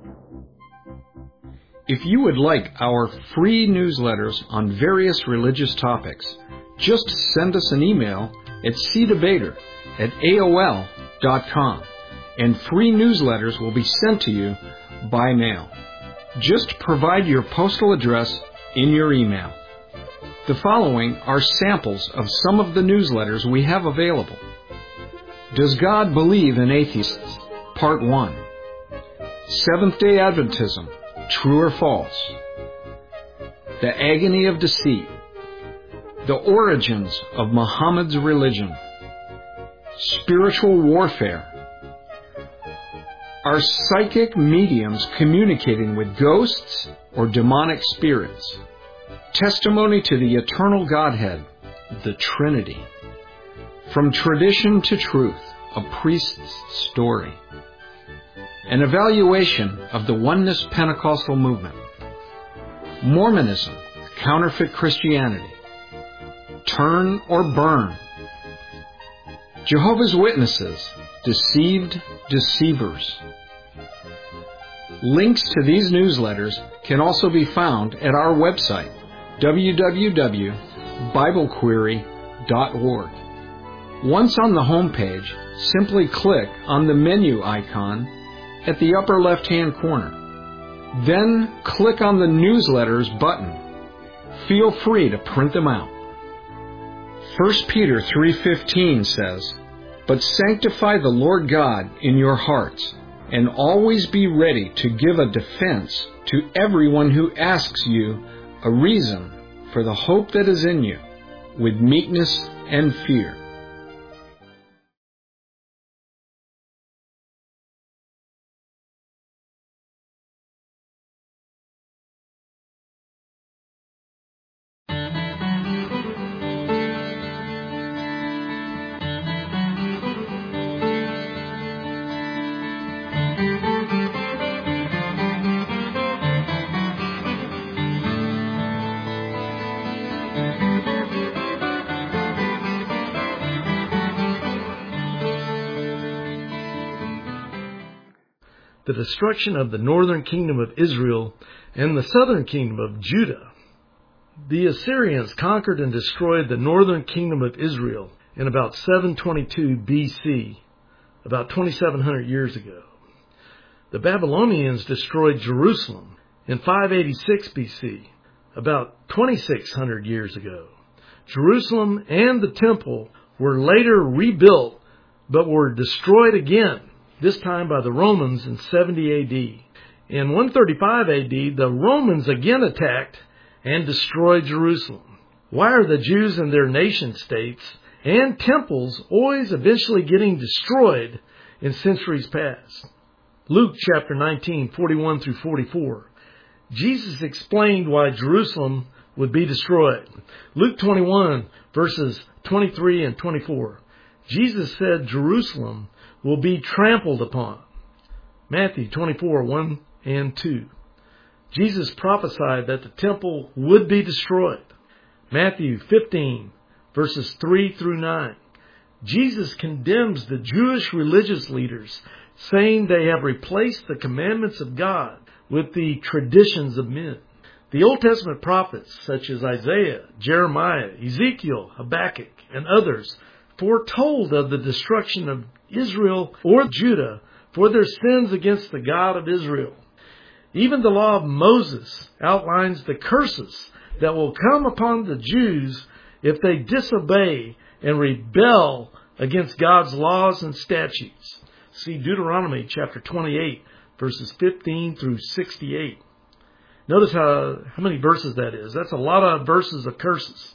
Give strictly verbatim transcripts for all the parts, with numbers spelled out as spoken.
If you would like our free newsletters on various religious topics, just send us an email at c debater at a o l dot com, and free newsletters will be sent to you by mail. Just provide your postal address in your email. The following are samples of some of the newsletters we have available. Does God Believe in Atheists? Part one. Seventh-day Adventism, True or False? The Agony of Deceit. The Origins of Muhammad's Religion. Spiritual Warfare. Are psychic mediums communicating with ghosts or demonic spirits? Testimony to the Eternal Godhead, the Trinity. From Tradition to Truth, a Priest's Story. An evaluation of the Oneness Pentecostal movement. Mormonism, counterfeit Christianity. Turn or burn. Jehovah's Witnesses, deceived deceivers. Links to these newsletters can also be found at our website, w w w dot bible query dot org. Once on the home page, simply click on the menu icon at the upper left-hand corner. Then click on the Newsletters button. Feel free to print them out. First Peter three fifteen says, "But sanctify the Lord God in your hearts, and always be ready to give a defense to everyone who asks you a reason for the hope that is in you, with meekness and fear." The destruction of the northern kingdom of Israel and the southern kingdom of Judah. The Assyrians conquered and destroyed the northern kingdom of Israel in about seven twenty-two B C, about twenty-seven hundred years ago. The Babylonians destroyed Jerusalem in five eighty-six B C, about twenty-six hundred years ago. Jerusalem and the temple were later rebuilt, but were destroyed again, this time by the Romans in seventy A D. In one thirty-five A D, the Romans again attacked and destroyed Jerusalem. Why are the Jews and their nation states and temples always eventually getting destroyed in centuries past? Luke chapter nineteen, forty-one through forty-four. Jesus explained why Jerusalem would be destroyed. Luke twenty-one, verses twenty-three and twenty-four. Jesus said Jerusalem will be trampled upon. Matthew twenty-four, one and two. Jesus prophesied that the temple would be destroyed. Matthew fifteen, verses three through nine. Jesus condemns the Jewish religious leaders, saying they have replaced the commandments of God with the traditions of men. The Old Testament prophets, such as Isaiah, Jeremiah, Ezekiel, Habakkuk, and others, foretold of the destruction of Israel or Judah for their sins against the God of Israel. Even the law of Moses outlines the curses that will come upon the Jews if they disobey and rebel against God's laws and statutes. See Deuteronomy chapter twenty-eight, verses fifteen through sixty-eight. Notice how, how many verses that is. That's a lot of verses of curses.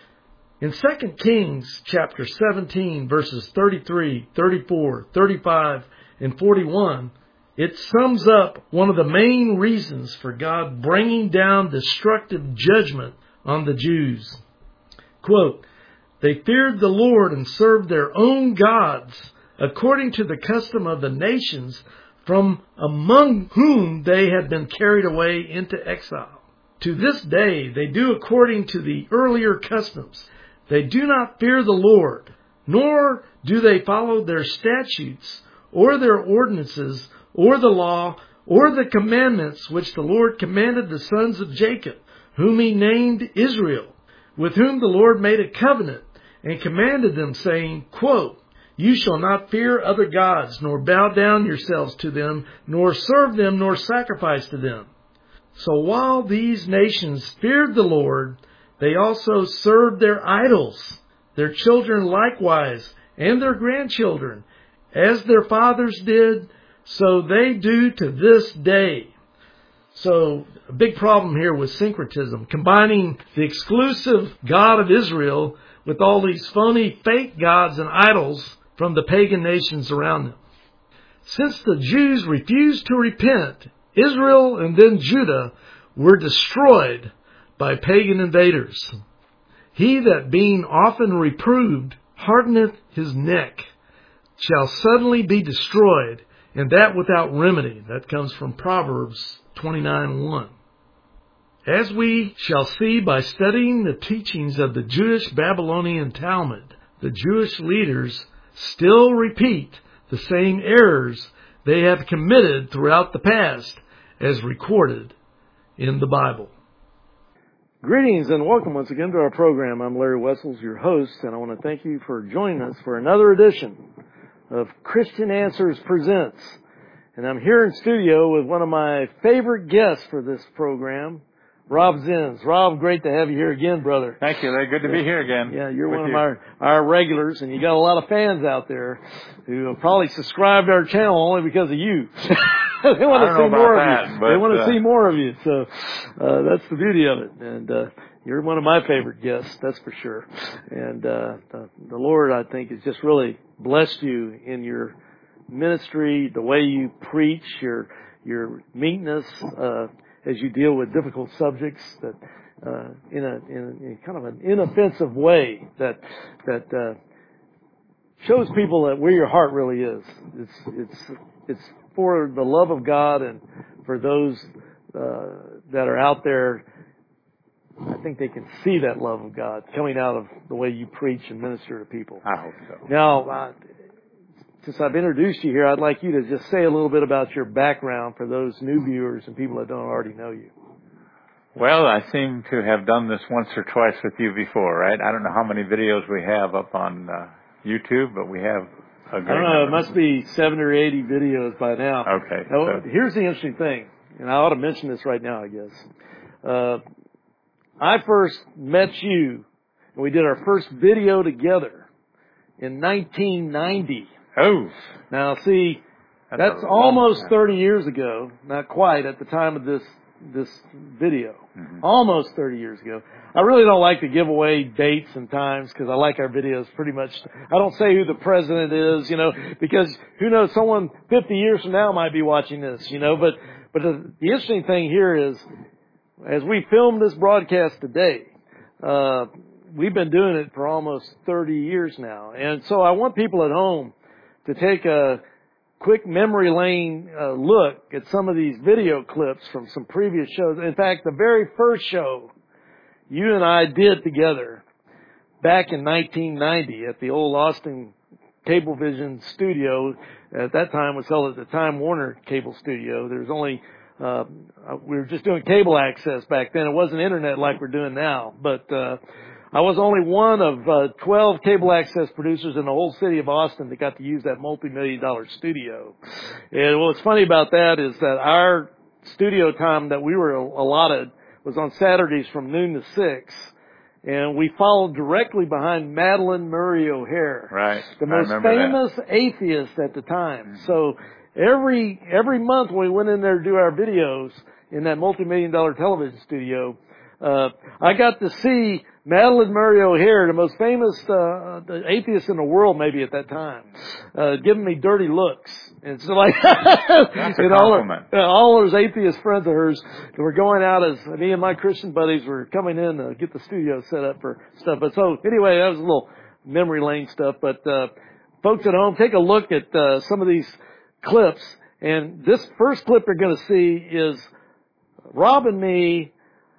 In Second Kings chapter seventeen, verses thirty-three, thirty-four, thirty-five, and forty-one, it sums up one of the main reasons for God bringing down destructive judgment on the Jews. Quote, "They feared the Lord and served their own gods, according to the custom of the nations from among whom they had been carried away into exile. To this day they do according to the earlier customs. They do not fear the Lord, nor do they follow their statutes or their ordinances or the law or the commandments which the Lord commanded the sons of Jacob, whom he named Israel, with whom the Lord made a covenant, and commanded them, saying, quote, you shall not fear other gods, nor bow down yourselves to them, nor serve them, nor sacrifice to them. So while these nations feared the Lord, they also served their idols, their children likewise, and their grandchildren, as their fathers did, so they do to this day. So a big problem here with syncretism, combining the exclusive God of Israel with all these phony fake gods and idols from the pagan nations around them. Since the Jews refused to repent, Israel and then Judah were destroyed by pagan invaders. He that being often reproved hardeneth his neck shall suddenly be destroyed, and that without remedy. That comes from Proverbs twenty-nine one. As we shall see by studying the teachings of the Jewish Babylonian Talmud, the Jewish leaders still repeat the same errors they have committed throughout the past as recorded in the Bible. Greetings and welcome once again to our program. I'm Larry Wessels, your host, and I want to thank you for joining us for another edition of Christian Answers Presents. And I'm here in studio with one of my favorite guests for this program, Rob Zins. Rob, great to have you here again, brother. Thank you, Larry. Good to be here again. Yeah, you're one you. of our, our regulars, and you got a lot of fans out there who have probably subscribed to our channel only because of you. They want to see more that, of you. But, they want to uh, see more of you. So uh, that's the beauty of it. And uh, you're one of my favorite guests, that's for sure. And uh, the, the Lord, I think, has just really blessed you in your ministry, the way you preach, your your meekness uh, as you deal with difficult subjects that uh, in a in, in kind of an inoffensive way that that uh, shows people that where your heart really is. It's it's it's for the love of God and for those uh, that are out there. I think they can see that love of God coming out of the way you preach and minister to people. I hope so. Now, uh, since I've introduced you here, I'd like you to just say a little bit about your background for those new viewers and people that don't already know you. Well, I seem to have done this once or twice with you before, right? I don't know how many videos we have up on uh, YouTube, but we have a great I don't know, number. it must be seventy or eighty videos by now. Okay. Now, so. Here's the interesting thing, and I ought to mention this right now, I guess. Uh, I first met you, and we did our first video together in nineteen ninety. Oh. Now, see, that's, that's almost thirty years ago. Not quite at the time of this this video. Mm-hmm. Almost thirty years ago. I really don't like to give away dates and times because I like our videos pretty much. I don't say who the president is, you know, because who knows, someone fifty years from now might be watching this, you know. But but the, the interesting thing here is, as we film this broadcast today, uh, we've been doing it for almost thirty years now. And so I want people at home to take a quick memory lane uh, look at some of these video clips from some previous shows. In fact, the very first show you and I did together back in nineteen ninety at the old Austin Cablevision studio. At that time was held at the Time Warner Cable Studio. There was only Uh, we were just doing cable access back then. It wasn't internet like we're doing now. But uh, I was only one of uh, twelve cable access producers in the whole city of Austin that got to use that multi-million dollar studio. And what's funny about that is that our studio time that we were allotted was on Saturdays from noon to six. And we followed directly behind Madalyn Murray O'Hair. Right. The most famous that. atheist at the time. Mm-hmm. So Every every month when we went in there to do our videos in that multi-million dollar television studio, uh, I got to see Madalyn Murray O'Hair, the most famous uh, the atheist in the world maybe at that time, uh, giving me dirty looks. And so like, That's a and all, compliment. Her, uh, all those atheist friends of hers that were going out as me and my Christian buddies were coming in to get the studio set up for stuff. But so anyway, that was a little memory lane stuff. But uh, folks at home, take a look at uh, some of these clips, and this first clip you're going to see is Rob and me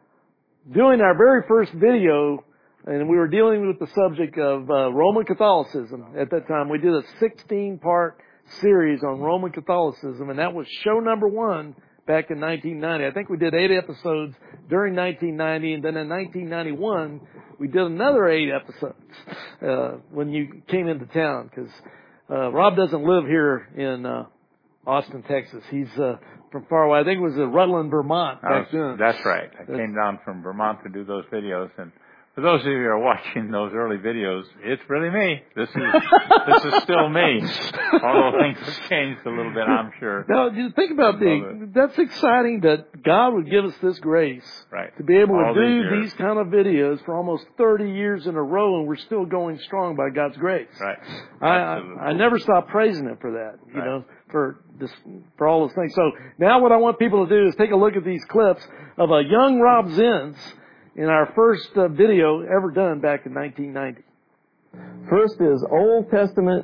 doing our very first video, and we were dealing with the subject of uh, Roman Catholicism at that time. We did a sixteen-part series on Roman Catholicism, and that was show number one back in nineteen ninety. I think we did eight episodes during nineteen ninety, and then in nineteen ninety-one, we did another eight episodes uh, when you came into town, because uh, Rob doesn't live here in uh, Austin, Texas. He's uh, from far away. I think it was in Rutland, Vermont back then. That's right. I came down from Vermont to do those videos, and for those of you who are watching those early videos, it's really me. This is this is still me. Although things have changed a little bit, I'm sure. Now, you think about the, that's exciting that God would give us this grace, right, to be able All to do these, these kind of videos for almost thirty years in a row, and we're still going strong by God's grace. Right. I, I, I never stop praising Him for that, you right. know, for this, for all those things. So now what I want people to do is take a look at these clips of a young Rob Zins in our first uh, video ever done back in nineteen ninety. First is Old Testament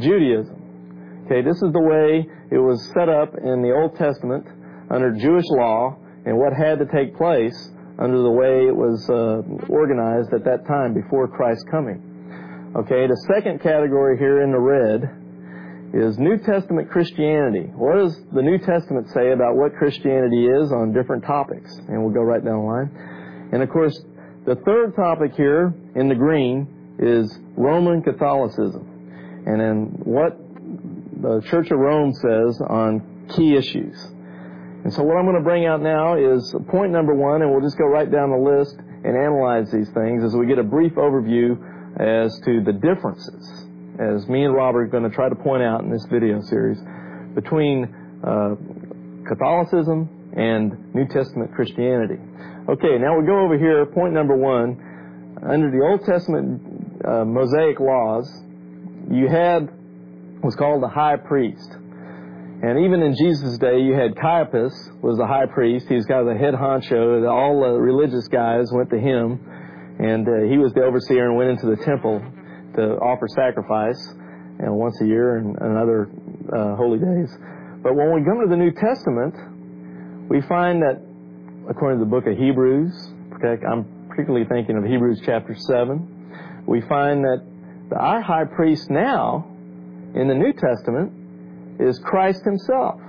Judaism. Okay, this is the way it was set up in the Old Testament under Jewish law and what had to take place under the way it was uh, organized at that time before Christ's coming. Okay, the second category here in the red is New Testament Christianity. What does the New Testament say about what Christianity is on different topics? And we'll go right down the line. And of course, the third topic here in the green is Roman Catholicism, and then what the Church of Rome says on key issues. And so what I'm going to bring out now is point number one, and we'll just go right down the list and analyze these things as we get a brief overview as to the differences, as me and Robert are going to try to point out in this video series, between uh, Catholicism and New Testament Christianity. Okay, now we go over here, point number one. Under the Old Testament uh, Mosaic laws, you had what's called the high priest. And even in Jesus' day, you had Caiaphas was the high priest. He was kind of the head honcho. All the religious guys went to him, and uh, he was the overseer and went into the temple to offer sacrifice, and once a year and, and other uh, holy days. But when we come to the New Testament, we find that, according to the book of Hebrews, I'm particularly thinking of Hebrews chapter seven, we find that our high priest now in the New Testament is Christ Himself.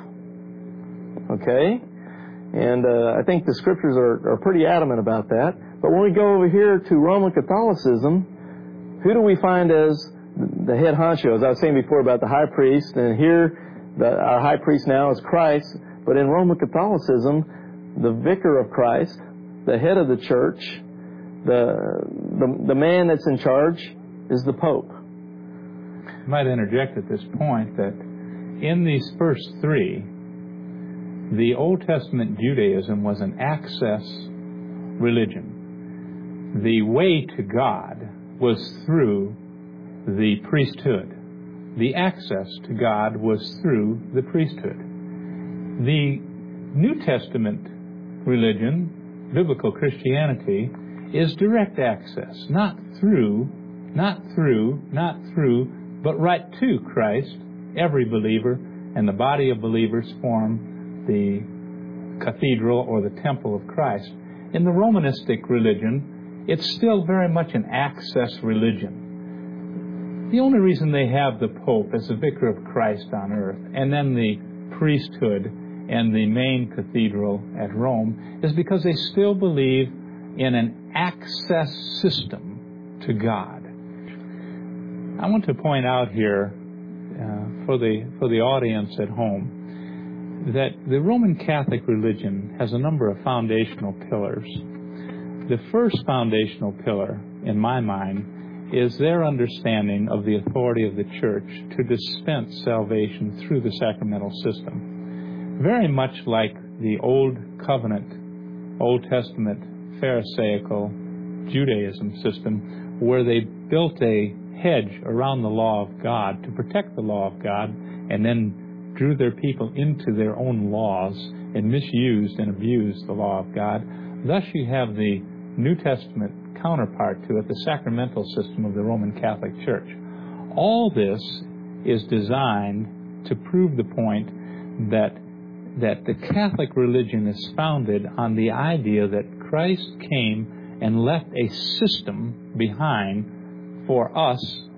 Okay? And uh, I think the Scriptures are, are pretty adamant about that. But when we go over here to Roman Catholicism, who do we find as the head honcho? As I was saying before about the high priest, and here the, our high priest now is Christ. But in Roman Catholicism, the vicar of Christ, the head of the church, the, the, the man that's in charge is the Pope. I might interject at this point that in these first three, the Old Testament Judaism was an access religion. The way to God was through the priesthood. The access to God was through the priesthood. The New Testament religion, biblical Christianity, is direct access, not through, not through, not through, but right to Christ. Every believer and the body of believers form the cathedral or the temple of Christ. In the Romanistic religion, it's still very much an access religion. The only reason they have the Pope as the vicar of Christ on earth, and then the priesthood and the main cathedral at Rome, is because they still believe in an access system to God. I want to point out here uh, for the for the audience at home that the Roman Catholic religion has a number of foundational pillars. The first foundational pillar, in my mind, is their understanding of the authority of the Church to dispense salvation through the sacramental system. Very much like the Old Covenant, Old Testament, Pharisaical Judaism system, where they built a hedge around the law of God to protect the law of God, and then drew their people into their own laws and misused and abused the law of God. Thus you have the New Testament counterpart to it, the sacramental system of the Roman Catholic Church. All this is designed to prove the point that that the Catholic religion is founded on the idea that Christ came and left a system behind for us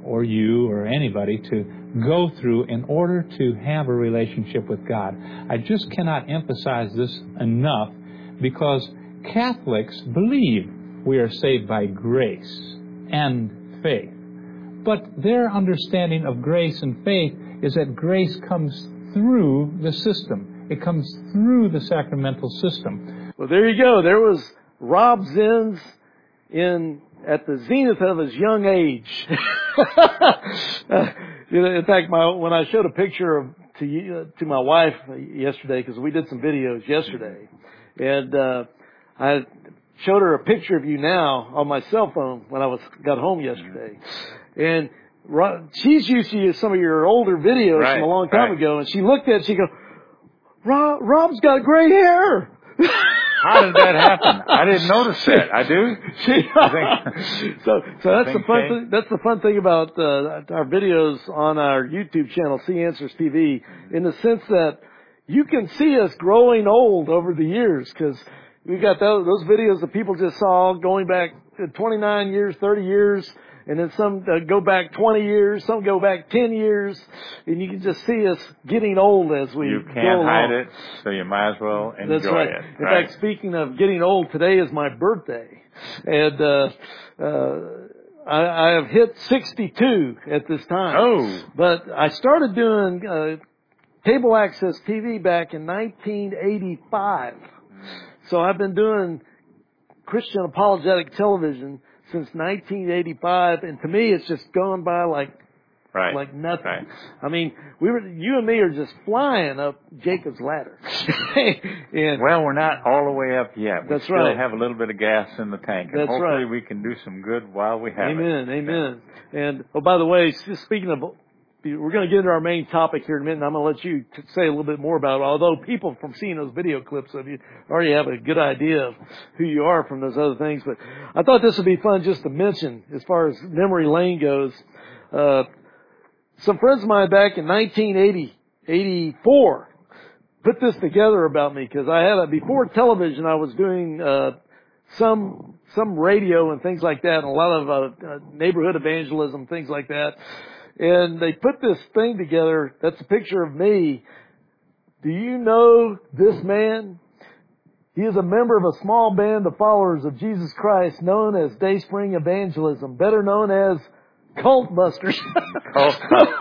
or you or anybody to go through in order to have a relationship with God. I just cannot emphasize this enough, because Catholics believe we are saved by grace and faith. But their understanding of grace and faith is that grace comes through the system. It comes through the sacramental system. Well, there you go. There was Rob Zenz in at the zenith of his young age. uh, you know, in fact, my when I showed a picture of, to you, uh, to my wife yesterday, because we did some videos yesterday, and uh, I showed her a picture of you now on my cell phone when I was got home yesterday, and Rob, she's used to some of your older videos right, from a long time right. ago, and she looked at it, she goes, Rob, Rob's got gray hair. How did that happen? I didn't notice that. I do. She, I think, so, so that's the fun. changed. Thing, that's the fun thing about uh, our videos on our YouTube channel, See Answers T V, in the sense that you can see us growing old over the years, because we got those, those videos that people just saw going back twenty-nine years, thirty years. And then some uh, go back twenty years, some go back ten years, and you can just see us getting old as we you go can't along. hide it, so you might as well enjoy That's right. it. In right. fact, speaking of getting old, today is my birthday, and uh, uh, I, I have hit sixty-two at this time. Oh, but I started doing uh, cable access T V back in nineteen eighty-five, so I've been doing Christian apologetic television since nineteen eighty-five, and to me, it's just gone by like right. like nothing. Right. I mean, we were, you and me are just flying up Jacob's ladder. and Well, we're not all the way up yet. We That's still right. have a little bit of gas in the tank, and That's hopefully right. we can do some good while we have Amen, it. amen. And oh, by the way, just speaking of, we're going to get into our main topic here in a minute, and I'm going to let you t- say a little bit more about it. Although people from seeing those video clips of you already have a good idea of who you are from those other things. But I thought this would be fun just to mention as far as memory lane goes. Uh, some friends of mine back in nineteen eighty, eighty-four put this together about me, because I had a, before television, I was doing, uh, some, some radio and things like that, and a lot of, uh, uh neighborhood evangelism, things like that. And they put this thing together. That's a picture of me. Do you know this man? He is a member of a small band of followers of Jesus Christ known as Dayspring Evangelism, better known as Cult Busters. Cult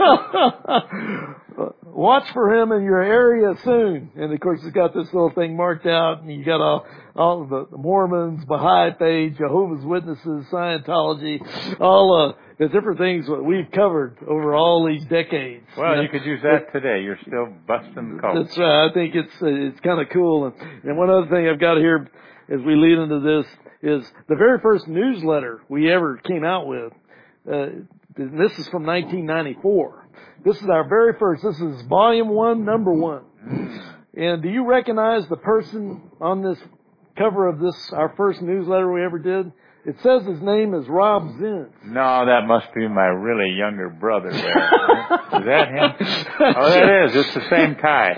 Watch for him in your area soon. And of course, it's got this little thing marked out, and you got all, all the Mormons, Baha'i Faith, Jehovah's Witnesses, Scientology, all uh, the different things that we've covered over all these decades. Well, you, you could use that today. You're still busting the cults. That's right. I think it's uh, it's kind of cool. And, and one other thing I've got here as we lead into this is the very first newsletter we ever came out with. Uh, this is from nineteen ninety-four. This is our very first. This is volume one, number one. And do you recognize the person on this cover of this, our first newsletter we ever did? It says his name is Rob Zenz. No, that must be my really younger brother there. Is that him? Oh, that is. It's the same tie.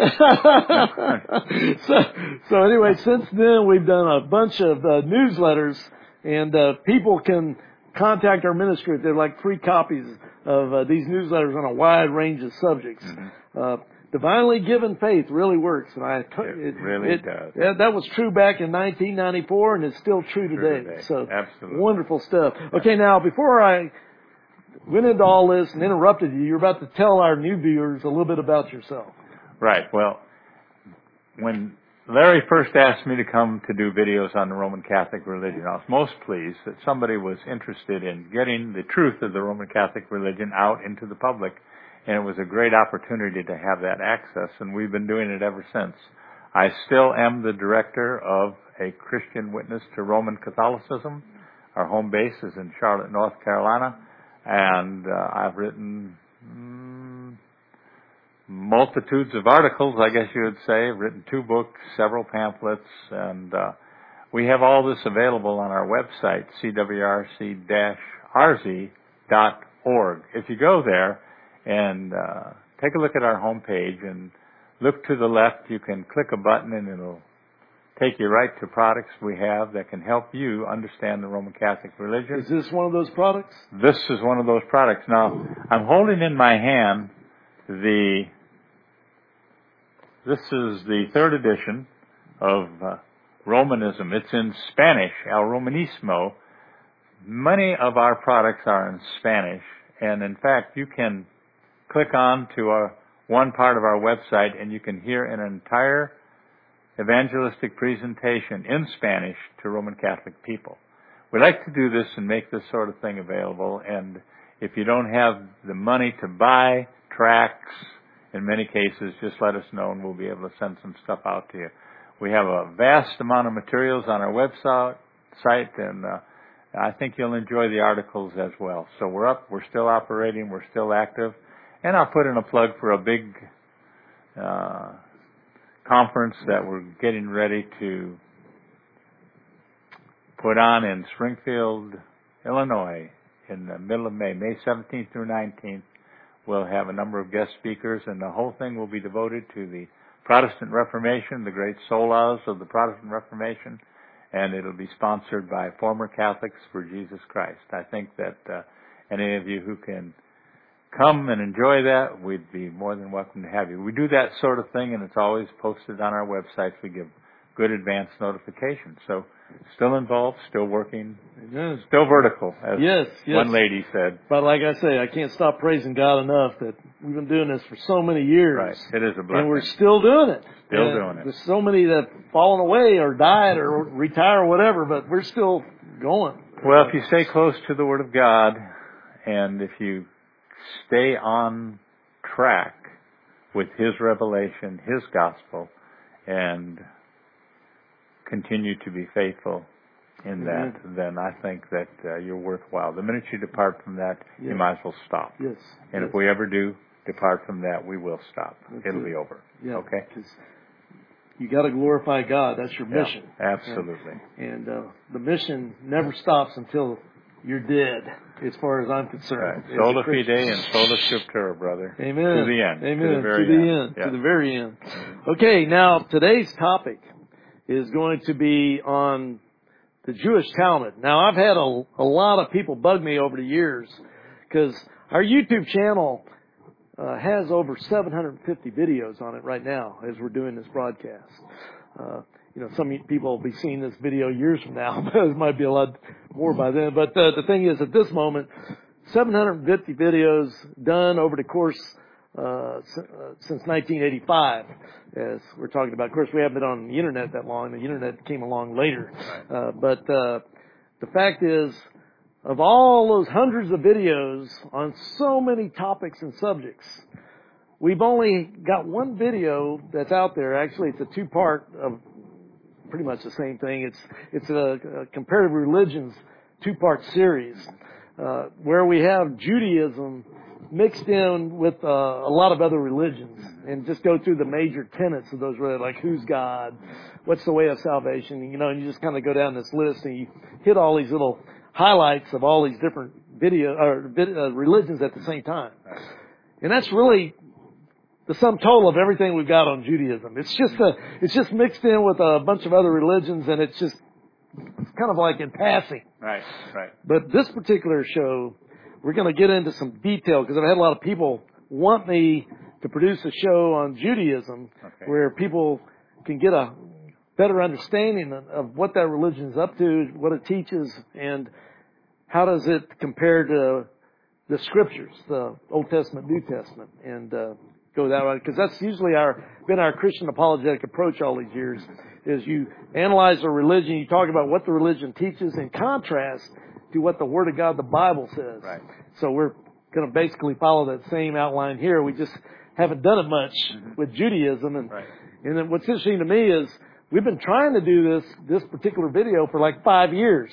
so, so anyway, since then we've done a bunch of uh, newsletters, and uh, people can contact our ministry. They're like free copies of uh, these newsletters on a wide range of subjects. Mm-hmm. Uh, Divinely Given Faith really works, and I it, it really it, does. Yeah, that was true back in nineteen ninety-four, and it's still true, true today. today. So absolutely wonderful stuff. Okay, now before I went into all this and interrupted you, you're about to tell our new viewers a little bit about yourself. Right. Well, when Larry first asked me to come to do videos on the Roman Catholic religion, I was most pleased that somebody was interested in getting the truth of the Roman Catholic religion out into the public. And it was a great opportunity to have that access, and we've been doing it ever since. I still am the director of a Christian Witness to Roman Catholicism. Our home base is in Charlotte, North Carolina, and uh, I've written mm, multitudes of articles, I guess you would say. I've written two books, several pamphlets, and uh, we have all this available on our website, c w r c dash r z dot org. If you go there, and uh, take a look at our homepage and look to the left. You can click a button and it'll take you right to products we have that can help you understand the Roman Catholic religion. Is this one of those products? This is one of those products. Now, I'm holding in my hand the, this is the third edition of uh, Romanism. It's in Spanish, El Romanismo. Many of our products are in Spanish, and in fact, you can click on to our, one part of our website and you can hear an entire evangelistic presentation in Spanish to Roman Catholic people. We like to do this and make this sort of thing available, and if you don't have the money to buy tracts, in many cases, just let us know and we'll be able to send some stuff out to you. We have a vast amount of materials on our website, site, and uh, I think you'll enjoy the articles as well. So we're up, we're still operating, we're still active, and I'll put in a plug for a big uh, conference that we're getting ready to put on in Springfield, Illinois, in the middle of May, May seventeenth through nineteenth. We'll have a number of guest speakers, and the whole thing will be devoted to the Protestant Reformation, the great solas of the Protestant Reformation, and it'll be sponsored by former Catholics for Jesus Christ. I think that uh, any of you who can come and enjoy that, we'd be more than welcome to have you. We do that sort of thing, and it's always posted on our websites. We give good advance notification. So still involved, still working, Yes. still vertical, as Yes, yes. one lady said. But like I say, I can't stop praising God enough that we've been doing this for so many years. Right. It is a blessing. And we're still doing it. Still and doing it. There's so many that have fallen away or died or retired or whatever, but we're still going. Well, if you stay close to the Word of God, and if you stay on track with His revelation, His gospel, and continue to be faithful in that, mm-hmm. then I think that uh, you're worthwhile. The minute you depart from that, yes. you might as well stop. Yes. And yes. if we ever do depart from that, we will stop. That's It'll it. be over. Yeah, okay? Because you got to glorify God. That's your yeah, mission. Absolutely. And, and uh, the mission never stops until you're dead, as far as I'm concerned. Right. Sola fide and sola scriptura, brother. Amen. To the end. Amen. To the very to the end. end. Yes. To the very end. Okay, now today's topic is going to be on the Jewish Talmud. Now, I've had a, a lot of people bug me over the years because our YouTube channel uh, has over seven hundred fifty videos on it right now as we're doing this broadcast. Uh, you know, some people will be seeing this video years from now, but it might be a lot more by then. But uh, the thing is, at this moment, seven hundred fifty videos done over the course uh, since nineteen eighty-five, as we're talking about. Of course, we haven't been on the internet that long. The internet came along later. Uh, but uh, the fact is, of all those hundreds of videos on so many topics and subjects, we've only got one video that's out there. Actually, it's a two-part of pretty much the same thing. It's it's a, a comparative religions two-part series uh, where we have Judaism mixed in with uh, a lot of other religions, and just go through the major tenets of those religions, like who's God, what's the way of salvation, you know, and you just kind of go down this list and you hit all these little highlights of all these different video or uh, religions at the same time. And that's really the sum total of everything we've got on Judaism. It's just a, it's just mixed in with a bunch of other religions, and it's just it's kind of like in passing. Right, right. But this particular show, we're going to get into some detail because I've had a lot of people want me to produce a show on Judaism okay. where people can get a better understanding of what that religion is up to, what it teaches, and how does it compare to the Scriptures, the Old Testament, New Testament, and uh, go that way. Because that's usually our been our Christian apologetic approach all these years, is you analyze a religion, you talk about what the religion teaches in contrast to what the Word of God, the Bible, says. Right. So we're going to basically follow that same outline here. We just haven't done it much mm-hmm. with Judaism. And, right. and then what's interesting to me is we've been trying to do this, this particular video for like five years.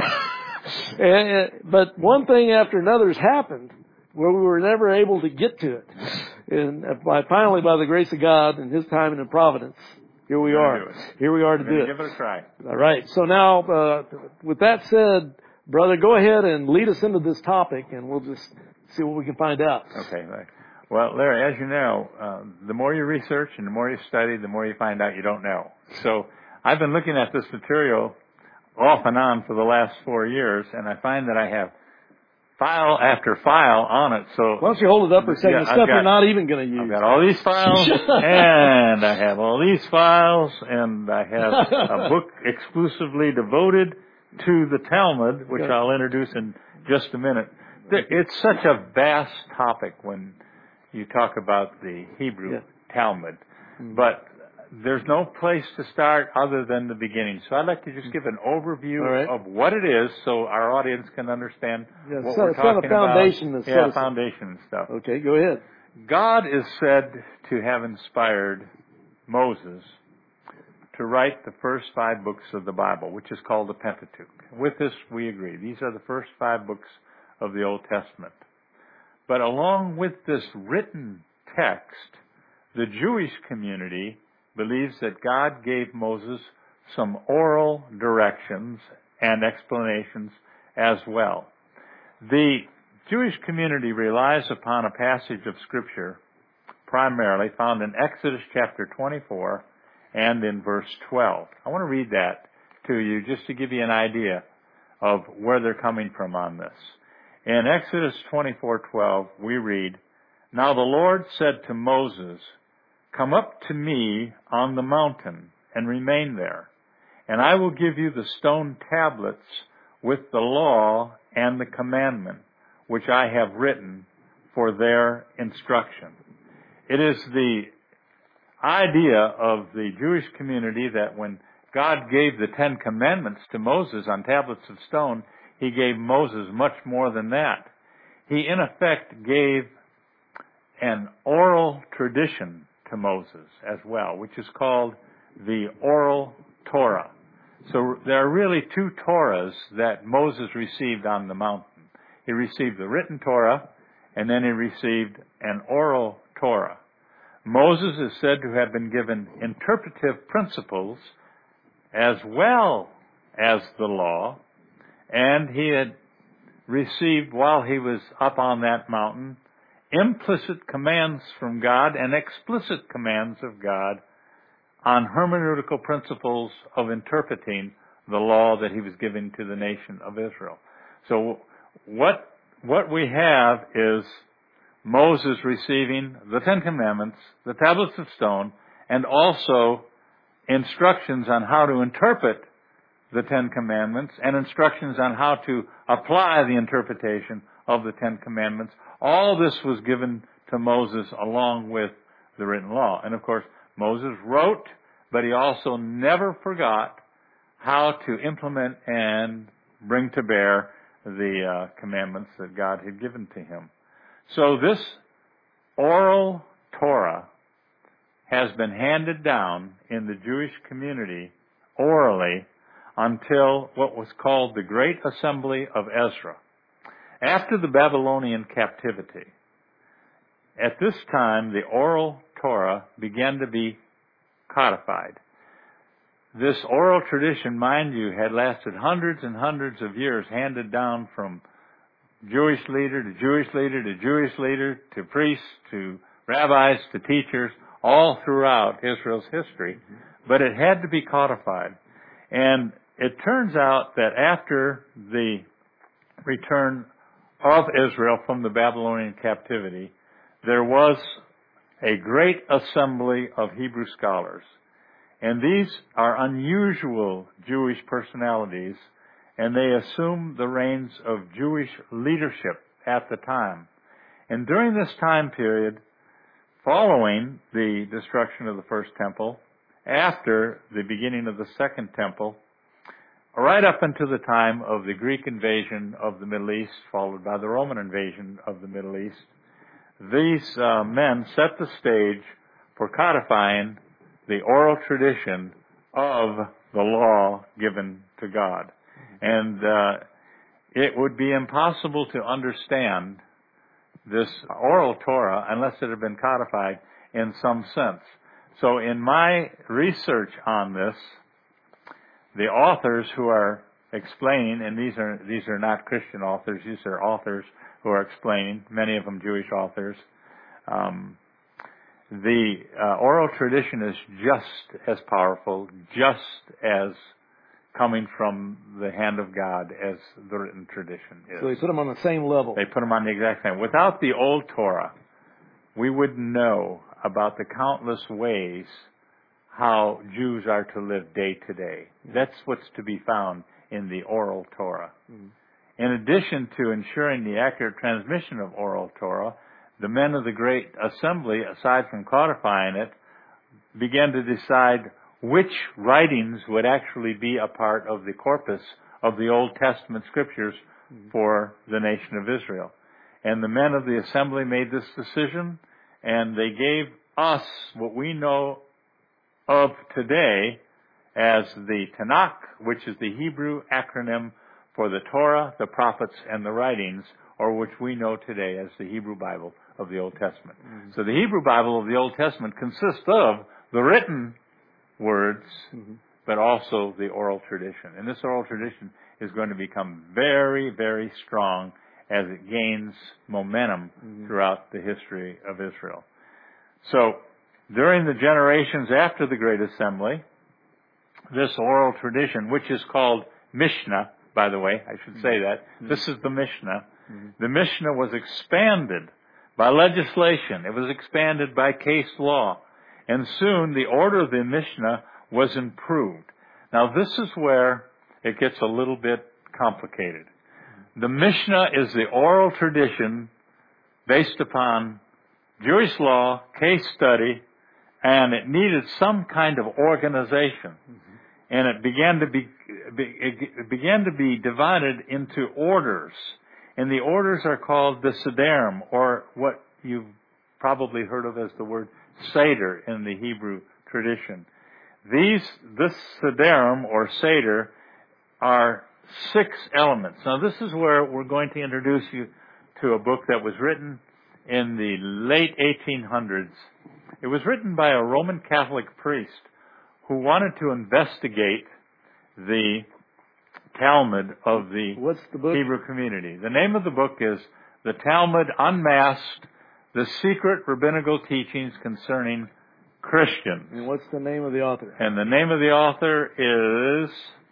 and, but one thing after another has happened where we were never able to get to it. And by, finally, by the grace of God and His timing and providence, here we are. Here we are to do it. Give it a try. All right. So now, uh, with that said, brother, go ahead and lead us into this topic, and we'll just see what we can find out. Okay. Well, Larry, as you know, uh, the more you research and the more you study, the more you find out you don't know. So I've been looking at this material off and on for the last four years, and I find that I have file after file on it. So why don't you hold it up for a second? yeah, Stuff got, you're not even going to use. I've got all these files, and I have all these files, and I have a book exclusively devoted to the Talmud, which I'll introduce in just a minute. It's such a vast topic when you talk about the Hebrew yeah. Talmud, mm-hmm. but there's no place to start other than the beginning. So I'd like to just give an overview right. of what it is so our audience can understand yeah, what so, we're talking foundation about. Yeah, foundation and stuff. Okay, go ahead. God is said to have inspired Moses to write the first five books of the Bible, which is called the Pentateuch. With this, we agree. These are the first five books of the Old Testament. But along with this written text, the Jewish community believes that God gave Moses some oral directions and explanations as well. The Jewish community relies upon a passage of Scripture primarily found in Exodus chapter twenty-four and in verse twelve. I want to read that to you just to give you an idea of where they're coming from on this. In Exodus twenty-four twelve, we read, "Now the Lord said to Moses, 'Come up to me on the mountain and remain there, and I will give you the stone tablets with the law and the commandment, which I have written for their instruction.'" It is the idea of the Jewish community that when God gave the Ten Commandments to Moses on tablets of stone, He gave Moses much more than that. He, in effect, gave an oral tradition to Moses as well, which is called the Oral Torah. So there are really two Torahs that Moses received on the mountain. He received the written Torah, and then he received an oral Torah. Moses is said to have been given interpretive principles as well as the law, and he had received, while he was up on that mountain, implicit commands from God and explicit commands of God on hermeneutical principles of interpreting the law that he was giving to the nation of Israel. So what what we have is Moses receiving the Ten Commandments, the tablets of stone, and also instructions on how to interpret the Ten Commandments and instructions on how to apply the interpretation of the Ten Commandments. All this was given to Moses along with the written law. And of course, Moses wrote, but he also never forgot how to implement and bring to bear the uh, commandments that God had given to him. So this oral Torah has been handed down in the Jewish community orally until what was called the Great Assembly of Ezra. After the Babylonian captivity, at this time the oral Torah began to be codified. This oral tradition, mind you, had lasted hundreds and hundreds of years, handed down from Jewish leader to Jewish leader to Jewish leader to priests to rabbis to teachers, all throughout Israel's history. But it had to be codified. And it turns out that after the return of Israel from the Babylonian captivity, there was a great assembly of Hebrew scholars. And these are unusual Jewish personalities, and they assume the reins of Jewish leadership at the time. And during this time period, following the destruction of the first temple, after the beginning of the second temple, right up until the time of the Greek invasion of the Middle East, followed by the Roman invasion of the Middle East, these uh, men set the stage for codifying the oral tradition of the law given to God. And uh, it would be impossible to understand this oral Torah unless it had been codified in some sense. So in my research on this, the authors who are explaining, and these are these are not Christian authors, these are authors who are explaining, many of them Jewish authors, um, the uh, oral tradition is just as powerful, just as coming from the hand of God as the written tradition is. So they put them on the same level. They put them on the exact same. Without the old Torah, we wouldn't know about the countless ways how Jews are to live day to day. That's what's to be found in the oral Torah. Mm-hmm. In addition to ensuring the accurate transmission of oral Torah, the men of the Great Assembly, aside from codifying it, began to decide which writings would actually be a part of the corpus of the Old Testament scriptures for the nation of Israel. And the men of the assembly made this decision, and they gave us what we know of today as the Tanakh, which is the Hebrew acronym for the Torah, the prophets, and the writings, or which we know today as the Hebrew Bible of the Old Testament. Mm-hmm. So the Hebrew Bible of the Old Testament consists of the written words, mm-hmm. but also the oral tradition. And this oral tradition is going to become very, very strong as it gains momentum mm-hmm. throughout the history of Israel. So, during the generations after the Great Assembly, this oral tradition, which is called Mishnah, by the way, I should say that. Mm-hmm. This is the Mishnah. Mm-hmm. The Mishnah was expanded by legislation. It was expanded by case law. And soon the order of the Mishnah was improved. Now this is where it gets a little bit complicated. The Mishnah is the oral tradition based upon Jewish law, case study, and it needed some kind of organization. Mm-hmm. And it began to be, it began to be divided into orders. And the orders are called the Sederim, or what you've probably heard of as the word Seder in the Hebrew tradition. These, this Sederim, or Seder, are six elements. Now this is where we're going to introduce you to a book that was written in the late eighteen hundreds. It was written by a Roman Catholic priest who wanted to investigate the Talmud of the, What's the book? Hebrew community. The name of the book is The Talmud Unmasked, The Secret Rabbinical Teachings Concerning Christians. And what's the name of the author? And the name of the author is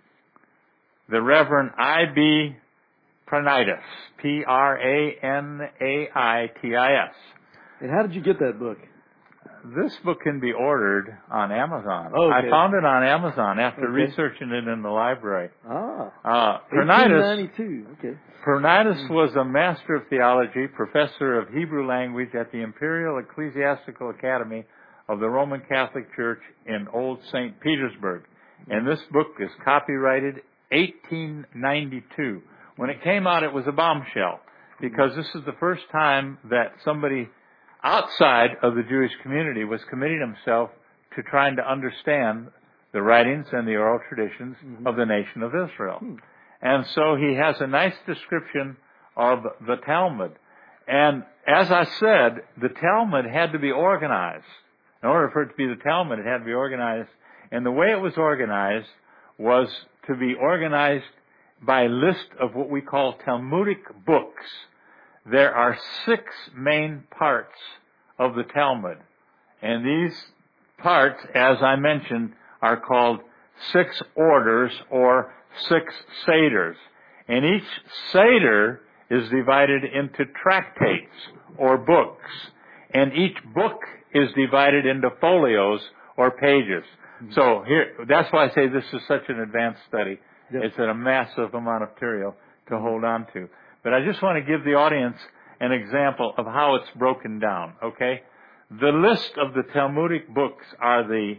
the Reverend I B Pranitis, P R A N A I T I S. And how did you get that book? This book can be ordered on Amazon. Oh, okay. I found it on Amazon after okay. researching it in the library. Ah. Uh, eighteen ninety-two. Okay. Pranitis was a master of theology, professor of Hebrew language at the Imperial Ecclesiastical Academy of the Roman Catholic Church in Old Saint Petersburg. And this book is copyrighted eighteen ninety-two. When it came out, it was a bombshell, because this is the first time that somebody outside of the Jewish community was committing himself to trying to understand the writings and the oral traditions mm-hmm. of the nation of Israel. Mm. And so he has a nice description of the Talmud. And as I said, the Talmud had to be organized. In order for it to be the Talmud, it had to be organized. And the way it was organized was to be organized by a list of what we call Talmudic books. There are six main parts of the Talmud. And these parts, as I mentioned, are called six orders or six seders. And each seder is divided into tractates or books. And each book is divided into folios or pages. Mm-hmm. So here, that's why I say this is such an advanced study. Yep. It's a massive amount of material to hold on to. But I just want to give the audience an example of how it's broken down, okay? The list of the Talmudic books are the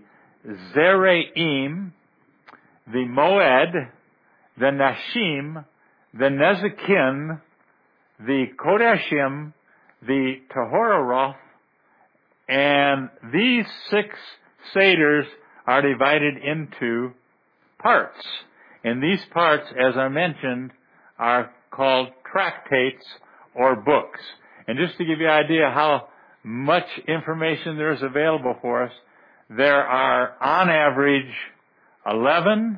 Zereim, the Moed, the Nashim, the Nezikin, the Kodashim, the Tahoroth, and these six seders are divided into parts. And these parts, as I mentioned, are called tractates or books. And just to give you an idea how much information there is available for us, there are on average eleven,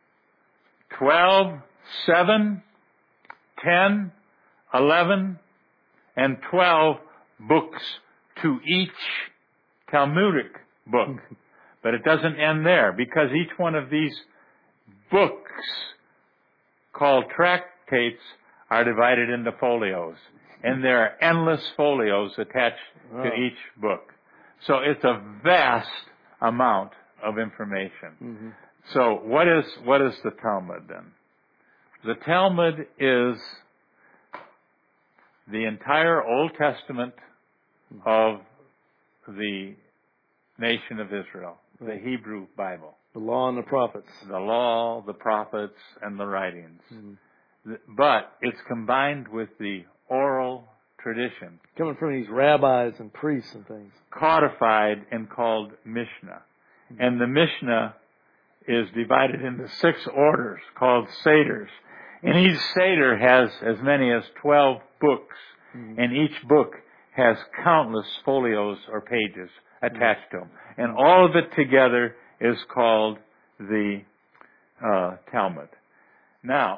twelve, seven, ten, eleven, and twelve books to each Talmudic book. But it doesn't end there, because each one of these books called tractates are divided into folios. And there are endless folios attached wow. to each book. So it's a vast amount of information. Mm-hmm. So what is what is the Talmud then? The Talmud is the entire Old Testament of the nation of Israel, the Hebrew Bible. The law and the prophets. The law, the prophets, and the writings. Mm-hmm. But it's combined with the oral tradition. Coming from these rabbis and priests and things. Codified and called Mishnah. Mm-hmm. And the Mishnah is divided into six orders called Seders. And each Seder has as many as twelve books. Mm-hmm. And each book has countless folios or pages attached to them. And all of it together is called the uh, Talmud. Now,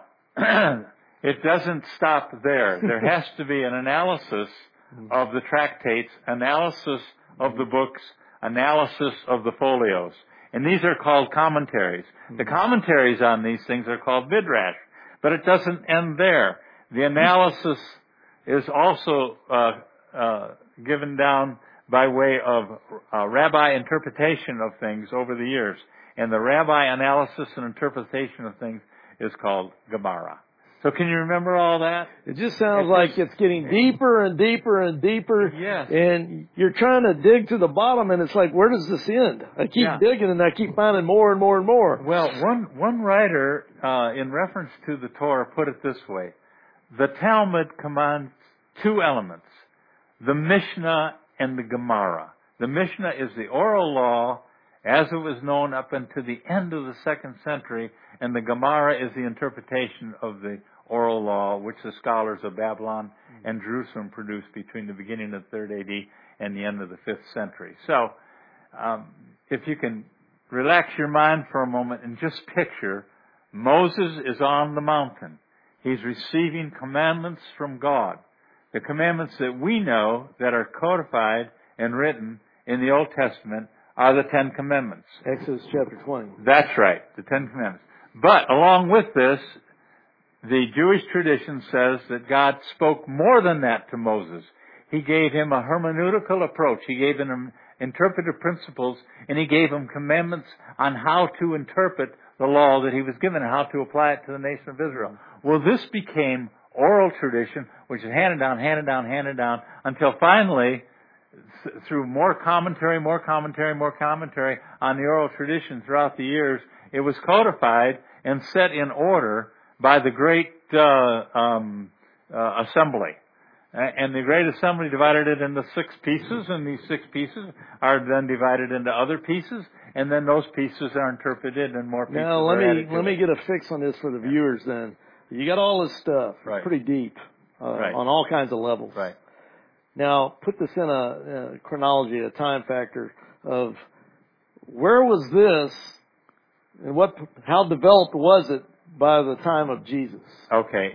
it doesn't stop there. There has to be an analysis of the tractates, analysis of the books, analysis of the folios. And these are called commentaries. The commentaries on these things are called midrash. But it doesn't end there. The analysis is also uh, uh, given down by way of uh, rabbi interpretation of things over the years. And the rabbi analysis and interpretation of things is called Gemara. So can you remember all that? It just sounds it's like just, it's getting deeper and deeper and deeper. Yes. And you're trying to dig to the bottom, and it's like, where does this end? I keep yeah. digging, and I keep finding more and more and more. Well, one one writer, uh, in reference to the Torah, put it this way. The Talmud combines two elements, the Mishnah and the Gemara. The Mishnah is the oral law as it was known up until the end of the second century, and the Gemara is the interpretation of the oral law, which the scholars of Babylon and Jerusalem produced between the beginning of the third A D and the end of the fifth century. So, um, if you can relax your mind for a moment and just picture, Moses is on the mountain. He's receiving commandments from God. The commandments that we know that are codified and written in the Old Testament are the Ten Commandments. Exodus chapter twenty. That's right, the Ten Commandments. But along with this, the Jewish tradition says that God spoke more than that to Moses. He gave him a hermeneutical approach. He gave him interpretive principles, and he gave him commandments on how to interpret the law that he was given and how to apply it to the nation of Israel. Well, this became oral tradition, which is handed down, handed down, handed down, until finally, th- through more commentary, more commentary, more commentary on the oral tradition throughout the years, it was codified and set in order by the Great uh, um, uh, Assembly. And the Great Assembly divided it into six pieces, and these six pieces are then divided into other pieces, and then those pieces are interpreted and more pieces now, let are me added to let it. me get a fix on this for the viewers then. You got all this stuff, right. pretty deep, uh, right. on all kinds of levels. Right. Now, put this in a, a chronology, a time factor of where was this, and what, how developed was it by the time of Jesus? Okay.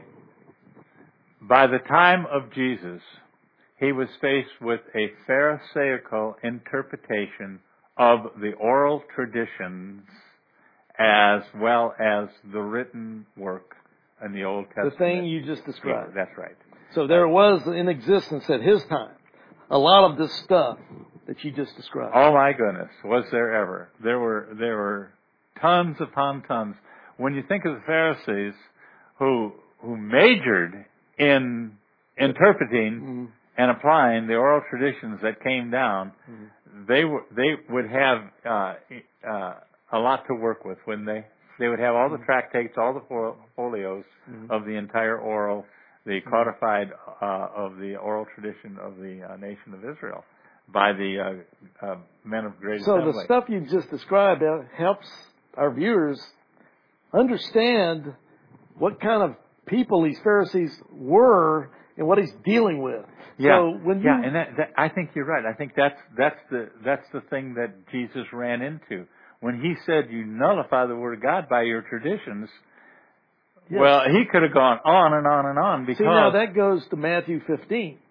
By the time of Jesus, he was faced with a Pharisaical interpretation of the oral traditions as well as the written work in the Old Testament. The thing you just described. Yeah, that's right. So there was in existence at his time a lot of this stuff that you just described. Oh my goodness, was there ever? There were there were tons upon tons. When you think of the Pharisees who who majored in interpreting mm-hmm. and applying the oral traditions that came down, mm-hmm. they w- they would have uh, uh, a lot to work with, wouldn't they? They would have all the tractates, all the folios mm-hmm. of the entire oral, the codified uh, of the oral tradition of the uh, nation of Israel by the uh, uh, men of great So assembly. The stuff you just described uh, helps our viewers understand what kind of people these Pharisees were and what he's dealing with. Yeah, so when you, yeah, and that, that, I think you're right. I think that's that's the that's the thing that Jesus ran into when he said, "You nullify the word of God by your traditions." Yes. Well, he could have gone on and on and on because see now that goes to Matthew fifteen,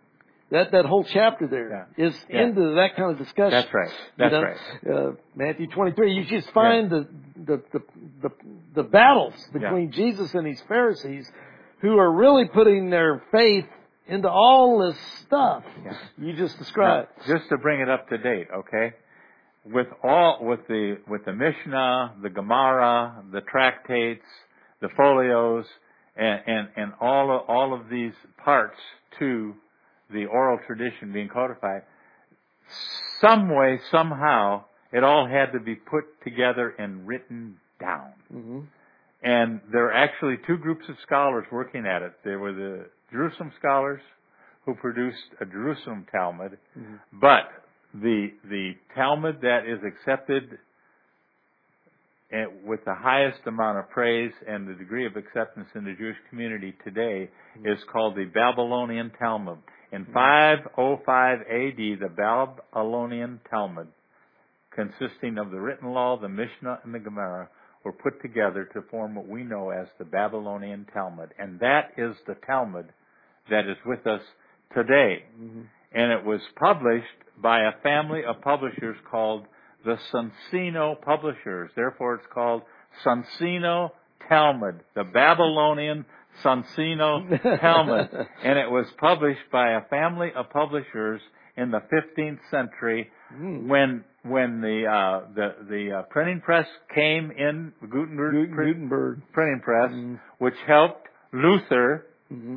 That that whole chapter there Yeah. is Yeah. into that kind of discussion. That's right. That's you know? right. Uh, Matthew twenty-three. You just find the, the the the the battles between Yeah. Jesus and these Pharisees, who are really putting their faith into all this stuff Yeah. you just described. Now, just to bring it up to date, okay? With all with the with the Mishnah, the Gemara, the tractates, the folios, and and, and all of, all of these parts to the oral tradition being codified, some way, somehow, it all had to be put together and written down. Mm-hmm. And there are actually two groups of scholars working at it. There were the Jerusalem scholars who produced a Jerusalem Talmud, Mm-hmm. but the the Talmud that is accepted with the highest amount of praise and the degree of acceptance in the Jewish community today mm-hmm. is called the Babylonian Talmud. In five oh five A D, the Babylonian Talmud, consisting of the written law, the Mishnah, and the Gemara, were put together to form what we know as the Babylonian Talmud. And that is the Talmud that is with us today. Mm-hmm. And it was published by a family of publishers called the Soncino Publishers. Therefore, it's called Soncino Talmud, the Babylonian Soncino Talmud. And it was published by a family of publishers in the fifteenth century mm. when when the uh, the the uh, printing press came in, Gutenberg, Gutenberg. printing press, mm. which helped Luther mm-hmm.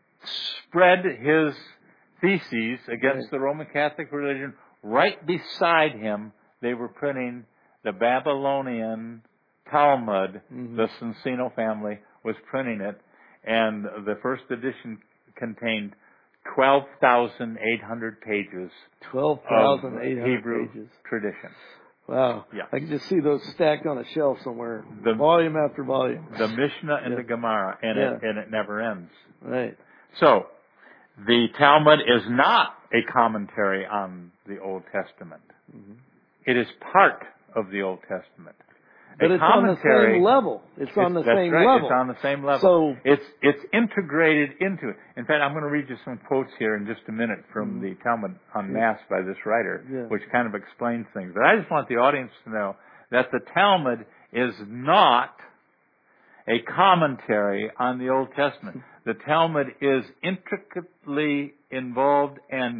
spread his theses against right. the Roman Catholic religion. Right beside him, they were printing the Babylonian Talmud. Mm-hmm. The Soncino family was printing it, and the first edition contained twelve thousand eight hundred pages twelve thousand eight hundred Hebrew pages. Tradition. Wow. Yeah. I can just see those stacked on a shelf somewhere, the, volume after volume. The Mishnah and yeah. the Gemara, and, yeah. it, and it never ends. Right. So, the Talmud is not a commentary on the Old Testament. Mm-hmm. It is part of the Old Testament. But a it's on the same level. It's, it's on the same right. level. It's on the same level. So it's it's integrated into it. In fact, I'm going to read you some quotes here in just a minute from mm-hmm. the Talmud on Mass by this writer, yeah. which kind of explains things. But I just want the audience to know that the Talmud is not a commentary on the Old Testament. The Talmud is intricately involved and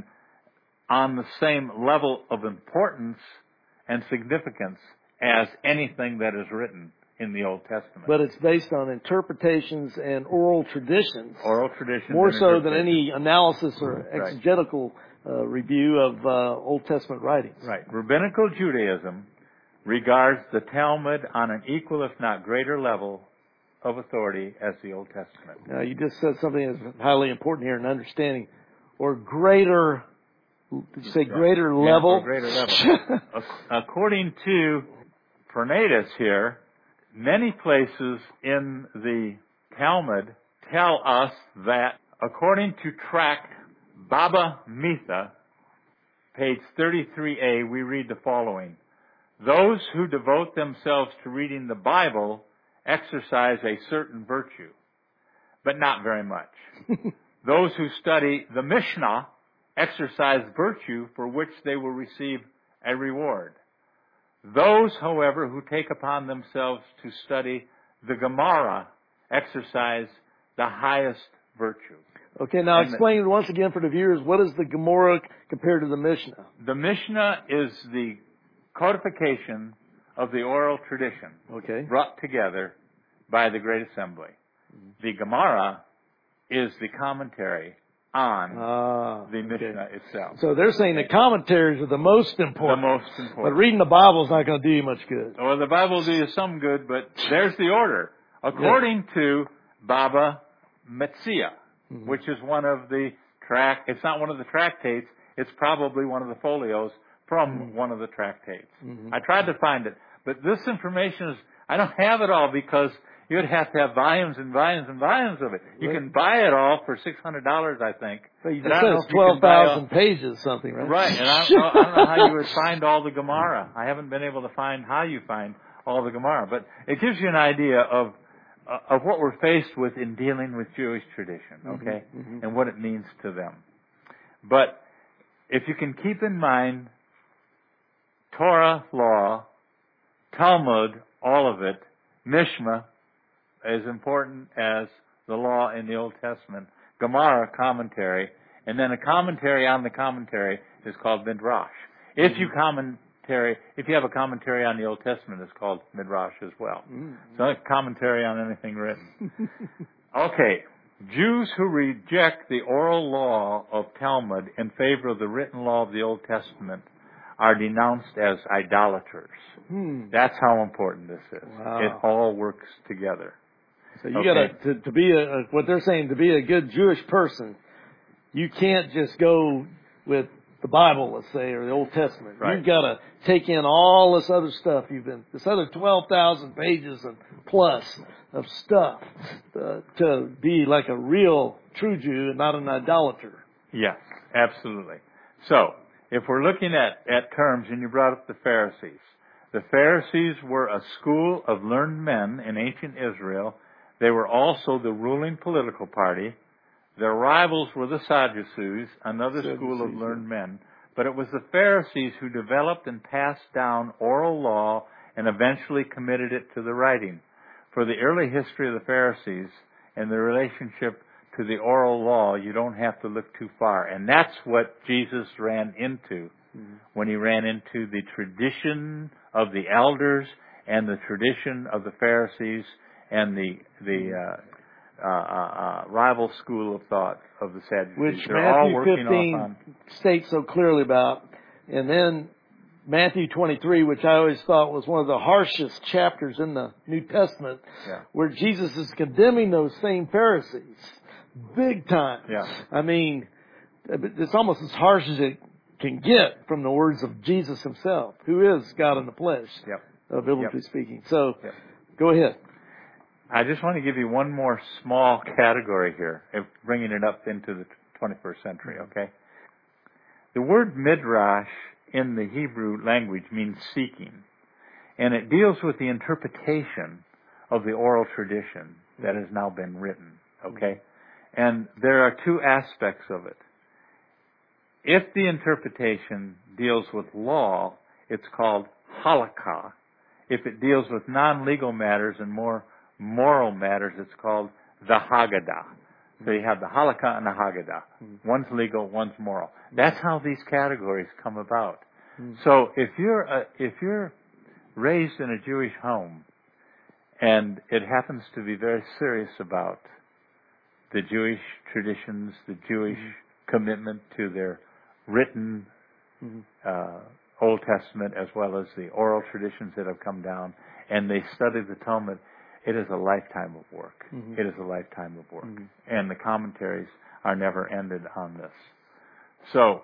on the same level of importance and significance as anything that is written in the Old Testament. But it's based on interpretations and oral traditions. Oral traditions. More so than any analysis or exegetical right. uh, review of uh, Old Testament writings. Right. Rabbinical Judaism regards the Talmud on an equal, if not greater, level of authority as the Old Testament. Now, you just said something that's highly important here in understanding, or greater, did you say greater yeah, level? Yeah, greater level. According to Pernatus here, many places in the Talmud tell us that according to tract Baba Mitha, page thirty-three A, we read the following. Those who devote themselves to reading the Bible exercise a certain virtue, but not very much. Those who study the Mishnah exercise virtue for which they will receive a reward. Those, however, who take upon themselves to study the Gemara exercise the highest virtue. Okay, now and explain the, once again for the viewers, what is the Gemara compared to the Mishnah? The Mishnah is the codification of the oral tradition, okay, brought together by the Great Assembly. The Gemara is the commentary on ah, the Mishnah okay. itself. So they're saying the commentaries are the most important. The most important. But reading the Bible is not going to do you much good. Well, the Bible will do you some good, but there's the order. According yeah. to Baba Metzia, mm-hmm. which is one of the track, it's not one of the tractates, it's probably one of the folios from mm-hmm. one of the tractates. Mm-hmm. I tried to find it, but this information is, I don't have it all because you'd have to have volumes and volumes and volumes of it. You can buy it all for six hundred dollars, I think. So you just said it's twelve thousand pages something, right? Right, and I don't, know, I don't know how you would find all the Gemara. I haven't been able to find how you find all the Gemara. But it gives you an idea of uh, of what we're faced with in dealing with Jewish tradition, okay? Mm-hmm, mm-hmm. And what it means to them. But if you can keep in mind Torah, law, Talmud, all of it, Mishma, as important as the law in the Old Testament, Gemara, commentary, and then a commentary on the commentary is called Midrash. If you commentary, if you have a commentary on the Old Testament, it's called Midrash as well. Mm-hmm. So it's a commentary on anything written. Okay, Jews who reject the oral law of Talmud in favor of the written law of the Old Testament are denounced as idolaters. Hmm. That's how important this is. Wow. It all works together. So you okay. got to to be a what they're saying to be a good Jewish person. You can't just go with the Bible, let's say, or the Old Testament. Right. You've got to take in all this other stuff. You've been this other twelve thousand pages and plus of stuff uh, to be like a real true Jew and not an idolater. Yes, absolutely. So if we're looking at at terms, and you brought up the Pharisees, the Pharisees were a school of learned men in ancient Israel. They were also the ruling political party. Their rivals were the Sadducees, another Sadducees, school of learned men. But it was the Pharisees who developed and passed down oral law and eventually committed it to the writing. For the early history of the Pharisees and the relationship to the oral law, you don't have to look too far. And that's what Jesus ran into mm-hmm. when he ran into the tradition of the elders and the tradition of the Pharisees and the the uh, uh, uh, rival school of thought of the Sadducees. Which They're Matthew all working fifteen on states so clearly about. And then Matthew twenty-three, which I always thought was one of the harshest chapters in the New Testament, yeah. where Jesus is condemning those same Pharisees. Big time. Yeah. I mean, it's almost as harsh as it can get from the words of Jesus himself, who is God in the flesh, yep. uh, biblically yep. speaking. So, yep. go ahead. I just want to give you one more small category here, bringing it up into the twenty-first century, okay? The word midrash in the Hebrew language means seeking, and it deals with the interpretation of the oral tradition that has now been written, okay? And there are two aspects of it. If the interpretation deals with law, it's called halakha. If it deals with non-legal matters and more moral matters, it's called the Haggadah. So you have the halakha and the Haggadah. Mm-hmm. One's legal, one's moral. That's how these categories come about. Mm-hmm. So if you're a, if you're raised in a Jewish home, and it happens to be very serious about the Jewish traditions, the Jewish mm-hmm. commitment to their written mm-hmm. uh, Old Testament as well as the oral traditions that have come down, and they study the Talmud, it is a lifetime of work. Mm-hmm. It is a lifetime of work. Mm-hmm. And the commentaries are never ended on this. So,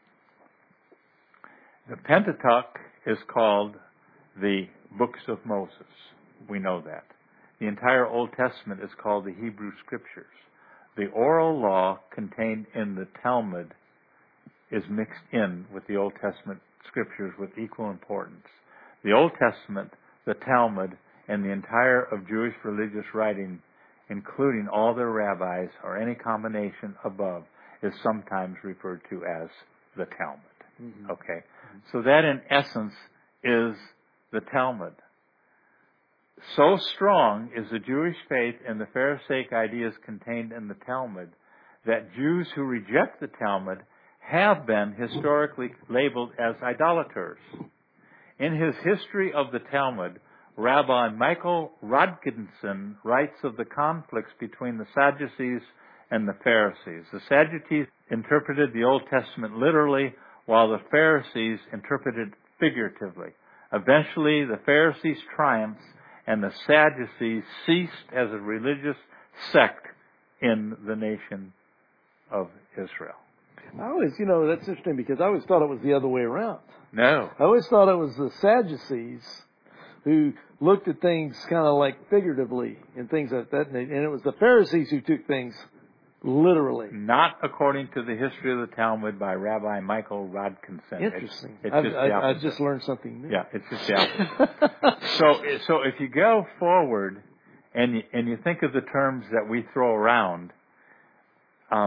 the Pentateuch is called the Books of Moses. We know that. The entire Old Testament is called the Hebrew Scriptures. The oral law contained in the Talmud is mixed in with the Old Testament Scriptures with equal importance. The Old Testament, the Talmud, and the entire of Jewish religious writing, including all their rabbis or any combination above, is sometimes referred to as the Talmud. Mm-hmm. Okay? Mm-hmm. So that in essence is the Talmud. So strong is the Jewish faith and the Pharisaic ideas contained in the Talmud that Jews who reject the Talmud have been historically labeled as idolaters. In his History of the Talmud, Rabbi Michael Rodkinson writes of the conflicts between the Sadducees and the Pharisees. The Sadducees interpreted the Old Testament literally, while the Pharisees interpreted figuratively. Eventually, the Pharisees triumphed, and the Sadducees ceased as a religious sect in the nation of Israel. I always, you know, that's interesting because I always thought it was the other way around. No. I always thought it was the Sadducees who looked at things kind of like figuratively and things like that, and it was the Pharisees who took things literally. Not according to the History of the Talmud by Rabbi Michael Rodkinson. Interesting. It's, it's just I, the I, I opposite. just learned something new. Yeah, it's just the opposite. so, so if you go forward and you, and you think of the terms that we throw around, um,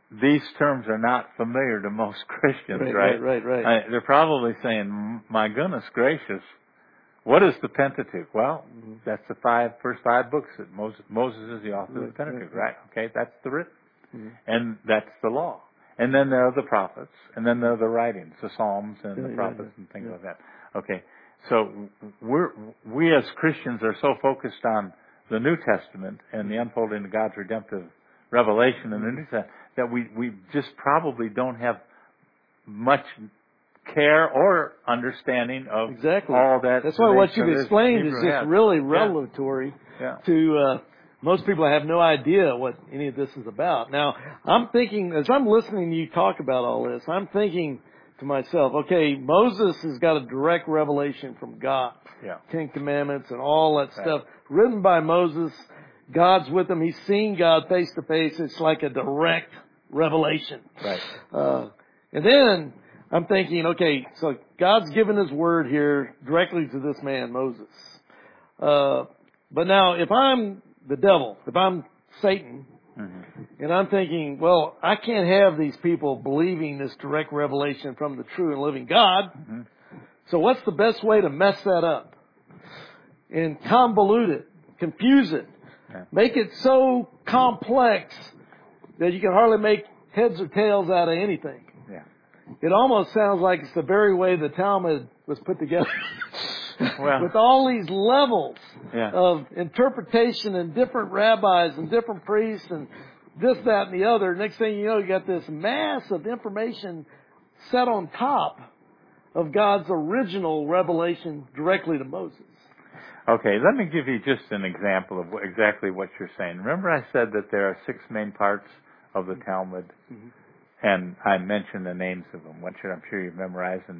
these terms are not familiar to most Christians, Right, right? right, right, right. Uh, they're probably saying, my goodness gracious, what is the Pentateuch? Well, mm-hmm. that's the five first five books that Moses, Moses is the author right, of the Pentateuch, right, right? Okay, that's the written. Mm-hmm. And that's the law. And then there are the prophets, and then there are the writings, the Psalms and yeah, the prophets yeah, and things yeah. like that. Okay, so we're, we as Christians are so focused on the New Testament and the unfolding of God's redemptive revelation in the New Testament that we, we just probably don't have much care or understanding of exactly. all that. That's why what you've explained is just has. really revelatory yeah. Yeah. to uh, most people have no idea what any of this is about. Now, I'm thinking, as I'm listening to you talk about all this, I'm thinking to myself, okay, Moses has got a direct revelation from God. Yeah. Ten Commandments and all that right. stuff written by Moses. God's with him. He's seen God face to face. It's like a direct revelation. Right. Uh, and then I'm thinking, okay, so God's given His word here directly to this man, Moses. Uh, but now if I'm the devil, if I'm Satan, mm-hmm. and I'm thinking, well, I can't have these people believing this direct revelation from the true and living God. Mm-hmm. So what's the best way to mess that up? And convolute it, confuse it, yeah. make it so complex that you can hardly make heads or tails out of anything. Yeah. It almost sounds like it's the very way the Talmud was put together. Well, with all these levels yeah. of interpretation and different rabbis and different priests and this, that, and the other. Next thing you know, you got this mass of information set on top of God's original revelation directly to Moses. Okay, let me give you just an example of what, exactly what you're saying. Remember I said that there are six main parts of the Talmud, mm-hmm. and I mentioned the names of them. What should I'm sure you've memorized, and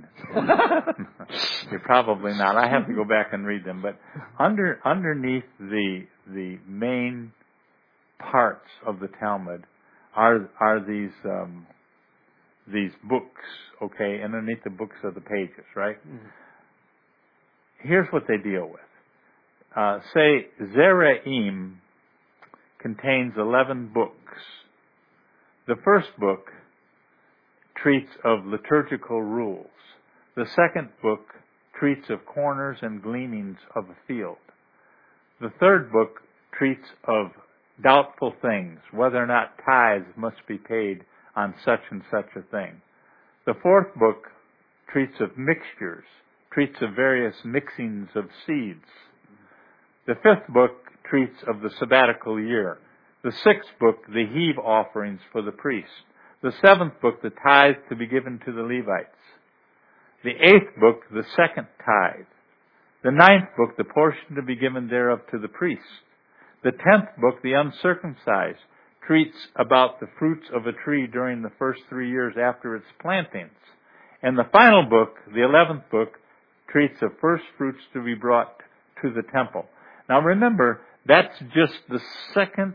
you're probably not. I have to go back and read them. But under underneath the the main parts of the Talmud are are these um, these books. Okay, underneath the books are the pages, right? Mm-hmm. Here's what they deal with. Uh, say Zeraim contains eleven books. The first book treats of liturgical rules. The second book treats of corners and gleanings of a field. The third book treats of doubtful things, whether or not tithes must be paid on such and such a thing. The fourth book treats of mixtures, treats of various mixings of seeds. The fifth book treats of the sabbatical year. The sixth book, the heave offerings for the priests. The seventh book, the tithe to be given to the Levites. The eighth book, the second tithe. The ninth book, the portion to be given thereof to the priests. The tenth book, the uncircumcised, treats about the fruits of a tree during the first three years after its plantings. And the final book, the eleventh book, treats of first fruits to be brought to the temple. Now remember, that's just the second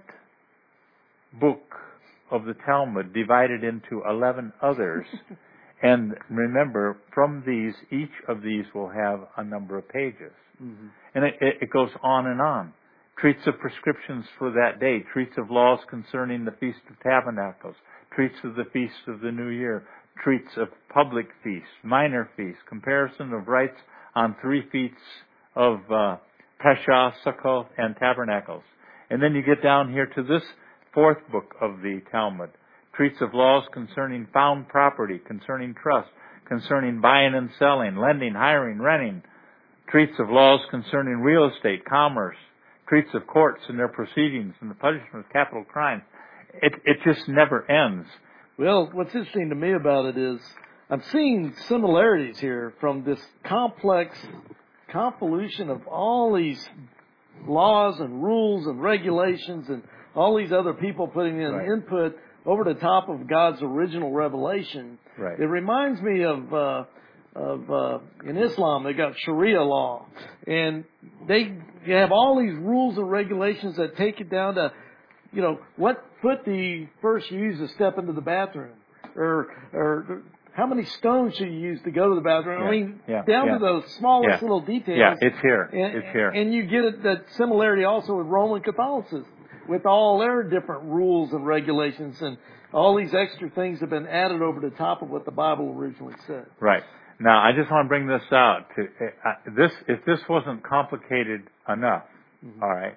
book of the Talmud divided into eleven others. And remember, from these, each of these will have a number of pages. Mm-hmm. And it, it, it goes on and on. Treats of prescriptions for that day, treats of laws concerning the Feast of Tabernacles, treats of the Feast of the New Year, treats of public feasts, minor feasts, comparison of rites on three feasts of uh, Pesach, Sukkot, and Tabernacles. And then you get down here to this fourth book of the Talmud. Treats of laws concerning found property, concerning trust, concerning buying and selling, lending, hiring, renting. Treats of laws concerning real estate, commerce. Treats of courts and their proceedings and the punishment of capital crimes. It, it just never ends. Well, what's interesting to me about it is I'm seeing similarities here from this complex convolution of all these laws and rules and regulations and all these other people putting in right. input over the top of God's original revelation. Right. It reminds me of uh, of uh, in Islam they got Sharia law, and they you have all these rules and regulations that take it down to, you know, what foot do you first use to step into the bathroom, or or how many stones should you use to go to the bathroom? Yeah. I mean, yeah. down yeah. to those smallest yeah. little details. Yeah, it's here. And, it's here. And you get it, that similarity also with Roman Catholicism, with all their different rules and regulations, and all these extra things have been added over the top of what the Bible originally said. Right. Now, I just want to bring this out. To uh, this, if this wasn't complicated enough, mm-hmm. all right.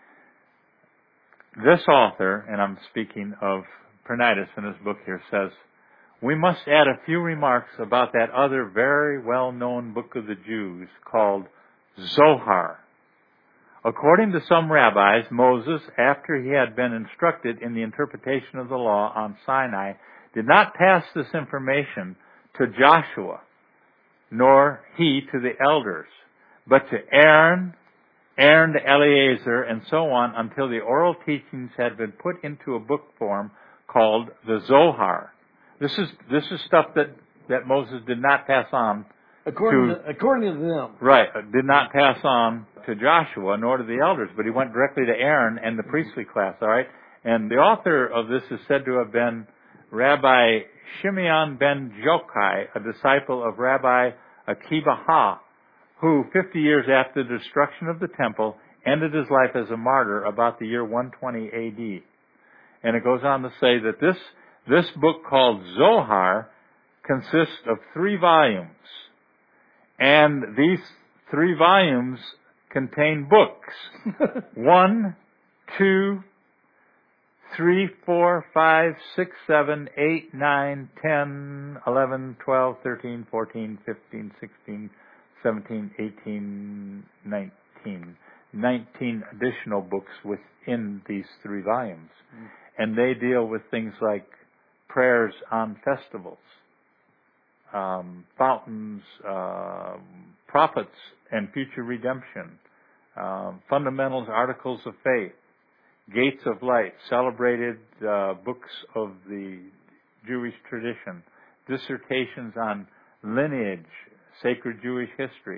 This author, and I'm speaking of Pernitis in his book here, says, we must add a few remarks about that other very well-known book of the Jews called Zohar. According to some rabbis, Moses, after he had been instructed in the interpretation of the law on Sinai, did not pass this information to Joshua, nor he to the elders, but to Aaron, Aaron to Eleazar, and so on, until the oral teachings had been put into a book form called the Zohar. This is this is stuff that, that Moses did not pass on. According to, to, according to them. Right, did not pass on to Joshua nor to the elders, but he went directly to Aaron and the priestly class, all right? And the author of this is said to have been Rabbi Shimeon ben Jochai, a disciple of Rabbi Akiba Ha, who fifty years after the destruction of the temple ended his life as a martyr about the year one twenty A D. And it goes on to say that this, this book called Zohar consists of three volumes. And these three volumes contain books. One, two, three, four, five, six, seven, eight, nine, ten, eleven, twelve, thirteen, fourteen, fifteen, sixteen, seventeen, eighteen, nineteen. nineteen additional books within these three volumes. Mm. And they deal with things like prayers on festivals, um, fountains, uh, prophets and future redemption, uh, fundamentals, articles of faith, gates of light, celebrated uh, books of the Jewish tradition, dissertations on lineage, sacred Jewish history,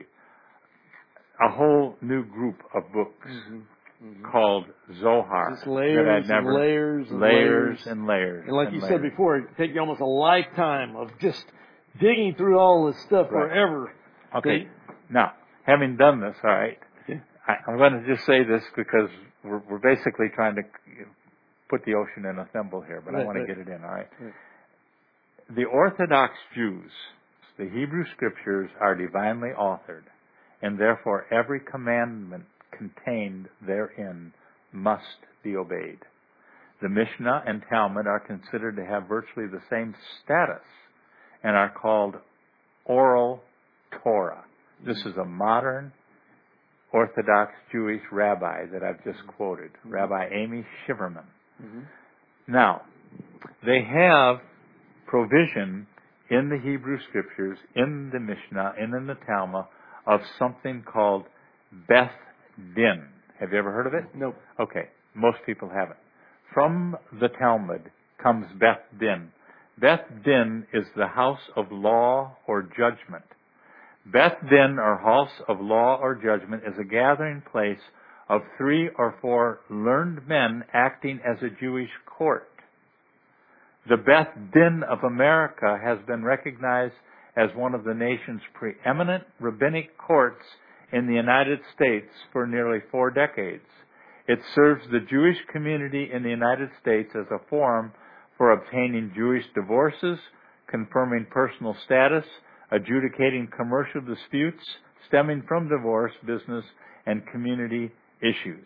a whole new group of books mm-hmm. Mm-hmm. called Zohar. Just layers that I'd never, and layers and layers. layers. and layers. And like and you layers. said before, it take you almost a lifetime of just digging through all this stuff right. forever. Okay. They, now, having done this, all right, yeah. I, I'm going to just say this because we're, we're basically trying to put the ocean in a thimble here, but right, I want right. to get it in, all right? right? The Orthodox Jews, the Hebrew Scriptures are divinely authored, and therefore every commandment contained therein must be obeyed. The Mishnah and Talmud are considered to have virtually the same status and are called oral Torah. This is a modern Orthodox Jewish rabbi that I've just quoted, mm-hmm. Rabbi Amy Shiverman. Mm-hmm. Now, they have provision in the Hebrew Scriptures, in the Mishnah, and in the Talmud, of something called Beth Din. Have you ever heard of it? No. Okay, most people haven't. From the Talmud comes Beth Din. Beth Din is the house of law or judgment. Beth Din, or house of law or judgment, is a gathering place of three or four learned men acting as a Jewish court. The Beth Din of America has been recognized as one of the nation's preeminent rabbinic courts in the United States for nearly four decades. It serves the Jewish community in the United States as a forum for obtaining Jewish divorces, confirming personal status, adjudicating commercial disputes stemming from divorce, business, and community issues.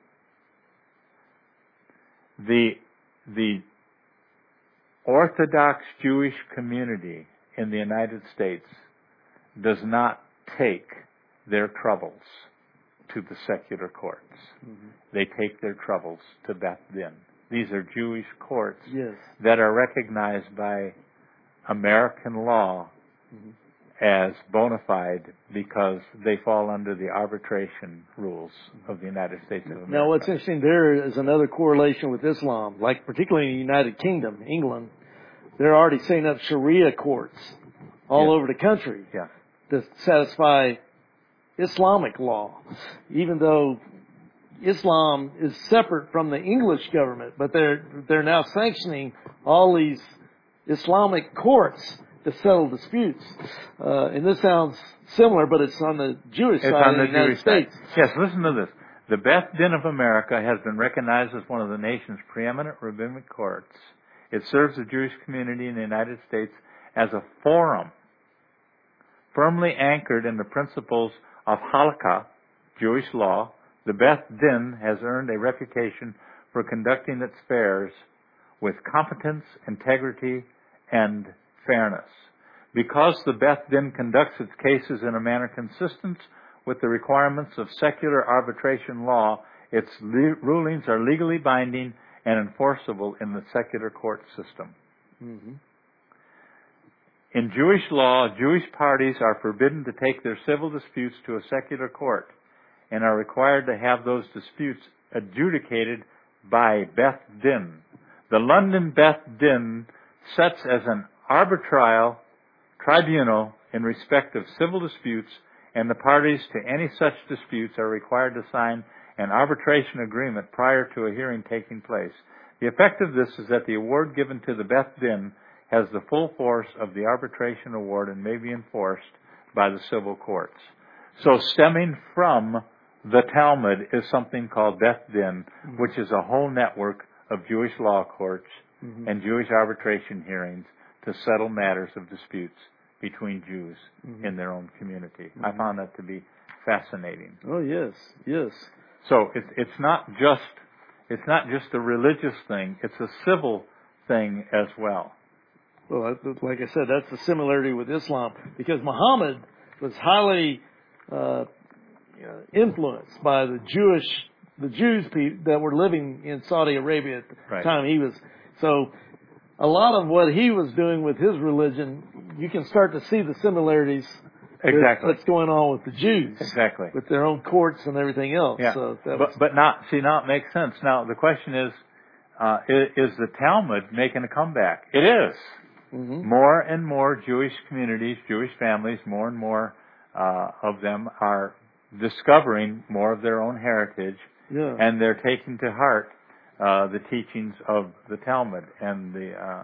The, the Orthodox Jewish community in the United States does not take their troubles to the secular courts. Mm-hmm. They take their troubles to Beth Din. These are Jewish courts yes. that are recognized by American law mm-hmm. as bona fide because they fall under the arbitration rules of the United States of America. Now, what's interesting there is another correlation with Islam, like particularly in the United Kingdom, England, they're already setting up Sharia courts all yeah. over the country yeah. to satisfy Islamic law, even though Islam is separate from the English government, but they're they're now sanctioning all these Islamic courts to settle disputes. Uh, and this sounds similar, but it's on the Jewish it's side on of the the United Jewish States. Side. Yes, listen to this. The Beth Din of America has been recognized as one of the nation's preeminent rabbinic courts. It serves the Jewish community in the United States as a forum firmly anchored in the principles of halakha, Jewish law. The Beth Din has earned a reputation for conducting its fairs with competence, integrity, and fairness. Because the Beth Din conducts its cases in a manner consistent with the requirements of secular arbitration law, its le- rulings are legally binding and enforceable in the secular court system. Mm-hmm. In Jewish law, Jewish parties are forbidden to take their civil disputes to a secular court and are required to have those disputes adjudicated by Beth Din. The London Beth Din sets as an arbitral tribunal in respect of civil disputes, and the parties to any such disputes are required to sign an arbitration agreement prior to a hearing taking place. The effect of this is that the award given to the Beth Din has the full force of the arbitration award and may be enforced by the civil courts. So stemming from the Talmud is something called Beth Din, mm-hmm. which is a whole network of Jewish law courts mm-hmm. and Jewish arbitration hearings to settle matters of disputes between Jews mm-hmm. in their own community. Mm-hmm. I found that to be fascinating. Oh yes, yes. So it's it's not just it's not just a religious thing; it's a civil thing as well. Well, like I said, that's the similarity with Islam, because Muhammad was highly uh, influenced by the Jewish, the Jews that were living in Saudi Arabia at the right. time he was. So, a lot of what he was doing with his religion, you can start to see the similarities. Exactly. With what's going on with the Jews. Exactly. With their own courts and everything else. Yeah. So that but was, but not see now it makes sense. Now the question is, uh, is, is the Talmud making a comeback? It is. Mm-hmm. More and more Jewish communities, Jewish families, more and more uh, of them are discovering more of their own heritage, yeah. and they're taking to heart uh, the teachings of the Talmud and the uh,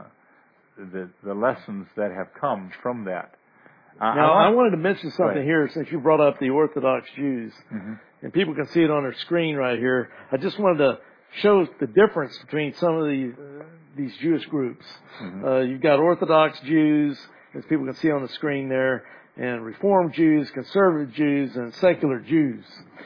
the the lessons that have come from that. Uh, now, I, want, I wanted to mention something here since you brought up the Orthodox Jews, mm-hmm. and people can see it on their screen right here. I just wanted to show the difference between some of the uh, these Jewish groups. Mm-hmm. Uh, you've got Orthodox Jews, as people can see on the screen there, and Reformed Jews, Conservative Jews, and secular Jews.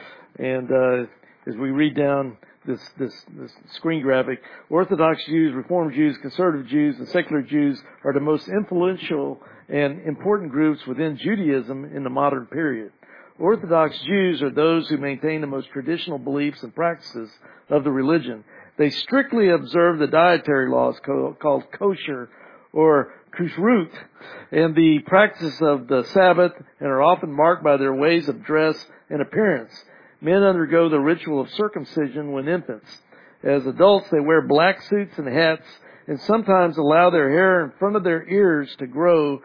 And uh, as we read down this, this this screen graphic, Orthodox Jews, Reformed Jews, Conservative Jews, and secular Jews are the most influential and important groups within Judaism in the modern period. Orthodox Jews are those who maintain the most traditional beliefs and practices of the religion. They strictly observe the dietary laws co- called kosher or kashrut and the practice of the Sabbath, and are often marked by their ways of dress and appearance. Men undergo the ritual of circumcision when infants. As adults, they wear black suits and hats, and sometimes allow their hair in front of their ears to grow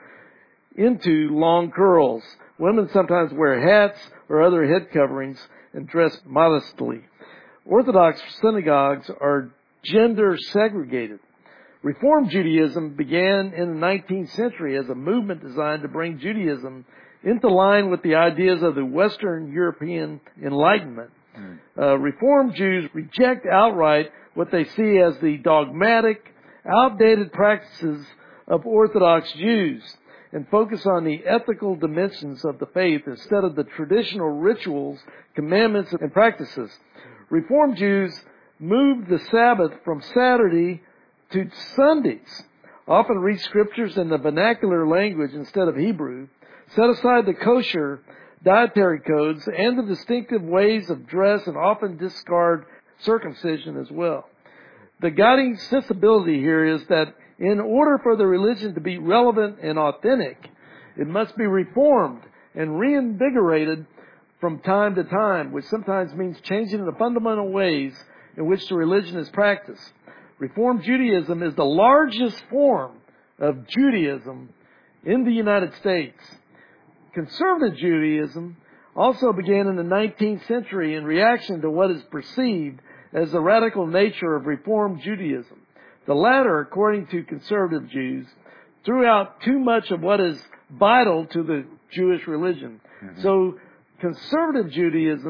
into long curls. Women sometimes wear hats or other head coverings and dress modestly. Orthodox synagogues are gender segregated. Reform Judaism began in the nineteenth century as a movement designed to bring Judaism into line with the ideas of the Western European Enlightenment. Mm. Uh, Reform Jews reject outright what they see as the dogmatic, outdated practices of Orthodox Jews and focus on the ethical dimensions of the faith instead of the traditional rituals, commandments, and practices. Reform Jews moved the Sabbath from Saturday to Sundays, often read scriptures in the vernacular language instead of Hebrew, set aside the kosher dietary codes and the distinctive ways of dress, and often discard circumcision as well. The guiding sensibility here is that in order for the religion to be relevant and authentic, it must be reformed and reinvigorated from time to time, which sometimes means changing the fundamental ways in which the religion is practiced. Reform Judaism is the largest form of Judaism in the United States. Conservative Judaism also began in the nineteenth century in reaction to what is perceived as the radical nature of Reform Judaism. The latter, according to conservative Jews, threw out too much of what is vital to the Jewish religion. Mm-hmm. So conservative Judaism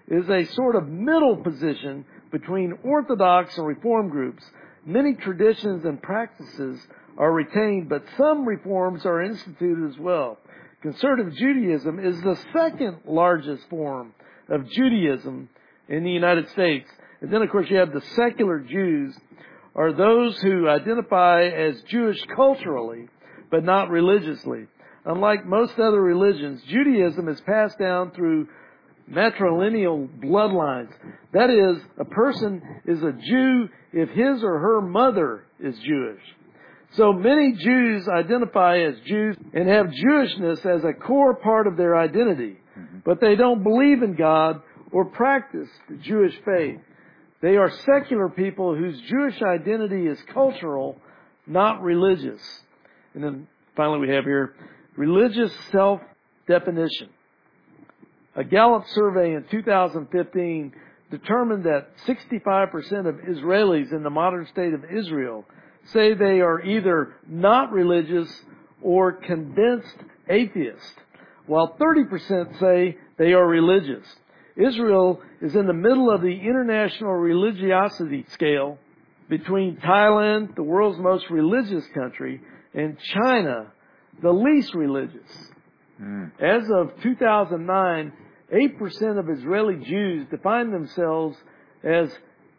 is a sort of middle position between Orthodox and Reform groups. Many traditions and practices are retained, but some reforms are instituted as well. Conservative Judaism is the second largest form of Judaism in the United States. And then, of course, you have the secular Jews, are those who identify as Jewish culturally, but not religiously. Unlike most other religions, Judaism is passed down through matrilineal bloodlines. That is, a person is a Jew if his or her mother is Jewish. So many Jews identify as Jews and have Jewishness as a core part of their identity, but they don't believe in God or practice the Jewish faith. They are secular people whose Jewish identity is cultural, not religious. And then finally we have here religious self-definition. A Gallup survey in two thousand fifteen determined that sixty-five percent of Israelis in the modern state of Israel say they are either not religious or convinced atheists, while thirty percent say they are religious. Israel is in the middle of the international religiosity scale between Thailand, the world's most religious country, and China, the least religious. Mm. As of two thousand nine, eight percent of Israeli Jews define themselves as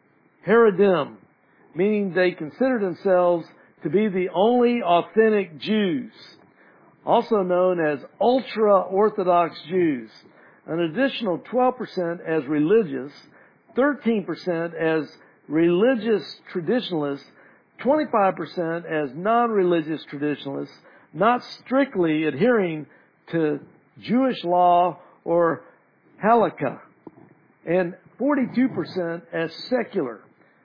Haredim, meaning they consider themselves to be the only authentic Jews, also known as ultra-Orthodox Jews. An additional twelve percent as religious, thirteen percent as religious traditionalists, twenty-five percent as non-religious traditionalists, not strictly adhering to Jewish law or halakha, and forty-two percent as secular.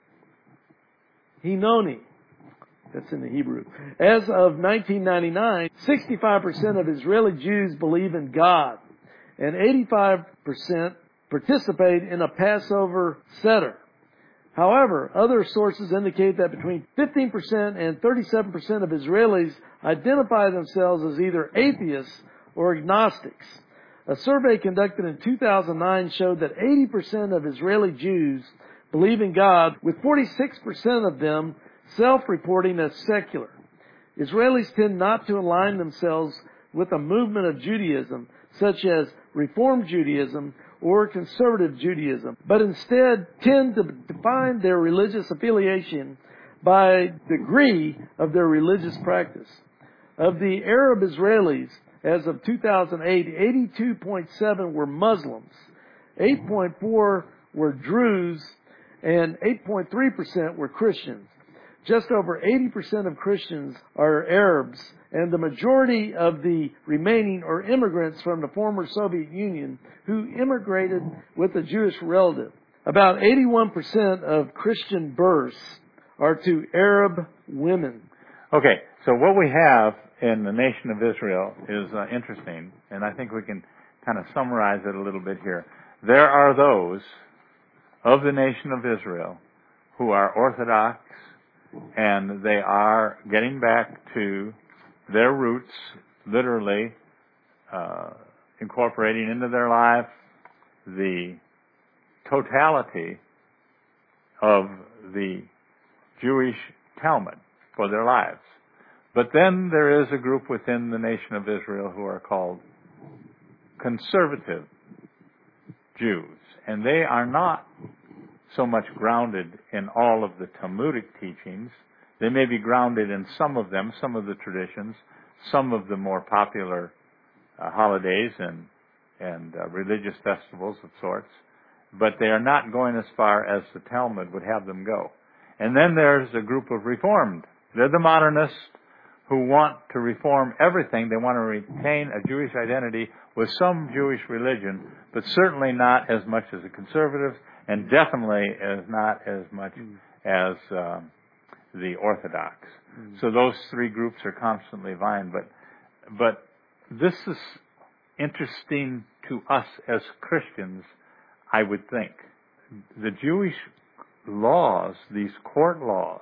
Hinoni, that's in the Hebrew. As of nineteen ninety-nine, sixty-five percent of Israeli Jews believe in God, and eighty-five percent participate in a Passover Seder. However, other sources indicate that between fifteen percent and thirty-seven percent of Israelis identify themselves as either atheists or agnostics. A survey conducted in two thousand nine showed that eighty percent of Israeli Jews believe in God, with forty-six percent of them self-reporting as secular. Israelis tend not to align themselves with a movement of Judaism, such as Reform Judaism or Conservative Judaism, but instead tend to define their religious affiliation by degree of their religious practice. Of the Arab Israelis, as of two thousand eight, eighty-two point seven were Muslims, eight point four were Druze, and eight point three percent were Christians. Just over eighty percent of Christians are Arabs, and the majority of the remaining are immigrants from the former Soviet Union who immigrated with a Jewish relative. About eighty-one percent of Christian births are to Arab women. Okay, so what we have in the nation of Israel is uh, interesting, and I think we can kind of summarize it a little bit here. There are those of the nation of Israel who are Orthodox, and they are getting back to their roots, literally uh, incorporating into their life the totality of the Jewish Talmud for their lives. But then there is a group within the nation of Israel who are called conservative Jews, and they are not so much grounded in all of the Talmudic teachings. They may be grounded in some of them, some of the traditions, some of the more popular uh, holidays and and uh, religious festivals of sorts, but they are not going as far as the Talmud would have them go. And then there's a group of Reformed. They're the modernists who want to reform everything. They want to retain a Jewish identity with some Jewish religion, but certainly not as much as the conservatives, and definitely as not as much as uh, the Orthodox. Mm. So those three groups are constantly vying. But but this is interesting to us as Christians, I would think. The Jewish laws, these court laws,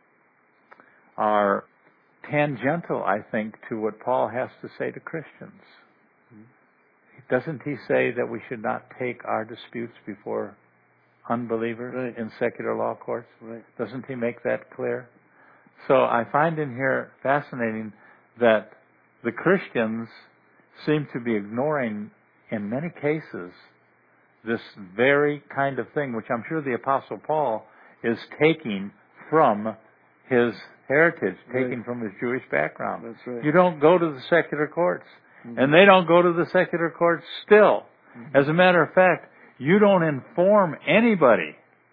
are tangential, I think, to what Paul has to say to Christians. doesn't he say that we should not take our disputes before unbelievers right. in secular law courts? Right. Doesn't he make that clear? So I find in here fascinating that the Christians seem to be ignoring, in many cases, this very kind of thing, which I'm sure the Apostle Paul is taking from his heritage, right. taking from his Jewish background. That's right. You don't go to the secular courts. Mm-hmm. And they don't go to the secular courts still. Mm-hmm. As a matter of fact, you don't inform anybody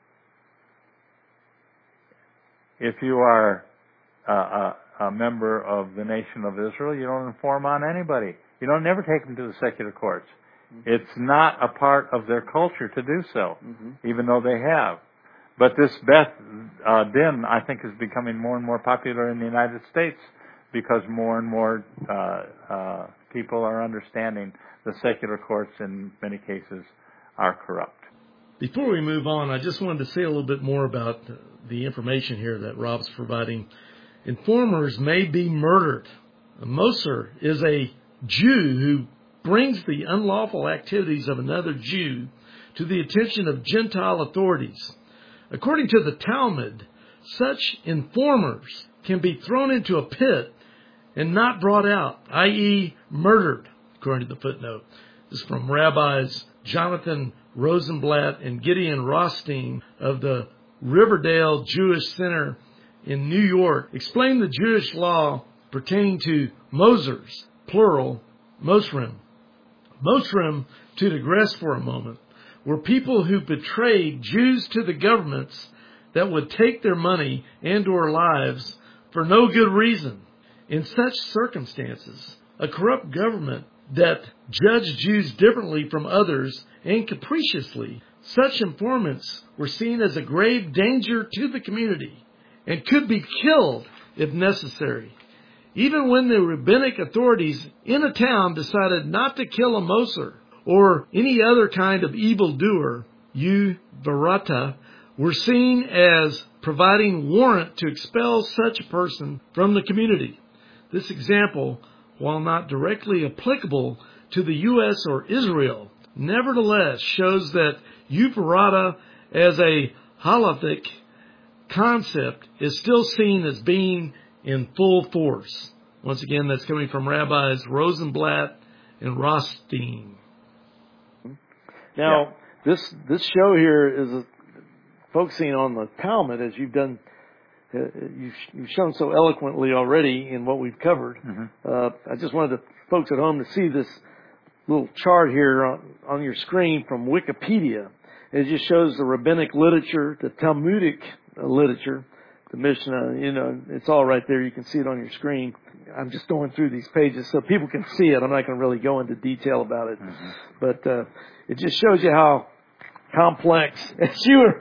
if you are a, a, a member of the nation of Israel. You don't inform on anybody. You don't never take them to the secular courts. Mm-hmm. It's not a part of their culture to do so, mm-hmm. even though they have. But this Beth uh, Din, I think, is becoming more and more popular in the United States because more and more uh, uh, people are understanding the secular courts in many cases are corrupt. Before we move on, I just wanted to say a little bit more about the information here that Rob's providing. Informers may be murdered. A Moser is a Jew who brings the unlawful activities of another Jew to the attention of Gentile authorities. According to the Talmud, such informers can be thrown into a pit and not brought out, that is murdered, according to the footnote. This is from Rabbis Jonathan Rosenblatt and Gideon Rothstein of the Riverdale Jewish Center in New York. Explain the Jewish law pertaining to Mosers, plural, Mosrim. Mosrim, to digress for a moment, were people who betrayed Jews to the governments that would take their money and or lives for no good reason. In such circumstances, a corrupt government that judged Jews differently from others and capriciously, such informants were seen as a grave danger to the community and could be killed if necessary. Even when the rabbinic authorities in a town decided not to kill a Moser or any other kind of evildoer, U Verata, were seen as providing warrant to expel such a person from the community. This example, while not directly applicable to the U S or Israel, nevertheless shows that U Verata as a halakhic concept is still seen as being in full force. Once again, that's coming from Rabbis Rosenblatt and Rothstein. Now, yeah. this this show here is a, focusing on the Talmud, as you've done. Uh, you've, you've shown so eloquently already in what we've covered. Mm-hmm. Uh, I just wanted the folks at home to see this little chart here on, on your screen from Wikipedia. It just shows the rabbinic literature, the Talmudic literature, the Mishnah. You know, it's all right there. You can see it on your screen. I'm just going through these pages so people can see it. I'm not going to really go into detail about it, mm-hmm. but uh, it just shows you how complex, as you were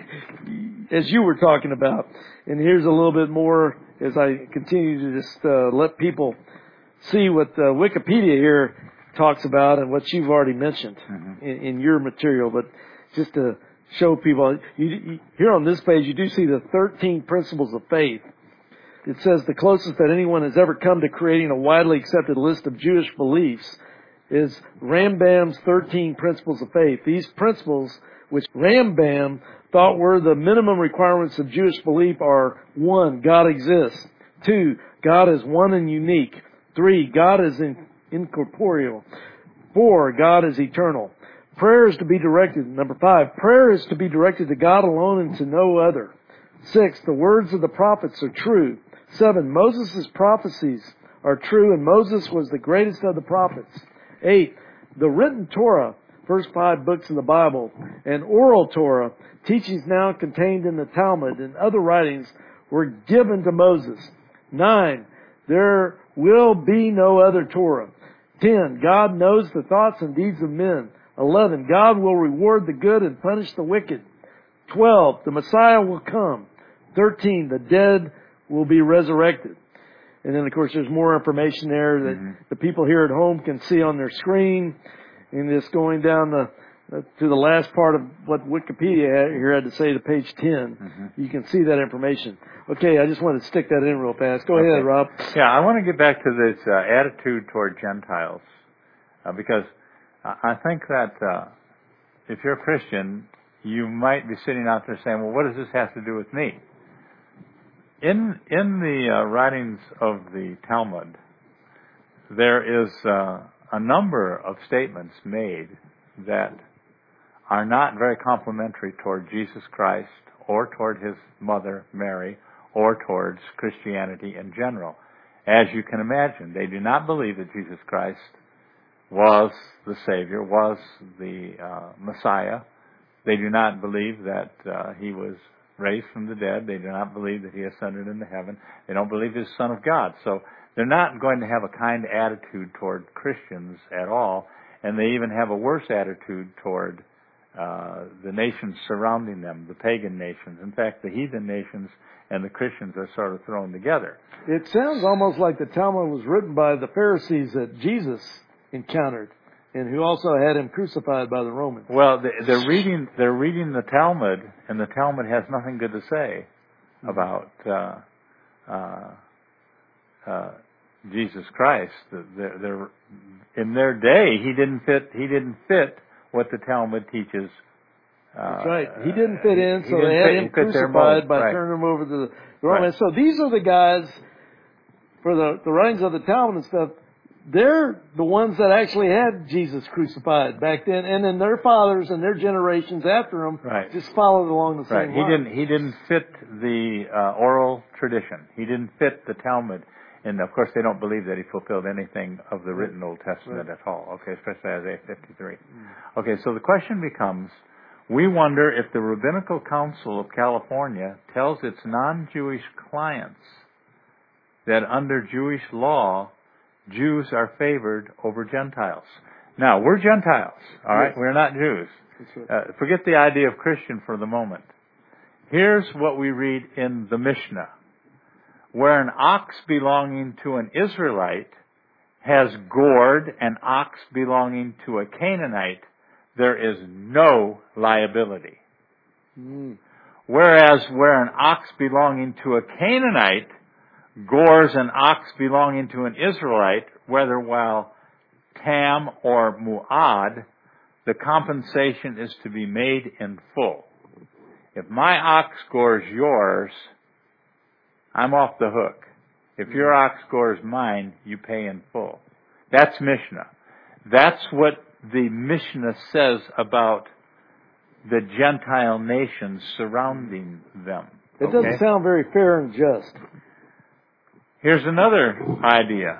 as you were talking about. And here's a little bit more as I continue to just uh, let people see what uh, Wikipedia here talks about and what you've already mentioned mm-hmm. in, in your material. But just to show people, you, you, here on this page, you do see the thirteen principles of faith. It says the closest that anyone has ever come to creating a widely accepted list of Jewish beliefs is Rambam's thirteen principles of faith. These principles, which Rambam thought were the minimum requirements of Jewish belief, are one, God exists. Two, God is one and unique. Three, God is in, incorporeal. Four, God is eternal. Prayer is to be directed. Number five, prayer is to be directed to God alone and to no other. Six, the words of the prophets are true. Seven, Moses' prophecies are true, and Moses was the greatest of the prophets. Eight, the written Torah, first five books of the Bible, and oral Torah, teachings now contained in the Talmud and other writings, were given to Moses. Nine, there will be no other Torah. Ten, God knows the thoughts and deeds of men. Eleven, God will reward the good and punish the wicked. Twelve, the Messiah will come. Thirteen, the dead will be resurrected. And then, of course, there's more information there that mm-hmm. the people here at home can see on their screen. And just going down the uh, to the last part of what Wikipedia had, here had to say to page ten, mm-hmm. you can see that information. Okay, I just wanted to stick that in real fast. Go okay. ahead, Rob. Yeah, I want to get back to this uh, attitude toward Gentiles uh, because I think that uh, if you're a Christian, you might be sitting out there saying, well, what does this have to do with me? In in the uh, writings of the Talmud, there is uh, a number of statements made that are not very complimentary toward Jesus Christ or toward his mother, Mary, or towards Christianity in general. As you can imagine, they do not believe that Jesus Christ was the Savior, was the uh, Messiah. They do not believe that uh, he was raised from the dead. They do not believe that he ascended into heaven. They don't believe he's the Son of God. So they're not going to have a kind attitude toward Christians at all, and they even have a worse attitude toward uh, the nations surrounding them, the pagan nations. In fact, the heathen nations and the Christians are sort of thrown together. It sounds almost like the Talmud was written by the Pharisees that Jesus encountered, and who also had him crucified by the Romans. Well, they're reading they're reading the Talmud, and the Talmud has nothing good to say about uh, uh, uh, Jesus Christ. They're, they're, in their day, he didn't fit. He didn't fit what the Talmud teaches. Uh, That's right. He didn't fit in, so they had fit, him crucified by right. turning him over to the Romans. Right. So these are the guys for the the writings of the Talmud and stuff. They're the ones that actually had Jesus crucified back then, and then their fathers and their generations after them right. just followed along the same right. line. He didn't. He didn't fit the uh, oral tradition. He didn't fit the Talmud, and of course they don't believe that he fulfilled anything of the written Old Testament right. at all. Okay, especially Isaiah fifty-three. Mm. Okay, so the question becomes: we wonder if the Rabbinical Council of California tells its non-Jewish clients that under Jewish law, Jews are favored over Gentiles. Now, we're Gentiles, all right? Yes. We're not Jews. Right. Uh, forget the idea of Christian for the moment. Here's what we read in the Mishnah. Where an ox belonging to an Israelite has gored an ox belonging to a Canaanite, there is no liability. Mm. Whereas where an ox belonging to a Canaanite gores an ox belonging to an Israelite, whether while tam or mu'ad, the compensation is to be made in full. If my ox gores yours, I'm off the hook. If your ox gores mine, you pay in full. That's Mishnah. That's what the Mishnah says about the Gentile nations surrounding them. It doesn't okay? sound very fair and just. Here's another idea.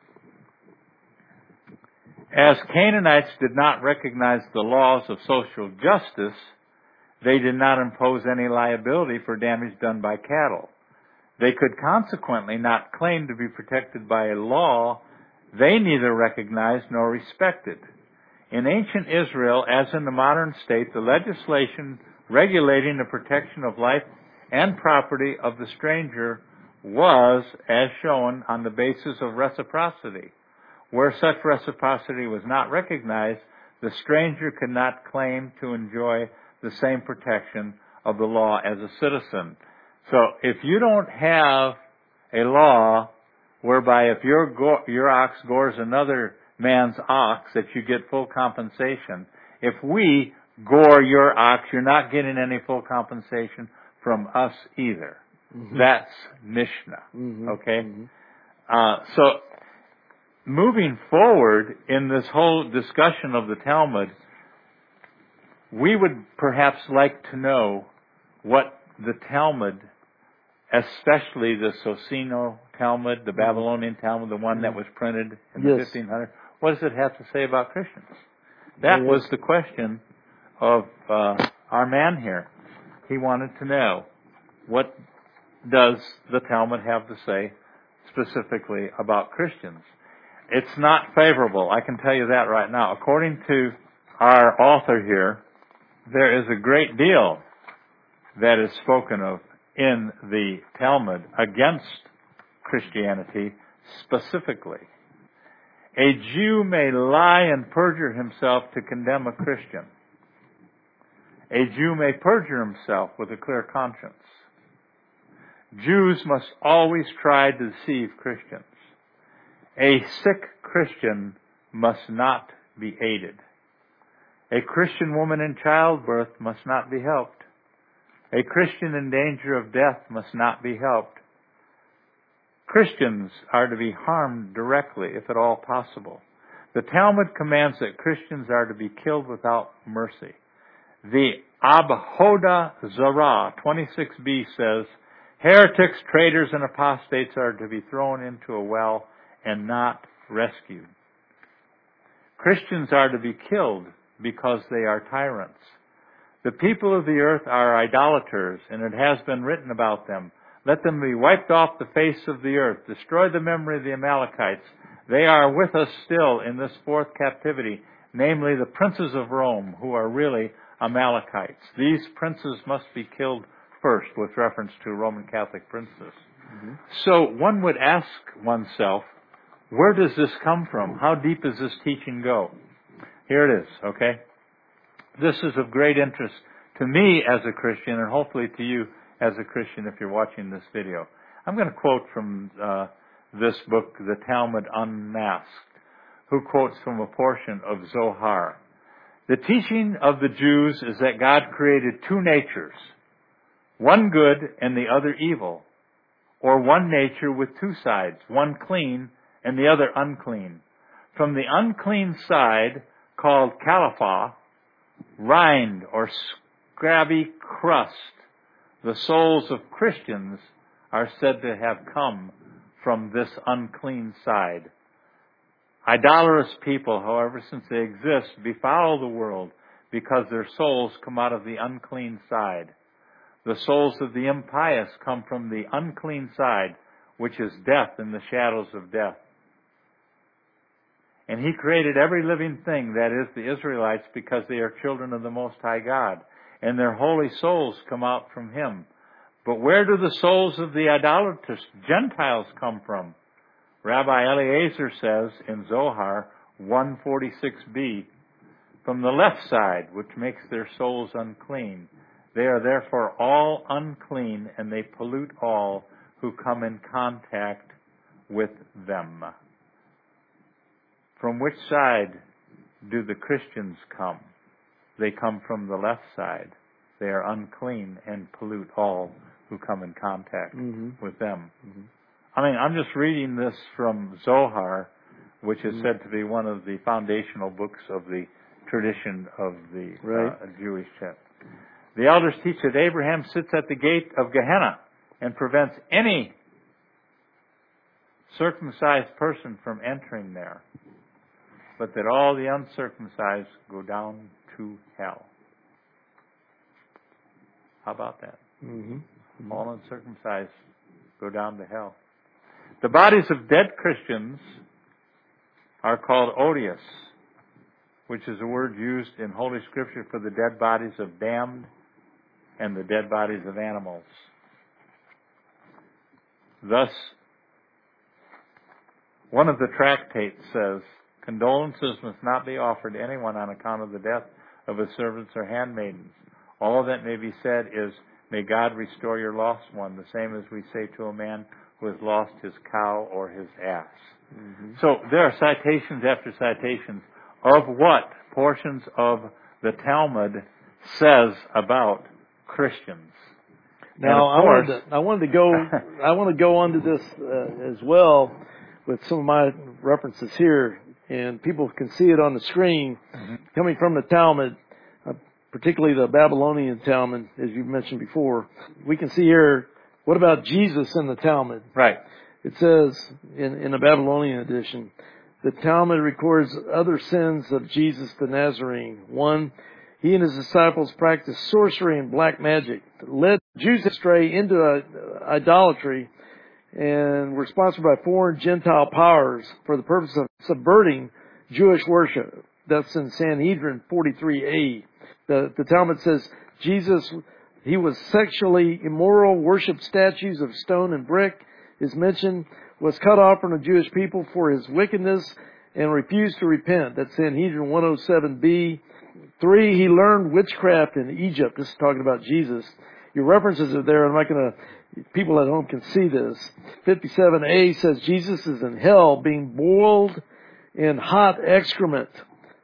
As Canaanites did not recognize the laws of social justice, they did not impose any liability for damage done by cattle. They could consequently not claim to be protected by a law they neither recognized nor respected. In ancient Israel, as in the modern state, the legislation regulating the protection of life and property of the stranger was, as shown, on the basis of reciprocity. Where such reciprocity was not recognized, the stranger could not claim to enjoy the same protection of the law as a citizen. So if you don't have a law whereby if your go- your ox gores another man's ox that you get full compensation, if we gore your ox, you're not getting any full compensation from us either. Mm-hmm. That's Mishnah. Mm-hmm. Okay? Mm-hmm. Uh, so, moving forward in this whole discussion of the Talmud, we would perhaps like to know what the Talmud, especially the Socino Talmud, the Babylonian Talmud, the one that was printed in the yes. fifteen hundreds, what does it have to say about Christians? That yes. was the question of uh, our man here. He wanted to know, what does the Talmud have to say specifically about Christians? It's not favorable, I can tell you that right now. According to our author here, there is a great deal that is spoken of in the Talmud against Christianity specifically. A Jew may lie and perjure himself to condemn a Christian. A Jew may perjure himself with a clear conscience. Jews must always try to deceive Christians. A sick Christian must not be aided. A Christian woman in childbirth must not be helped. A Christian in danger of death must not be helped. Christians are to be harmed directly, if at all possible. The Talmud commands that Christians are to be killed without mercy. The Abhoda Zarah twenty-six b says, heretics, traitors, and apostates are to be thrown into a well and not rescued. Christians are to be killed because they are tyrants. The people of the earth are idolaters, and it has been written about them. Let them be wiped off the face of the earth. Destroy the memory of the Amalekites. They are with us still in this fourth captivity, namely the princes of Rome, who are really Amalekites. These princes must be killed first, with reference to Roman Catholic princes. Mm-hmm. So one would ask oneself, where does this come from? How deep does this teaching go? Here it is, okay? This is of great interest to me as a Christian, and hopefully to you as a Christian if you're watching this video. I'm going to quote from uh, this book, The Talmud Unmasked, who quotes from a portion of Zohar. The teaching of the Jews is that God created two natures, one good and the other evil, or one nature with two sides, one clean and the other unclean. From the unclean side, called kalaphah, rind or scabby crust, the souls of Christians are said to have come from this unclean side. Idolatrous people, however, since they exist, befoul the world because their souls come out of the unclean side. The souls of the impious come from the unclean side, which is death and the shadows of death. And He created every living thing, that is, the Israelites, because they are children of the Most High God, and their holy souls come out from Him. But where do the souls of the idolatrous Gentiles come from? Rabbi Eliezer says in Zohar one forty-six b, from the left side, which makes their souls unclean. They are therefore all unclean, and they pollute all who come in contact with them. From which side do the Christians come? They come from the left side. They are unclean and pollute all who come in contact mm-hmm. with them. Mm-hmm. I mean, I'm just reading this from Zohar, which is mm-hmm. said to be one of the foundational books of the tradition of the right. uh, Jewish church. The elders teach that Abraham sits at the gate of Gehenna and prevents any circumcised person from entering there, but that all the uncircumcised go down to hell. How about that? Mm-hmm. Mm-hmm. All uncircumcised go down to hell. The bodies of dead Christians are called odious, which is a word used in Holy Scripture for the dead bodies of damned and the dead bodies of animals. Thus, one of the tractates says, condolences must not be offered to anyone on account of the death of his servants or handmaidens. All that may be said is, may God restore your lost one, the same as we say to a man who has lost his cow or his ass. Mm-hmm. So there are citations after citations of what portions of the Talmud says about Christians. Now, I wanted to, I wanted to go, I want to go on to this uh, as well with some of my references here, and people can see it on the screen. Mm-hmm. Coming from the Talmud, uh, particularly the Babylonian Talmud, as you mentioned before, we can see here, what about Jesus in the Talmud? Right. It says in, in the Babylonian edition, the Talmud records other sins of Jesus the Nazarene. One, he and his disciples practiced sorcery and black magic, led Jews astray into uh, idolatry, and were sponsored by foreign Gentile powers for the purpose of subverting Jewish worship. That's in Sanhedrin forty-three a. The, the Talmud says Jesus, he was sexually immoral, worshipped statues of stone and brick, is mentioned, was cut off from the Jewish people for his wickedness, and refused to repent. That's Sanhedrin one oh seven b. Three, he learned witchcraft in Egypt. This is talking about Jesus. Your references are there. I'm not going to, people at home can see this. fifty-seven a says Jesus is in hell being boiled in hot excrement.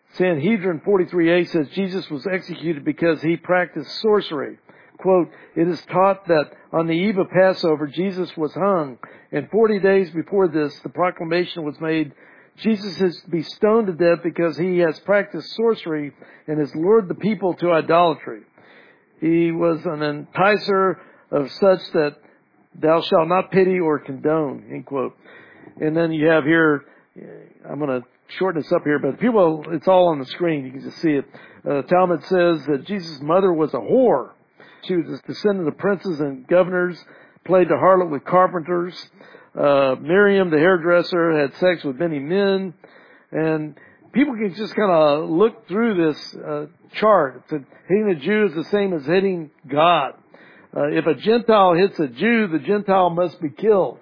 Sanhedrin forty-three a says Jesus was executed because he practiced sorcery. Quote, it is taught that on the eve of Passover, Jesus was hung, and forty days before this, the proclamation was made, Jesus is to be stoned to death because he has practiced sorcery and has lured the people to idolatry. He was an enticer of such that thou shalt not pity or condone, end quote. And then you have here, I'm going to shorten this up here, but people, it's all on the screen. You can just see it. Uh, Talmud says that Jesus' mother was a whore. She was a descendant of princes and governors, played the harlot with carpenters. Uh, Miriam, the hairdresser, had sex with many men. And people can just kind of look through this uh, chart. It's a, hitting a Jew is the same as hitting God. Uh, if a Gentile hits a Jew, the Gentile must be killed.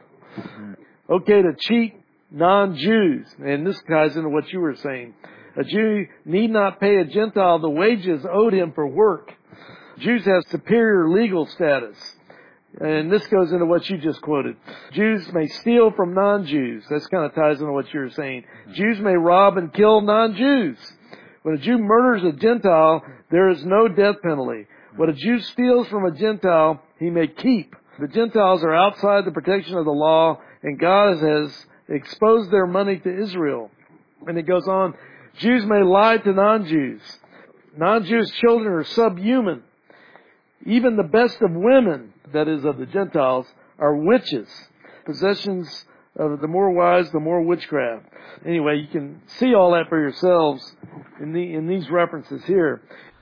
Okay to cheat non-Jews. And this ties into what you were saying. A Jew need not pay a Gentile the wages owed him for work. Jews have superior legal status. And this goes into what you just quoted. Jews may steal from non-Jews. That kind of ties into what you were saying. Jews may rob and kill non-Jews. When a Jew murders a Gentile, there is no death penalty. What a Jew steals from a Gentile, he may keep. The Gentiles are outside the protection of the law, and God has exposed their money to Israel. And it goes on, Jews may lie to non-Jews. Non-Jews' children are subhuman. Even the best of women, that is of the Gentiles, are witches. Possessions of the more wise, the more witchcraft. Anyway, you can see all that for yourselves in, the, in these references here.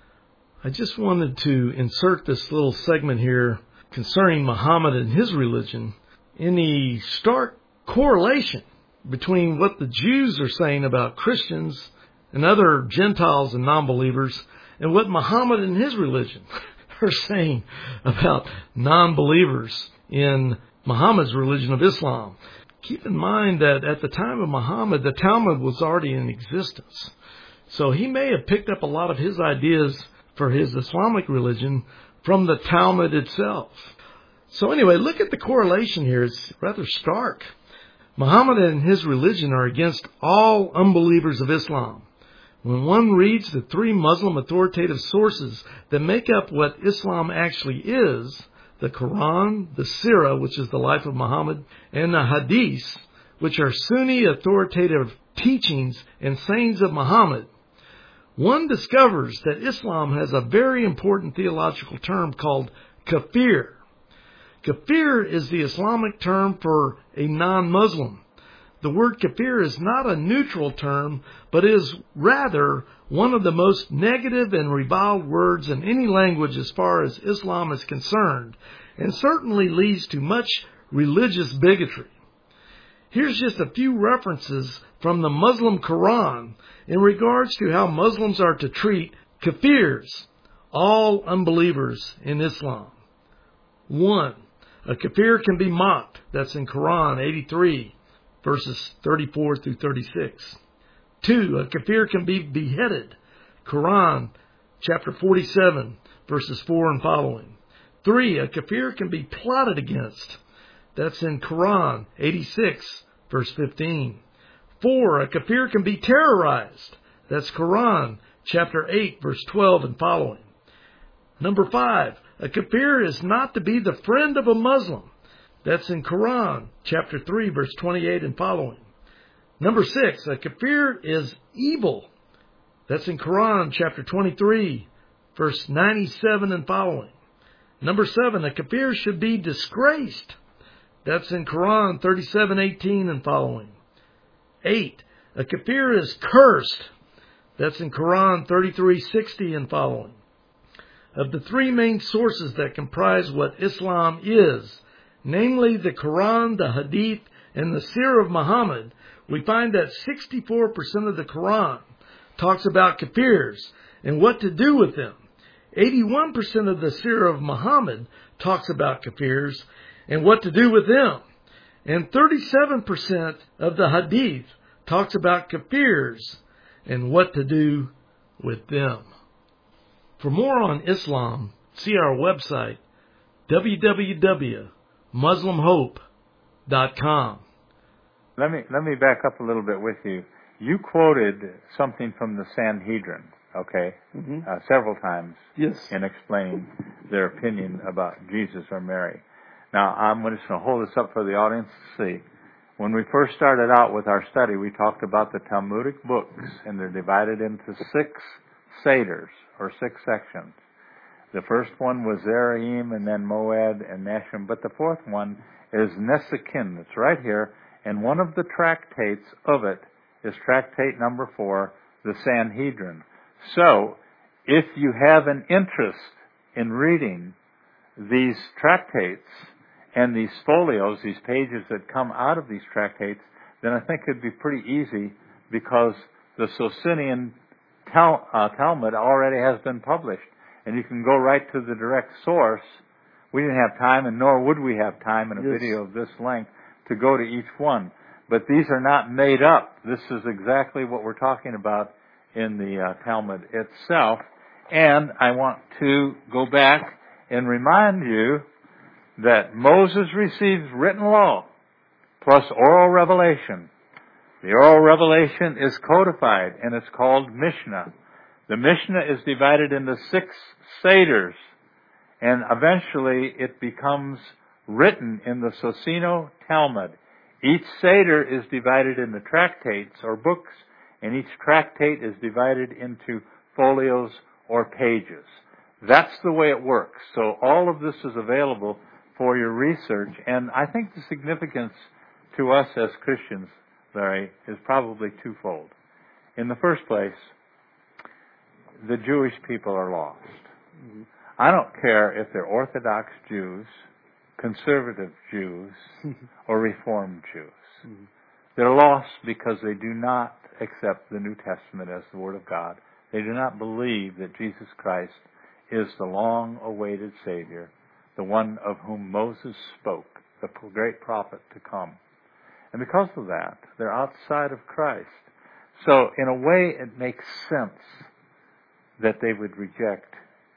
I just wanted to insert this little segment here concerning Muhammad and his religion in the stark correlation between what the Jews are saying about Christians and other Gentiles and non-believers and what Muhammad and his religion are saying about non-believers in Muhammad's religion of Islam. Keep in mind that at the time of Muhammad, the Talmud was already in existence. So he may have picked up a lot of his ideas for his Islamic religion from the Talmud itself. So anyway, look at the correlation here. It's rather stark. Muhammad and his religion are against all unbelievers of Islam. When one reads the three Muslim authoritative sources that make up what Islam actually is, the Quran, the Sirah, which is the life of Muhammad, and the Hadith, which are Sunni authoritative teachings and sayings of Muhammad, one discovers that Islam has a very important theological term called kafir. Kafir is the Islamic term for a non-Muslim. The word kafir is not a neutral term, but is rather one of the most negative and reviled words in any language as far as Islam is concerned, and certainly leads to much religious bigotry. Here's just a few references from the Muslim Quran in regards to how Muslims are to treat kafirs, all unbelievers in Islam. One, a kafir can be mocked. That's in Quran eighty-three. Verses thirty-four through thirty-six. Two, a kafir can be beheaded. Quran, chapter forty-seven, verses four and following. Three, a kafir can be plotted against. That's in Quran, eighty-six, verse fifteen. Four, a kafir can be terrorized. That's Quran, chapter eight, verse twelve and following. Number five, a kafir is not to be the friend of a Muslim. That's in Quran, chapter three, verse twenty-eight and following. Number six, a kafir is evil. That's in Quran, chapter twenty-three, verse ninety-seven and following. Number seven, a kafir should be disgraced. That's in Quran, thirty-seven eighteen and following. Eight, a kafir is cursed. That's in Quran, thirty-three sixty and following. Of the three main sources that comprise what Islam is, namely the Quran, the Hadith, and the Sirah of Muhammad, we find that sixty-four percent of the Quran talks about kafirs and what to do with them. eighty-one percent of the Sirah of Muhammad talks about kafirs and what to do with them. And thirty-seven percent of the Hadith talks about kafirs and what to do with them. For more on Islam, see our website, w w w dot muslim hope dot com. Let me let me back up a little bit with you. you quoted something from the Sanhedrin, okay, Mm-hmm. uh, several times Yes. in explaining their opinion about Jesus or Mary. Now, I'm just going to hold this up for the audience to see. When we first started out with our study, we talked about the Talmudic books, and they're divided into six seders, or six sections. The first one was Zeraim, and then Moed and Nashim, but the fourth one is Nesekin. It's right here, and one of the tractates of it is tractate number four, the Sanhedrin. So, if you have an interest in reading these tractates and these folios, these pages that come out of these tractates, then I think it'd be pretty easy, because the Socinian Tal- uh, Talmud already has been published, and you can go right to the direct source. We didn't have time, and nor would we have time in a Yes. video of this length to go to each one. But these are not made up. This is exactly what we're talking about in the uh, Talmud itself. And I want to go back and remind you that Moses receives written law plus oral revelation. The oral revelation is codified, and it's called Mishnah. The Mishnah is divided into six seders, and eventually it becomes written in the Socino Talmud. Each seder is divided into tractates or books, and each tractate is divided into folios or pages. That's the way it works. So all of this is available for your research, and I think the significance to us as Christians, Larry, is probably twofold. In the first place, the Jewish people are lost. Mm-hmm. I don't care if they're Orthodox Jews, conservative Jews, or Reformed Jews. Mm-hmm. They're lost because they do not accept the New Testament as the Word of God. They do not believe that Jesus Christ is the long-awaited Savior, the one of whom Moses spoke, the great prophet to come. And because of that, they're outside of Christ. So, in a way, it makes sense that they would reject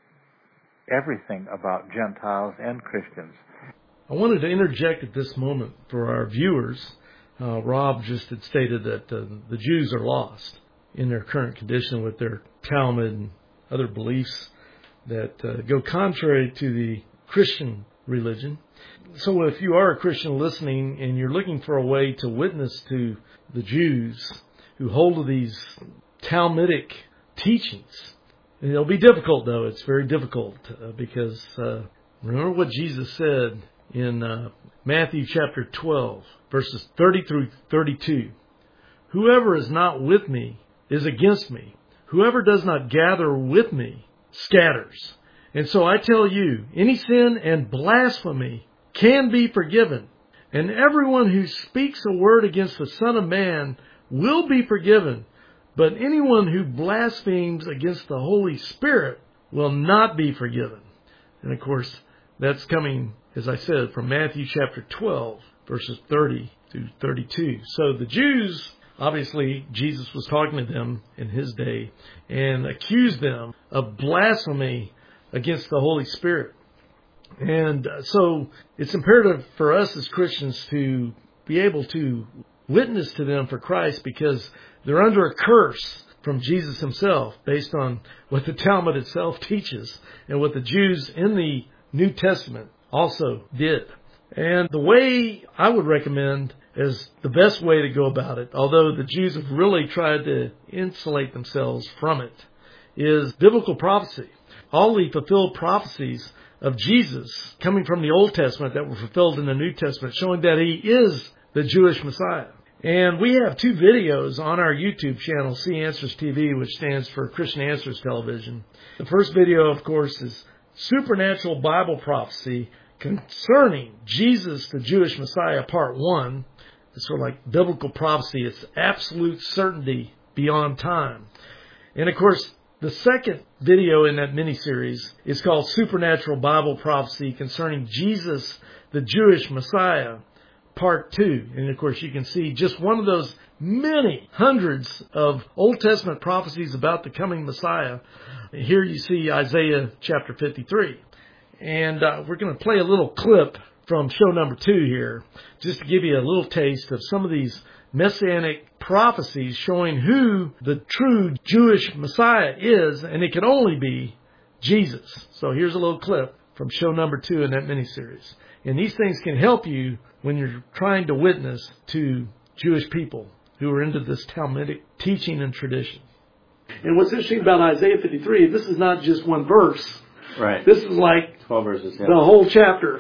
everything about Gentiles and Christians. I wanted to interject at this moment for our viewers. Uh, Rob just had stated that uh, the Jews are lost in their current condition with their Talmud and other beliefs that uh, go contrary to the Christian religion. So if you are a Christian listening and you're looking for a way to witness to the Jews who hold to these Talmudic teachings, and it'll be difficult, though. It's very difficult uh, because uh, remember what Jesus said in uh, Matthew chapter twelve, verses thirty through thirty-two. Whoever is not with me is against me. Whoever does not gather with me scatters. And so I tell you, any sin and blasphemy can be forgiven. And everyone who speaks a word against the Son of Man will be forgiven. But anyone who blasphemes against the Holy Spirit will not be forgiven. And of course, that's coming, as I said, from Matthew chapter twelve, verses thirty through thirty-two. So the Jews, obviously, Jesus was talking to them in his day and accused them of blasphemy against the Holy Spirit. And so it's imperative for us as Christians to be able to witness to them for Christ, because they're under a curse from Jesus himself based on what the Talmud itself teaches and what the Jews in the New Testament also did. And the way I would recommend is the best way to go about it, although the Jews have really tried to insulate themselves from it, is biblical prophecy. All the fulfilled prophecies of Jesus coming from the Old Testament that were fulfilled in the New Testament, showing that he is the Jewish Messiah. And we have two videos on our YouTube channel, See Answers T V, which stands for Christian Answers Television. The first video, of course, is Supernatural Bible Prophecy Concerning Jesus, the Jewish Messiah, Part one. It's sort of like biblical prophecy. It's absolute certainty beyond time. And, of course, the second video in that mini-series is called Supernatural Bible Prophecy Concerning Jesus, the Jewish Messiah, Part two. And, of course, you can see just one of those many hundreds of Old Testament prophecies about the coming Messiah. Here you see Isaiah chapter fifty-three. And uh, we're going to play a little clip from show number two here, just to give you a little taste of some of these messianic prophecies showing who the true Jewish Messiah is, and it can only be Jesus. So here's a little clip from show number two in that miniseries. And these things can help you when you're trying to witness to Jewish people who are into this Talmudic teaching and tradition. And what's interesting about Isaiah fifty-three, this is not just one verse. Right. This is like twelve verses, yeah. the whole chapter.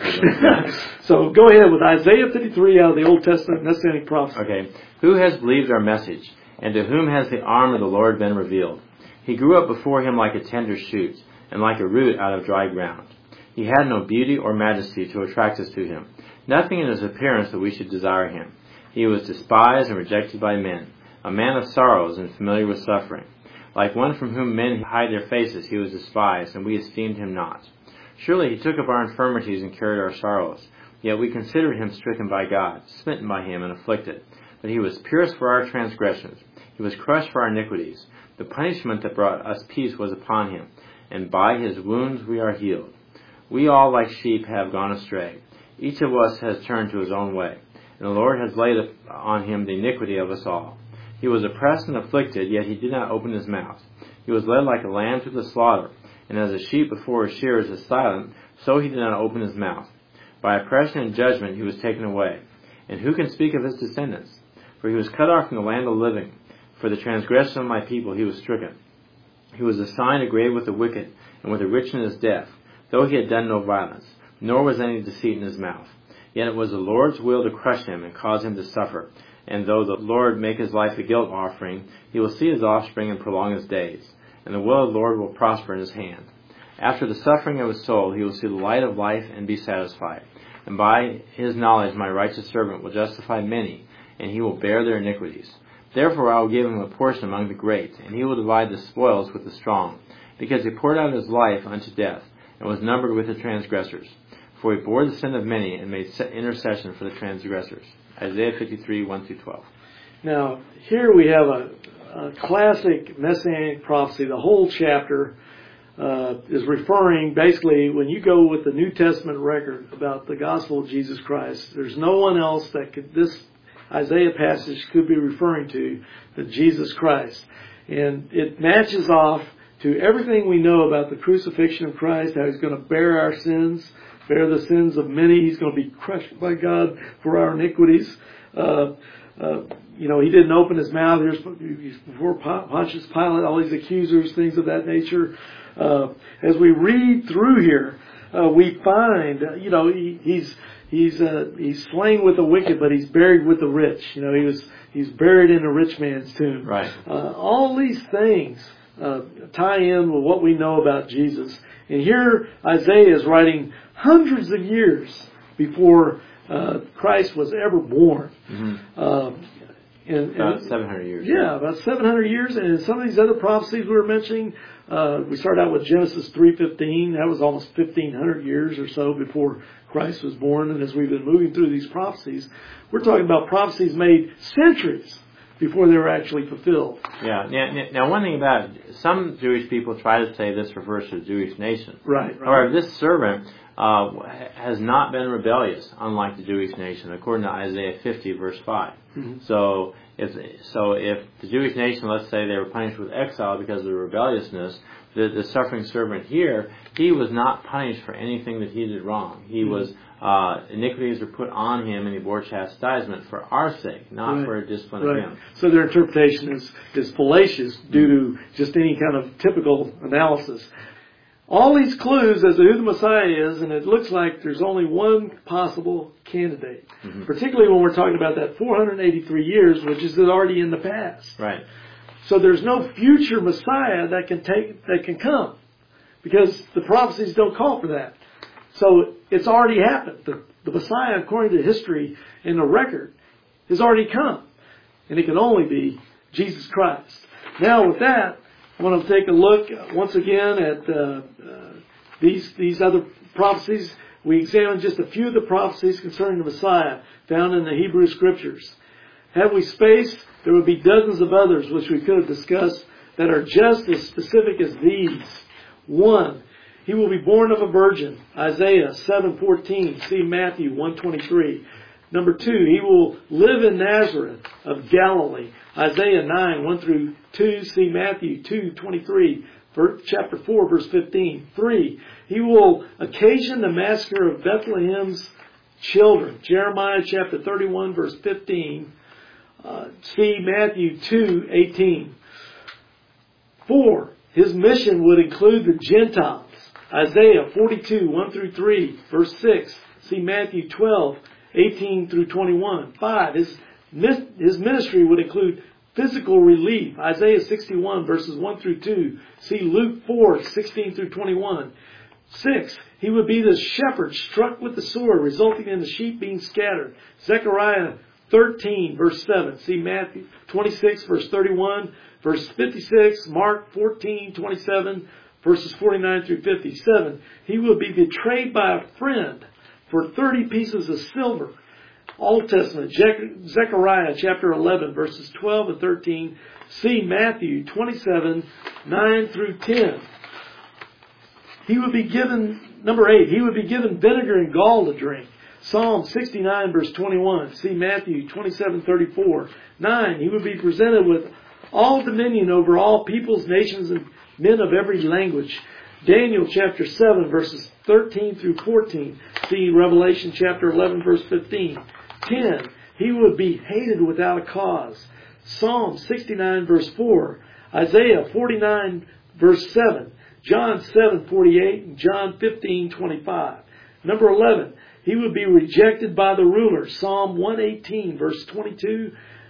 So go ahead with Isaiah fifty-three out of the Old Testament Messianic prophecy. Okay. Who has believed our message, and to whom has the arm of the Lord been revealed? He grew up before him like a tender shoot, and like a root out of dry ground. He had no beauty or majesty to attract us to him, nothing in his appearance that we should desire him. He was despised and rejected by men, a man of sorrows and familiar with suffering. Like one from whom men hide their faces, he was despised, and we esteemed him not. Surely he took up our infirmities and carried our sorrows. Yet we considered him stricken by God, smitten by him, and afflicted. But he was pierced for our transgressions. He was crushed for our iniquities. The punishment that brought us peace was upon him, and by his wounds we are healed. We all like sheep have gone astray. Each of us has turned to his own way, and the Lord has laid on him the iniquity of us all. He was oppressed and afflicted, yet he did not open his mouth. He was led like a lamb to the slaughter, and as a sheep before his shearers is silent, so he did not open his mouth. By oppression and judgment he was taken away. And who can speak of his descendants? For he was cut off from the land of the living. For the transgression of my people he was stricken. He was assigned a grave with the wicked, and with the rich in his death, though he had done no violence, nor was any deceit in his mouth. Yet it was the Lord's will to crush him and cause him to suffer. And though the Lord make his life a guilt offering, he will see his offspring and prolong his days. And the will of the Lord will prosper in his hand. After the suffering of his soul, he will see the light of life and be satisfied. And by his knowledge my righteous servant will justify many, and he will bear their iniquities. Therefore I will give him a portion among the great, and he will divide the spoils with the strong, because he poured out his life unto death, and was numbered with the transgressors. For he bore the sin of many, and made intercession for the transgressors. Isaiah fifty-three, one through twelve. Now, here we have a, a classic Messianic prophecy. The whole chapter uh, is referring, basically, when you go with the New Testament record about the gospel of Jesus Christ, there's no one else that could, this Isaiah passage could be referring to than Jesus Christ. And it matches off to everything we know about the crucifixion of Christ, how he's going to bear our sins, bear the sins of many. He's going to be crushed by God for our iniquities. Uh, uh, you know, he didn't open his mouth. Here's before Pontius Pilate, all these accusers, things of that nature. Uh, as we read through here, uh, we find, uh, you know, he, he's he's uh, he's slain with the wicked, but he's buried with the rich. You know, he was he's buried in a rich man's tomb. Right. Uh, all these things uh, tie in with what we know about Jesus. And here Isaiah is writing hundreds of years before uh, Christ was ever born. Mm-hmm. Uh, and, about and, seven hundred years. Yeah, about seven hundred years. And in some of these other prophecies we were mentioning, uh, we started out with Genesis three fifteen. That was almost fifteen hundred years or so before Christ was born. And as we've been moving through these prophecies, we're talking about prophecies made centuries before they were actually fulfilled. Yeah. Now, now, one thing about it, some Jewish people try to say this refers to the Jewish nation. Right. right. However, this servant uh, has not been rebellious, unlike the Jewish nation, according to Isaiah fifty, verse five. Mm-hmm. So, if so, if the Jewish nation, let's say they were punished with exile because of their rebelliousness, the, the suffering servant here, he was not punished for anything that he did wrong. He mm-hmm. was uh, iniquities were put on him, and he bore chastisement for our sake, not right. for a discipline right. of him. So their interpretation is is fallacious due to just any kind of typical analysis. All these clues as to who the Messiah is, and it looks like there's only one possible candidate, mm-hmm. particularly when we're talking about that four hundred eighty-three years, which is already in the past. Right. So there's no future Messiah that can take that can come, because the prophecies don't call for that. So it's already happened. The, the Messiah, according to history and the record, has already come, and it can only be Jesus Christ. Now, with that, I want to take a look once again at uh, uh, these these other prophecies. We examined just a few of the prophecies concerning the Messiah found in the Hebrew Scriptures. Had we space, there would be dozens of others which we could have discussed that are just as specific as these. One, he will be born of a virgin. Isaiah seven fourteen. See Matthew one twenty-three. Number two, he will live in Nazareth of Galilee. Isaiah nine, one through two. See Matthew two, twenty-three. Chapter four, verse fifteen. Three, he will occasion the massacre of Bethlehem's children. Jeremiah chapter thirty-one, verse fifteen. Uh, see Matthew two, eighteen. Four, his mission would include the Gentiles. Isaiah forty-two, one through three, verse six. See Matthew twelve, eighteen through twenty-one. Five, his, his ministry would include physical relief. Isaiah sixty-one, verses one through two. See Luke four, sixteen through twenty-one. Six, he would be the shepherd struck with the sword, resulting in the sheep being scattered. Zechariah thirteen, verse seven. See Matthew twenty-six, verse thirty-one. Verse fifty-six, Mark fourteen, twenty-seven, verses forty-nine through fifty-seven. He will be betrayed by a friend for thirty pieces of silver. Old Testament, Zechariah chapter eleven, verses twelve and thirteen. See Matthew twenty-seven, nine through ten. He would be given, number eight, he would be given vinegar and gall to drink. Psalm sixty-nine, verse twenty-one. See Matthew twenty-seven, thirty-four. Nine, he would be presented with all dominion over all peoples, nations, and men of every language. Daniel chapter seven, verses thirteen through fourteen. See Revelation chapter eleven, verse fifteen. ten. He would be hated without a cause. Psalm sixty-nine, verse four. Isaiah forty-nine, verse seven. John seven, forty-eight, and John fifteen, twenty-five. Number eleven. He would be rejected by the rulers. Psalm one eighteen, verse twenty-two.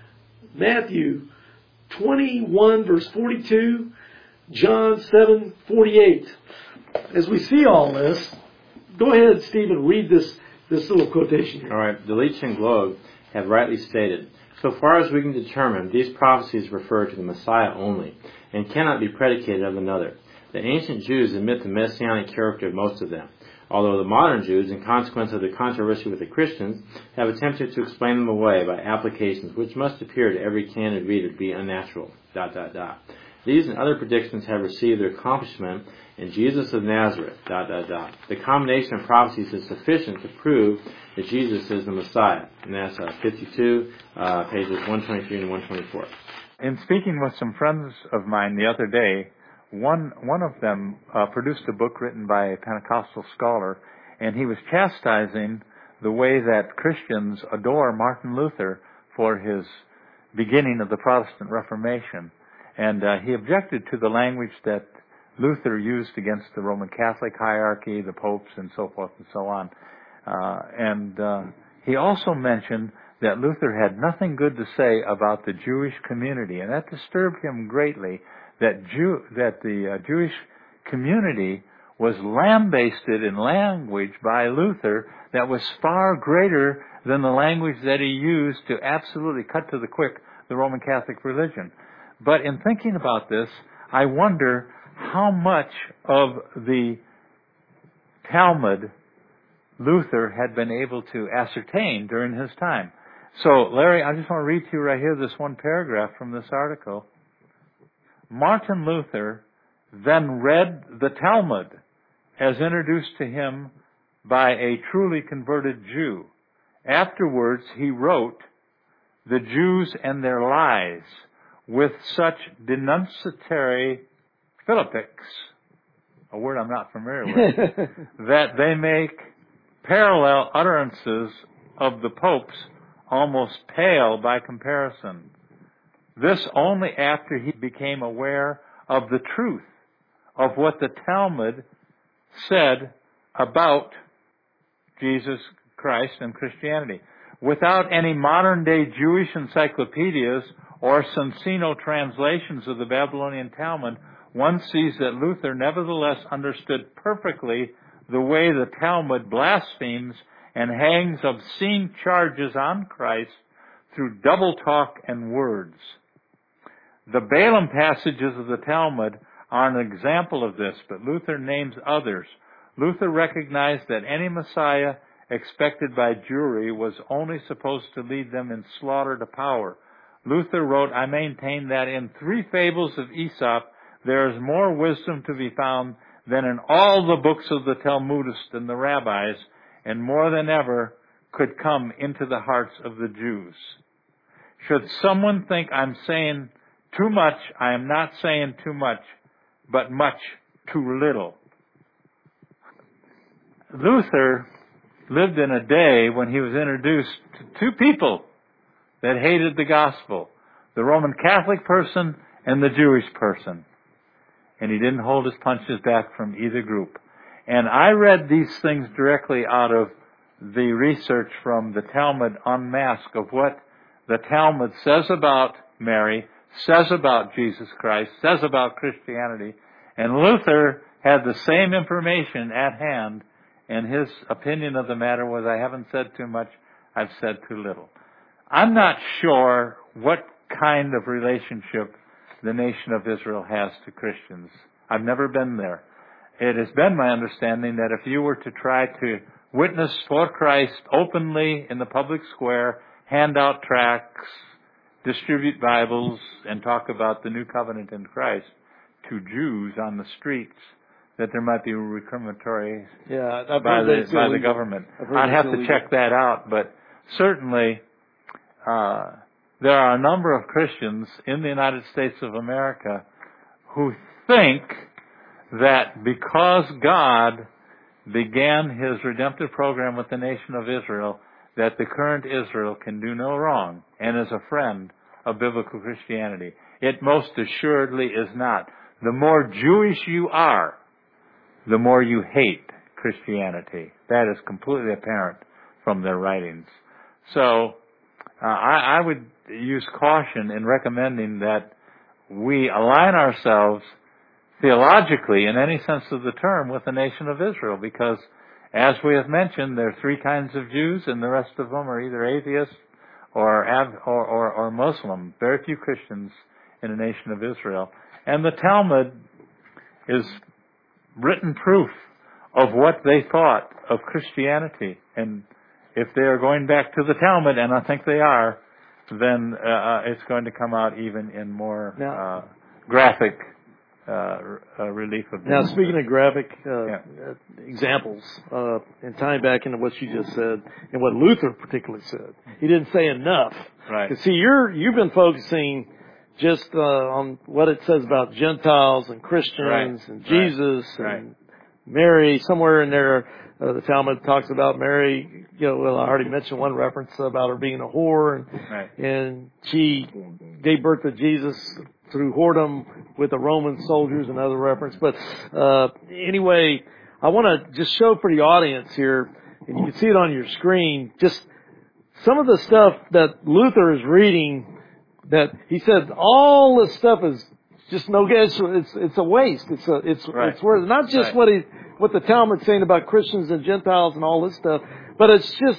Matthew twenty-one, verse forty-two. John seven, forty-eight. As we see all this, go ahead, Stephen, read this, this little quotation here. All right. The Leach and Globe have rightly stated, so far as we can determine, these prophecies refer to the Messiah only and cannot be predicated of another. The ancient Jews admit the messianic character of most of them, although the modern Jews, in consequence of the controversy with the Christians, have attempted to explain them away by applications which must appear to every candid reader to be unnatural. Dot, dot, dot. These and other predictions have received their accomplishment in Jesus of Nazareth. Dot, dot, dot. The combination of prophecies is sufficient to prove that Jesus is the Messiah. And that's uh, fifty-two, uh, pages one twenty-three and one twenty-four. In speaking with some friends of mine the other day, one one of them uh, produced a book written by a Pentecostal scholar, and he was chastising the way that Christians adore Martin Luther for his beginning of the Protestant Reformation. And uh, he objected to the language that Luther used against the Roman Catholic hierarchy, the popes, and so forth and so on. Uh, and uh, he also mentioned that Luther had nothing good to say about the Jewish community, and that disturbed him greatly, that Jew, that the uh, Jewish community was lambasted in language by Luther that was far greater than the language that he used to absolutely cut to the quick the Roman Catholic religion. But in thinking about this, I wonder how much of the Talmud Luther had been able to ascertain during his time. So, Larry, I just want to read to you right here this one paragraph from this article. Martin Luther then read the Talmud as introduced to him by a truly converted Jew. Afterwards, he wrote, "The Jews and Their Lies," with such denunciatory philippics, a word I'm not familiar with, that they make parallel utterances of the popes almost pale by comparison. This only after he became aware of the truth of what the Talmud said about Jesus Christ and Christianity. Without any modern-day Jewish encyclopedias or Soncino translations of the Babylonian Talmud, one sees that Luther nevertheless understood perfectly the way the Talmud blasphemes and hangs obscene charges on Christ through double talk and words. The Balaam passages of the Talmud are an example of this, but Luther names others. Luther recognized that any Messiah expected by Jewry was only supposed to lead them in slaughter to power. Luther wrote, "I maintain that in three fables of Aesop there is more wisdom to be found than in all the books of the Talmudists and the rabbis, and more than ever could come into the hearts of the Jews. Should someone think I'm saying too much, I am not saying too much, but much too little. Luther lived in a day when he was introduced to two people that hated the gospel, the Roman Catholic person and the Jewish person. And he didn't hold his punches back from either group. And I read these things directly out of the research from the Talmud en masse of what the Talmud says about Mary, says about Jesus Christ, says about Christianity. And Luther had the same information at hand, and his opinion of the matter was, I haven't said too much, I've said too little. I'm not sure what kind of relationship the nation of Israel has to Christians. I've never been there. It has been my understanding that if you were to try to witness for Christ openly in the public square, hand out tracts, distribute Bibles, and talk about the new covenant in Christ to Jews on the streets, that there might be recriminatory yeah, I've by, heard the, that's by the illegal. government. I've heard I'd have it's to illegal. check that out, but certainly uh, there are a number of Christians in the United States of America who think that because God began His redemptive program with the nation of Israel, that the current Israel can do no wrong and is a friend of biblical Christianity. It most assuredly is not. The more Jewish you are, the more you hate Christianity. That is completely apparent from their writings. So uh, I, I would use caution in recommending that we align ourselves theologically, in any sense of the term, with the nation of Israel, because as we have mentioned, there are three kinds of Jews, and the rest of them are either atheists or, or, or, or Muslim. Very few Christians in the nation of Israel. And the Talmud is written proof of what they thought of Christianity. And if they are going back to the Talmud, and I think they are, then uh, it's going to come out even in more uh, graphic uh, uh, relief of this. Now, speaking of graphic uh, Yeah. uh, examples, uh, and tying back into what you just said, and what Luther particularly said, he didn't say enough. Right. Because see, you're you've been focusing just uh, on what it says about Gentiles and Christians Right. and Jesus Right. and Mary. Somewhere in there, uh, the Talmud talks about Mary. You know, well, I already mentioned one reference about her being a whore, and, Right. and she gave birth to Jesus through whoredom with the Roman soldiers, another reference. But uh, anyway, I want to just show for the audience here, and you can see it on your screen, just some of the stuff that Luther is reading. That he said all this stuff is just no good. It's it's, it's a waste. It's a it's Right. it's worth not just Right. what he what the Talmud's saying about Christians and Gentiles and all this stuff, but it's just,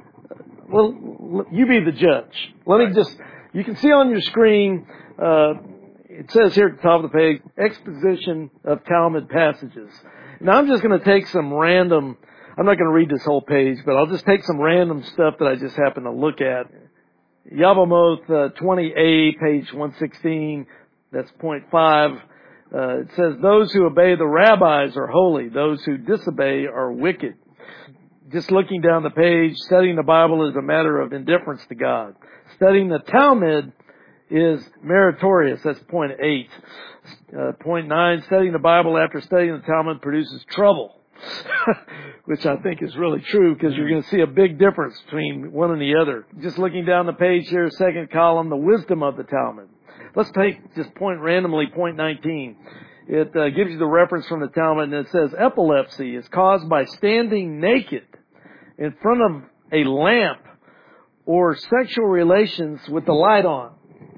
well, you be the judge. Let Right. me just, you can see on your screen, uh, it says here at the top of the page, exposition of Talmud passages. Now I'm just going to take some random, I'm not going to read this whole page, but I'll just take some random stuff that I just happen to look at. Yavamoth uh, twenty A, page one sixteen, that's point five. Uh, it says, those who obey the rabbis are holy. Those who disobey are wicked. Just looking down the page, studying the Bible is a matter of indifference to God. Studying the Talmud is meritorious. That's point eight. Uh, point nine, studying the Bible after studying the Talmud produces trouble. Which I think is really true, because you're going to see a big difference between one and the other. Just looking down the page here, second column, the wisdom of the Talmud. Let's take just point randomly, point nineteen. It uh, gives you the reference from the Talmud, and it says epilepsy is caused by standing naked in front of a lamp or sexual relations with the light on.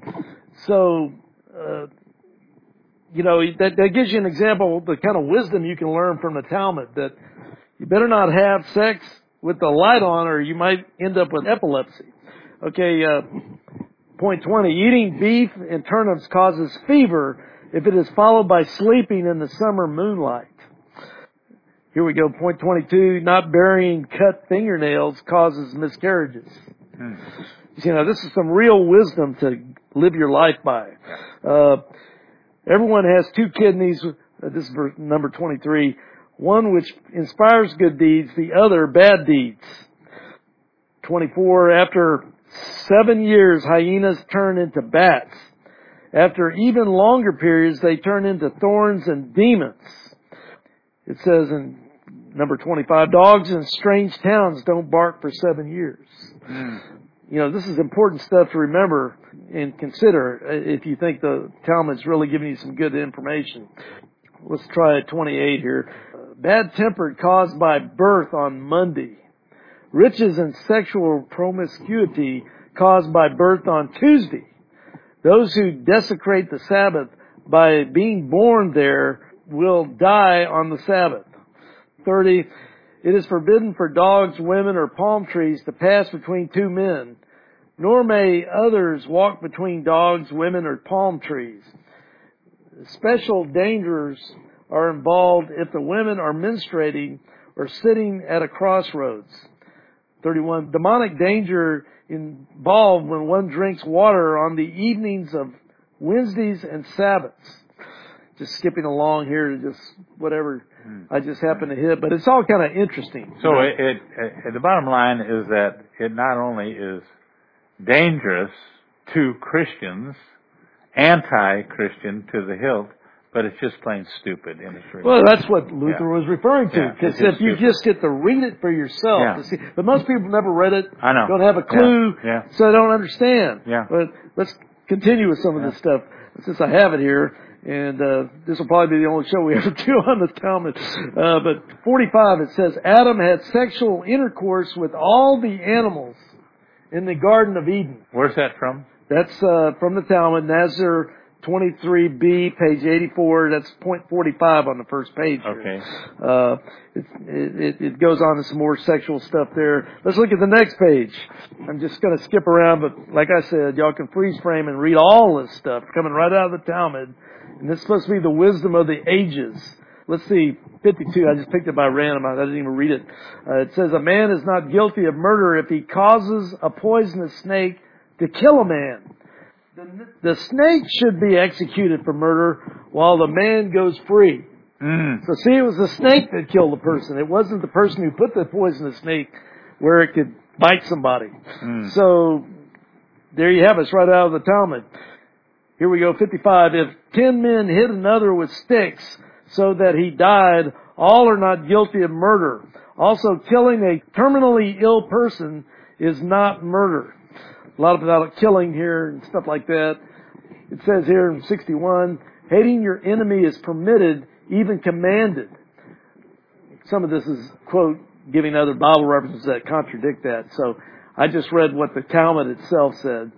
So, uh, you know, that, that gives you an example of the kind of wisdom you can learn from the Talmud, that you better not have sex with the light on or you might end up with epilepsy. Okay, uh, point twenty, eating beef and turnips causes fever if it is followed by sleeping in the summer moonlight. Here we go, point twenty-two, not burying cut fingernails causes miscarriages. Hmm. You know, this is some real wisdom to live your life by. Uh, everyone has two kidneys. Uh, this is verse number twenty-three. One which inspires good deeds, the other bad deeds. twenty-four, after seven years, hyenas turn into bats. After even longer periods, they turn into thorns and demons. It says in number twenty-five, dogs in strange towns don't bark for seven years. Mm. You know, this is important stuff to remember and consider if you think the Talmud's really giving you some good information. Let's try twenty-eight here. Bad temper caused by birth on Monday. Riches and sexual promiscuity caused by birth on Tuesday. Those who desecrate the Sabbath by being born there will die on the Sabbath. thirty. It is forbidden for dogs, women, or palm trees to pass between two men, nor may others walk between dogs, women, or palm trees. Special dangers are involved if the women are menstruating or sitting at a crossroads. thirty-one. Demonic danger involved when one drinks water on the evenings of Wednesdays and Sabbaths. Just skipping along here to just whatever I just happen to hit, but it's all kind of interesting. So it, it, it, the bottom line is that it not only is dangerous to Christians, anti-Christian to the hilt, but it's just plain stupid in its reality. Well, that's what Luther yeah. was referring to. Because yeah, if you stupid. just get to read it for yourself, yeah. to see, but most people never read it. I know. Don't have a clue, yeah. Yeah. so they don't understand. Yeah. But let's continue with some of yeah. this stuff since I have it here. And uh, this will probably be the only show we ever do on the Talmud. Uh, but forty-five, it says, Adam had sexual intercourse with all the animals in the Garden of Eden. Where's that from? That's uh, from the Talmud, Nazir twenty-three b, page eighty-four. That's point forty-five on the first page here. Okay. Uh, it, it, it goes on to some more sexual stuff there. Let's look at the next page. I'm just going to skip around, but like I said, y'all can freeze frame and read all this stuff coming right out of the Talmud. And this is supposed to be the wisdom of the ages. Let's see, fifty-two, I just picked it by random. I didn't even read it. Uh, it says, a man is not guilty of murder if he causes a poisonous snake to kill a man. The, the snake should be executed for murder while the man goes free. Mm. So see, it was the snake that killed the person. It wasn't the person who put the poisonous snake where it could bite somebody. Mm. So there you have it. It's right out of the Talmud. Here we go, fifty-five. If ten men hit another with sticks so that he died, all are not guilty of murder. Also, killing a terminally ill person is not murder. A lot about killing here and stuff like that. It says here in sixty-one, hating your enemy is permitted, even commanded. Some of this is, quote, giving other Bible references that contradict that. So I just read what the Talmud itself said.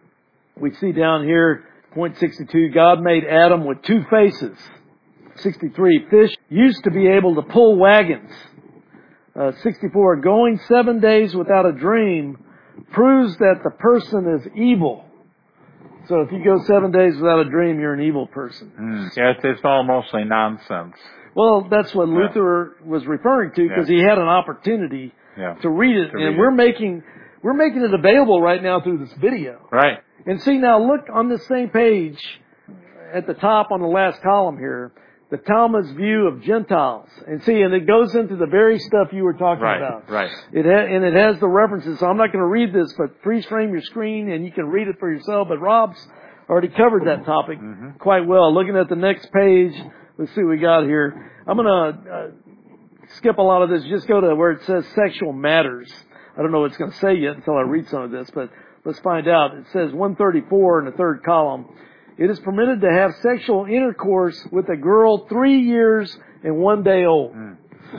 We see down here, point sixty-two, God made Adam with two faces. sixty-three, fish used to be able to pull wagons. Uh, sixty-four, going seven days without a dream proves that the person is evil. So if you go seven days without a dream, you're an evil person. Mm. Yeah, it's, it's all mostly nonsense. Well, that's what Luther yeah. was referring to because yeah. he had an opportunity yeah. to read it, to and read we're it. making we're making it available right now through this video. Right. And see, now look on this same page at the top on the last column here, the Talmud's view of Gentiles. And see, and it goes into the very stuff you were talking right, about. Right, It ha- And it has the references. So I'm not going to read this, but freeze frame your screen and you can read it for yourself. But Rob's already covered that topic mm-hmm. quite well. Looking at the next page, let's see what we got here. I'm going to uh, skip a lot of this. Just go to where it says sexual matters. I don't know what it's going to say yet until I read some of this, but let's find out. It says one thirty-four in the third column. It is permitted to have sexual intercourse with a girl three years and one day old. Mm.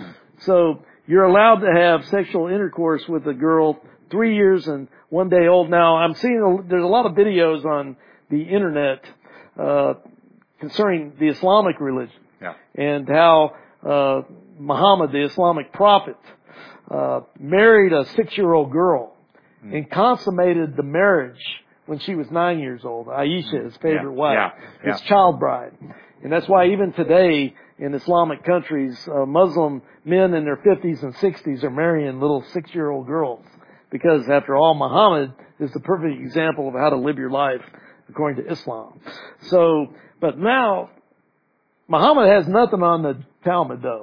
So you're allowed to have sexual intercourse with a girl three years and one day old. Now, I'm seeing a, there's a lot of videos on the internet uh, concerning the Islamic religion yeah. and how uh, Muhammad, the Islamic prophet, uh, married a six-year-old girl mm. and consummated the marriage when she was nine years old. Aisha, his favorite yeah, wife, yeah, yeah. his child bride. And that's why even today in Islamic countries, uh, Muslim men in their fifties and sixties are marrying little six-year-old girls. Because after all, Muhammad is the perfect example of how to live your life according to Islam. So, but now, Muhammad has nothing on the Talmud though.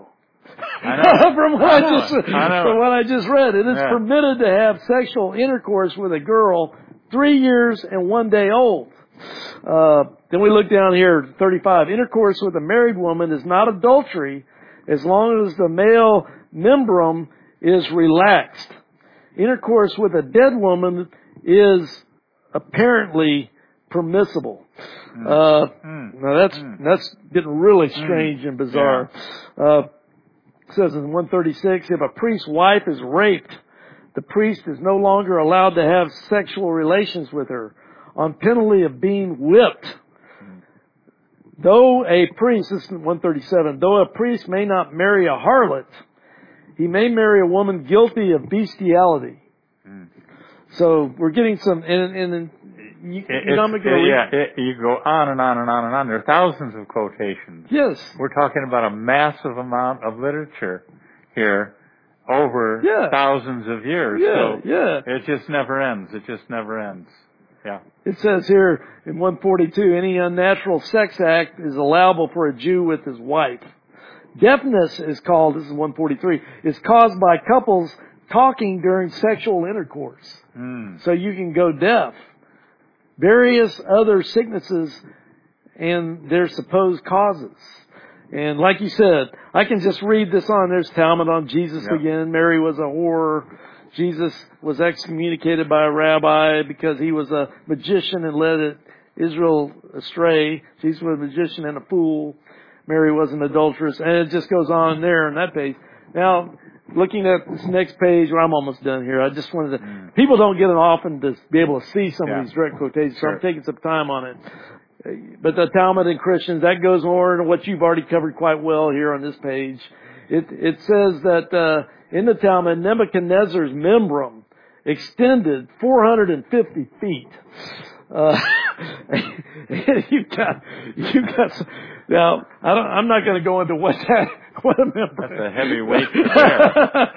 I know. from what I, I, know just it. I know from it. what I just read, it is Yeah. permitted to have sexual intercourse with a girl three years and one day old. Uh, then we look down here, thirty-five. Intercourse with a married woman is not adultery as long as the male membrum is relaxed. Intercourse with a dead woman is apparently permissible. Mm. Uh, mm. now that's, mm. that's getting really strange mm. and bizarre. Yeah. Uh, it says in one thirty-six, if a priest's wife is raped, the priest is no longer allowed to have sexual relations with her on penalty of being whipped. Mm. Though a priest, this is one thirty-seven, though a priest may not marry a harlot, he may marry a woman guilty of bestiality. Mm. So we're getting some, and, and you, you're not going to read. Yeah, it, you go on and on and on and on. There are thousands of quotations. Yes. We're talking about a massive amount of literature here over yeah. thousands of years. Yeah, so yeah. It just never ends. It just never ends. Yeah. It says here in one forty-two, any unnatural sex act is allowable for a Jew with his wife. Deafness is called, this is one forty-three, is caused by couples talking during sexual intercourse. Mm. So you can go deaf. Various other sicknesses and their supposed causes. And like you said, I can just read this on. There's Talmud on Jesus yep. again. Mary was a whore. Jesus was excommunicated by a rabbi because he was a magician and led Israel astray. Jesus was a magician and a fool. Mary was an adulteress. And it just goes on there on that page. Now, looking at this next page, well, I'm almost done here. I just wanted to, mm. people don't get it often to be able to see some yeah. of these direct quotations, so sure. I'm taking some time on it. But the Talmud and Christians, that goes more into what you've already covered quite well here on this page. It, it says that, uh, in the Talmud, Nebuchadnezzar's membrum extended four hundred fifty feet. Uh, you got, you got, some, now, I don't, I'm not going to go into what that, what a member. That's a heavy weight to bear.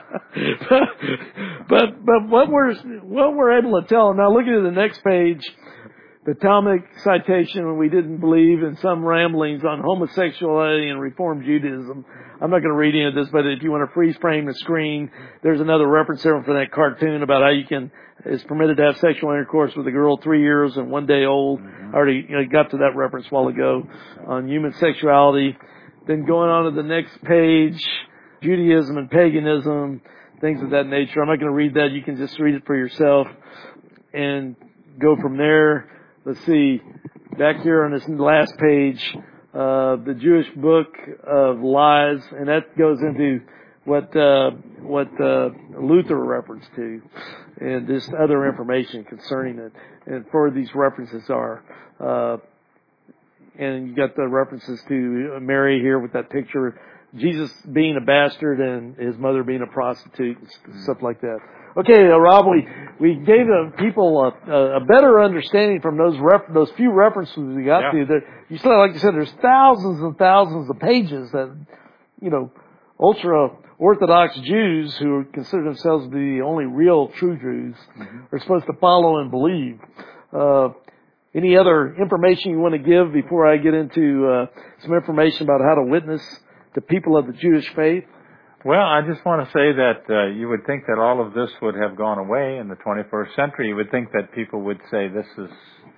but, but, but what we're, what we're able to tell, now looking at the next page, the Talmudic citation when we didn't believe in some ramblings on homosexuality and Reform Judaism. I'm not going to read any of this, but if you want to freeze frame the screen, there's another reference there for that cartoon about how you can, it's permitted to have sexual intercourse with a girl three years and one day old. Mm-hmm. I already you know, got to that reference a while ago on human sexuality. Then going on to the next page, Judaism and paganism, things of that nature. I'm not going to read that. You can just read it for yourself and go from there. Let's see, back here on this last page, uh, the Jewish Book of Lies, and that goes into what, uh, what, uh, Luther referenced to, and just other information concerning it. And for these references are, uh, and you got the references to Mary here with that picture, Jesus being a bastard and his mother being a prostitute and stuff like that. Okay, uh, Rob, we, we gave the people a, a better understanding from those ref, those few references we got yeah. to. That you said, like you said, there's thousands and thousands of pages that, you know, ultra-Orthodox Jews who consider themselves to be the only real true Jews mm-hmm. are supposed to follow and believe. Uh, any other information you want to give before I get into uh, some information about how to witness to people of the Jewish faith? Well, I just want to say that uh, you would think that all of this would have gone away in the twenty-first century. You would think that people would say this is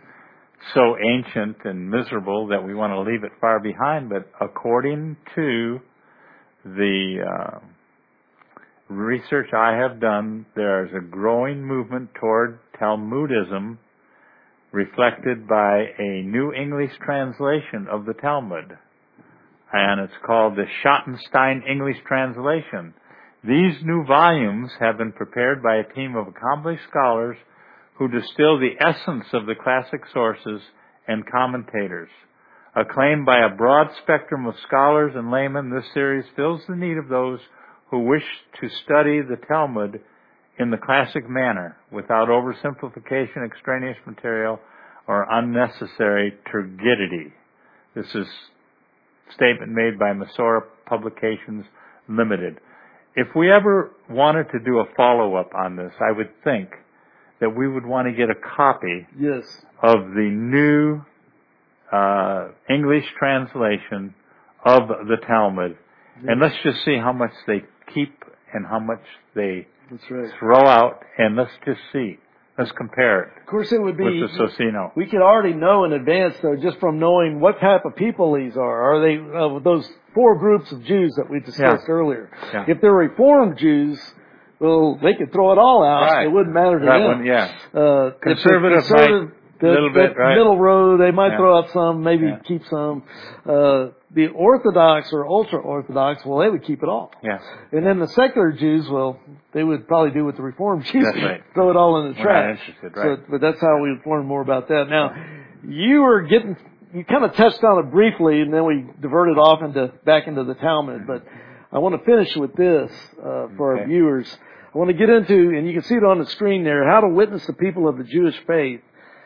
so ancient and miserable that we want to leave it far behind. But according to the uh, research I have done, there's a growing movement toward Talmudism reflected by a New English translation of the Talmud. And it's called the Schottenstein English Translation. These new volumes have been prepared by a team of accomplished scholars who distill the essence of the classic sources and commentators. Acclaimed by a broad spectrum of scholars and laymen, this series fills the need of those who wish to study the Talmud in the classic manner, without oversimplification, extraneous material, or unnecessary turgidity. This is statement made by Masorah Publications Limited. If we ever wanted to do a follow-up on this, I would think that we would want to get a copy yes. of the new uh, English translation of the Talmud Yeah. And let's just see how much they keep and how much they That's right. throw out, and let's just see. Let's compare it. Of course, it would be. With the Socino. We could already know in advance, though, just from knowing what type of people these are. Are they uh, those four groups of Jews that we discussed yeah. earlier? Yeah. If they're Reformed Jews, well, they could throw it all out. Right. It wouldn't matter to that them. One, yeah. Uh, conservative, conservative a little bit, right? Middle road, they might yeah. throw out some, maybe yeah. keep some. Uh, the Orthodox or ultra-Orthodox, well, they would keep it all. Yeah. And then the secular Jews, well, they would probably do what the Reformed Jews That's right. throw it all in the We're trash. not interested, right? So, but that's how we learn more about that. Now, you were getting, you kind of touched on it briefly, and then we diverted off into back into the Talmud. But I want to finish with this uh, for okay. our viewers. I want to get into, and you can see it on the screen there, how to witness the people of the Jewish faith,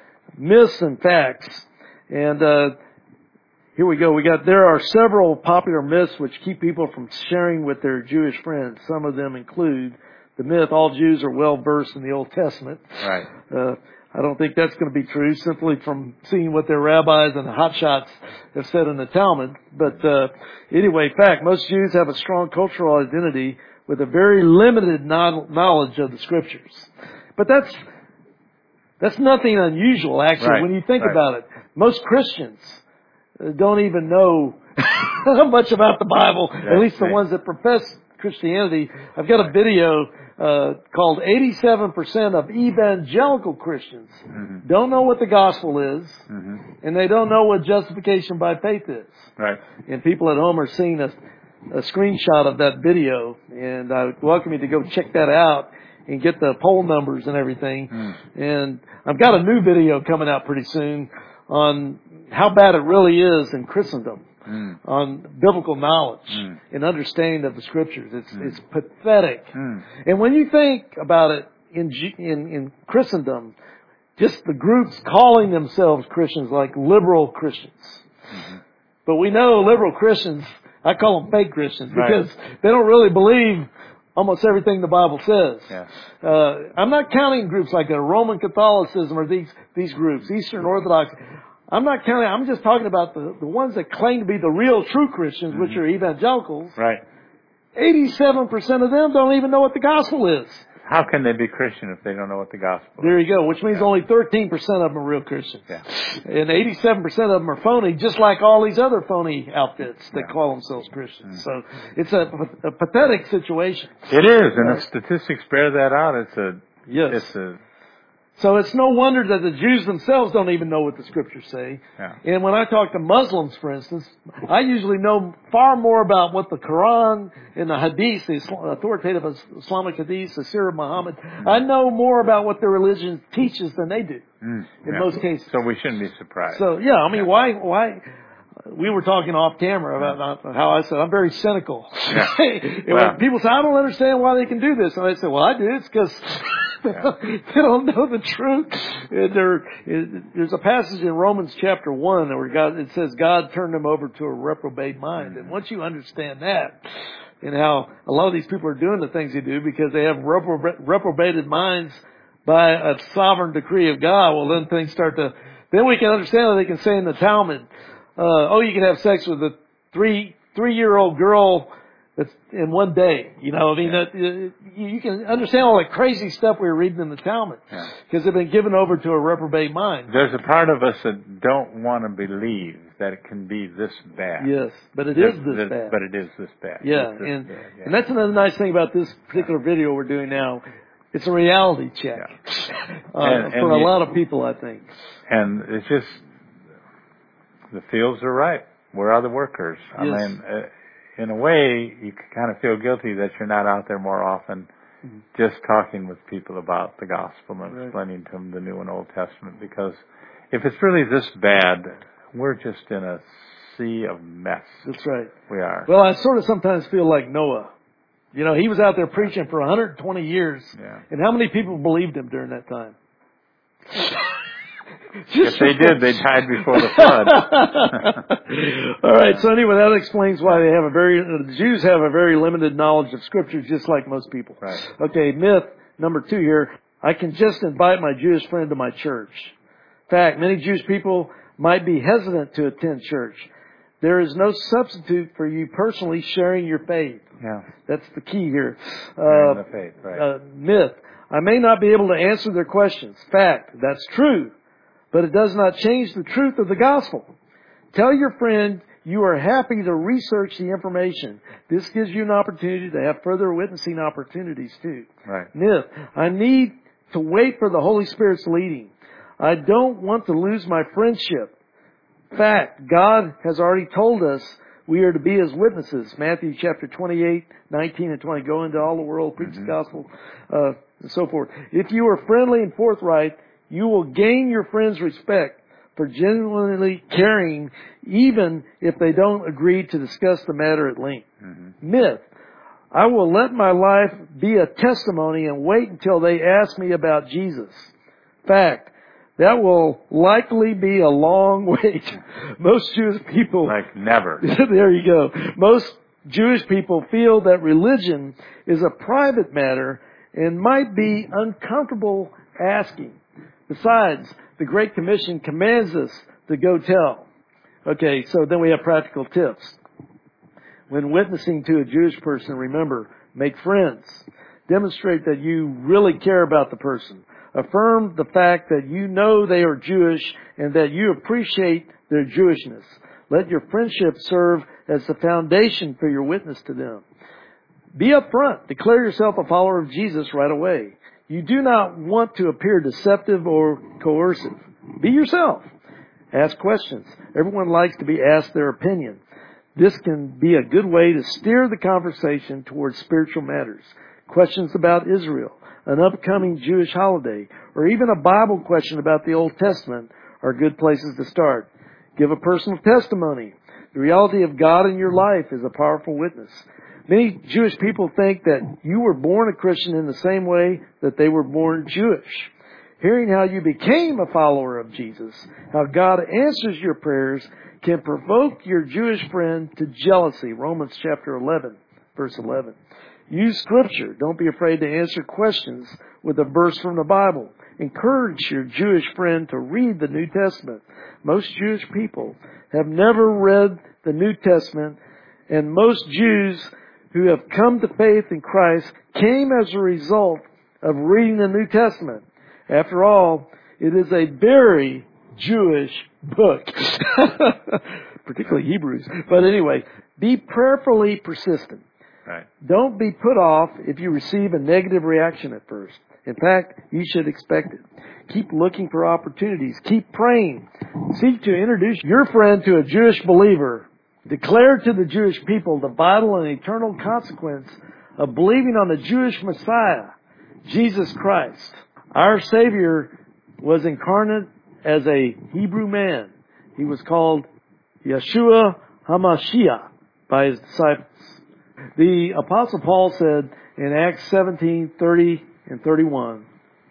myths and facts. And uh, here we go. We got there are several popular myths which keep people from sharing with their Jewish friends. Some of them include the myth all Jews are well versed in the Old Testament. Right. Uh, I don't think that's going to be true, simply from seeing what their rabbis and the hotshots have said in the Talmud. But uh, anyway, fact, most Jews have a strong cultural identity with a very limited knowledge of the Scriptures. But that's that's nothing unusual, actually, right. when you think right. about it. Most Christians don't even know much about the Bible, That's at least the right. ones that profess Christianity. I've got a video uh, called eighty-seven percent of evangelical Christians mm-hmm. don't know what the gospel is, mm-hmm. and they don't know what justification by faith is. Right. And people at home are seeing a, a screenshot of that video, and I welcome you to go check that out and get the poll numbers and everything. Mm. And I've got a new video coming out pretty soon on how bad it really is in Christendom, mm. on biblical knowledge mm. and understanding of the Scriptures. It's mm. it's pathetic. Mm. And when you think about it in in in Christendom, just the groups calling themselves Christians, like liberal Christians. Mm-hmm. But we know liberal Christians, I call them fake Christians, right. because they don't really believe almost everything the Bible says. Yeah. Uh, I'm not counting groups like a Roman Catholicism or these, these groups, Eastern Orthodox. I'm not counting, I'm just talking about the, the ones that claim to be the real true Christians, mm-hmm. which are evangelicals. Right. eighty-seven percent of them don't even know what the gospel is. How can they be Christian if they don't know what the gospel is? There you go, which means yeah. only thirteen percent of them are real Christians. Yeah. And eighty-seven percent of them are phony, just like all these other phony outfits that yeah. call themselves Christians. Mm-hmm. So it's a, a pathetic situation. It is, and uh, the statistics bear that out. It's a, yes. it's a, So it's no wonder that the Jews themselves don't even know what the Scriptures say. Yeah. And when I talk to Muslims, for instance, I usually know far more about what the Quran and the Hadith, the authoritative Islamic Hadith, the Sirah of Muhammad, mm. I know more about what their religion teaches than they do, mm. in yeah. most cases. So we shouldn't be surprised. So, yeah, I mean, yeah. why, why, we were talking off camera about how I said, I'm very cynical. Yeah. Well, when people say, I don't understand why they can do this. And I said, well, I do. It's because yeah. they don't know the truth. There, there's a passage in Romans chapter one where God, it says God turned them over to a reprobate mind. And once you understand that, and how a lot of these people are doing the things they do because they have reprob- reprobated minds by a sovereign decree of God, well, then things start to, then we can understand that they can say in the Talmud, uh, oh, you can have sex with a three, three-year-old girl that's in one day. You know, I mean, yeah. that, uh, you can understand all that crazy stuff we were reading in the Talmud. Because yeah. they've been given over to a reprobate mind. There's a part of us that don't want to believe that it can be this bad. Yes, but it There's, is this this, bad. But it is this bad. Yeah, this and, bad. yeah. and that's another nice thing about this particular video we're doing now. It's a reality check Yeah. uh, and, for and a the, lot of people, I think. And it's just, the fields are ripe. Where are the workers? I Yes. mean, uh, in a way, you kind of feel guilty that you're not out there more often mm-hmm. just talking with people about the gospel and right. explaining to them the New and Old Testament. Because if it's really this bad, we're just in a sea of mess. That's right. We are. Well, I sort of sometimes feel like Noah. You know, he was out there preaching for one hundred twenty years. Yeah. And how many people believed him during that time? If they did, they died before the flood. All right. So anyway, that explains why they have a very, the Jews have a very limited knowledge of Scripture, just like most people. Right. Okay. Myth number two here. I can just invite my Jewish friend to my church. In fact, many Jewish people might be hesitant to attend church. There is no substitute for you personally sharing your faith. Yeah. That's the key here. Sharing Uh, the faith, right. uh, myth. I may not be able to answer their questions. Fact. That's true. But it does not change the truth of the gospel. Tell your friend you are happy to research the information. This gives you an opportunity to have further witnessing opportunities too. Right. Myth. I need to wait for the Holy Spirit's leading. I don't want to lose my friendship. Fact. God has already told us we are to be His witnesses. Matthew chapter twenty-eight, nineteen and twenty. Go into all the world, preach Mm-hmm. the gospel, uh, and so forth. If you are friendly and forthright, you will gain your friends' respect for genuinely caring, even if they don't agree to discuss the matter at length. Mm-hmm. Myth. I will let my life be a testimony and wait until they ask me about Jesus. Fact. That will likely be a long wait. Most Jewish people... Like never. There you go. Most Jewish people feel that religion is a private matter and might be uncomfortable asking. Besides, the Great Commission commands us to go tell. Okay, so then we have practical tips. When witnessing to a Jewish person, remember, make friends. Demonstrate that you really care about the person. Affirm the fact that you know they are Jewish and that you appreciate their Jewishness. Let your friendship serve as the foundation for your witness to them. Be upfront. Declare yourself a follower of Jesus right away. You do not want to appear deceptive or coercive. Be yourself. Ask questions. Everyone likes to be asked their opinion. This can be a good way to steer the conversation towards spiritual matters. Questions about Israel, an upcoming Jewish holiday, or even a Bible question about the Old Testament are good places to start. Give a personal testimony. The reality of God in your life is a powerful witness. Many Jewish people think that you were born a Christian in the same way that they were born Jewish. Hearing how you became a follower of Jesus, how God answers your prayers, can provoke your Jewish friend to jealousy. Romans chapter eleven, verse eleven. Use Scripture. Don't be afraid to answer questions with a verse from the Bible. Encourage your Jewish friend to read the New Testament. Most Jewish people have never read the New Testament, and most Jews who have come to faith in Christ came as a result of reading the New Testament. After all, it is a very Jewish book, particularly Hebrews. But anyway, be prayerfully persistent. Right. Don't be put off if you receive a negative reaction at first. In fact, you should expect it. Keep looking for opportunities. Keep praying. Seek to introduce your friend to a Jewish believer. Declare to the Jewish people the vital and eternal consequence of believing on the Jewish Messiah, Jesus Christ. Our Savior was incarnate as a Hebrew man. He was called Yeshua HaMashiach by his disciples. The Apostle Paul said in Acts seventeen, thirty and thirty-one,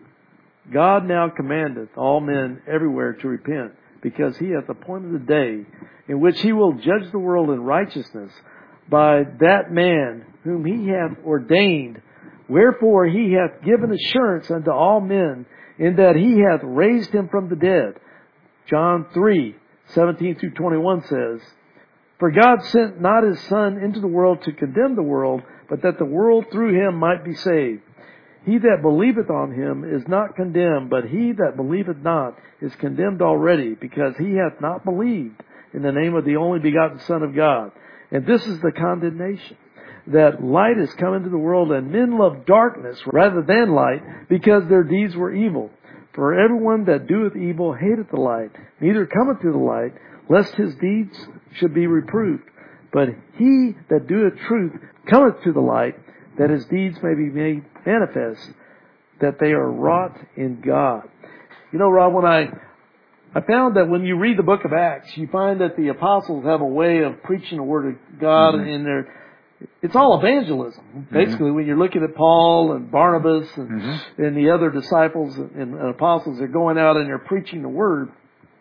God now commandeth all men everywhere to repent, because he hath appointed a day in which he will judge the world in righteousness by that man whom he hath ordained. Wherefore he hath given assurance unto all men, in that he hath raised him from the dead. John three, seventeen through twenty-one says, For God sent not his Son into the world to condemn the world, but that the world through him might be saved. He that believeth on him is not condemned, but he that believeth not is condemned already, because he hath not believed in the name of the only begotten Son of God. And this is the condemnation, that light is come into the world, and men love darkness rather than light, because their deeds were evil. For everyone that doeth evil hateth the light, neither cometh to the light, lest his deeds should be reproved. But he that doeth truth cometh to the light, that his deeds may be made manifest, that they are wrought in God. You know, Rob, when I I found that when you read the book of Acts, you find that the apostles have a way of preaching the word of God mm-hmm. in their... It's all evangelism. Mm-hmm. Basically, when you're looking at Paul and Barnabas and, mm-hmm. and the other disciples and, and apostles, they're going out and they're preaching the word.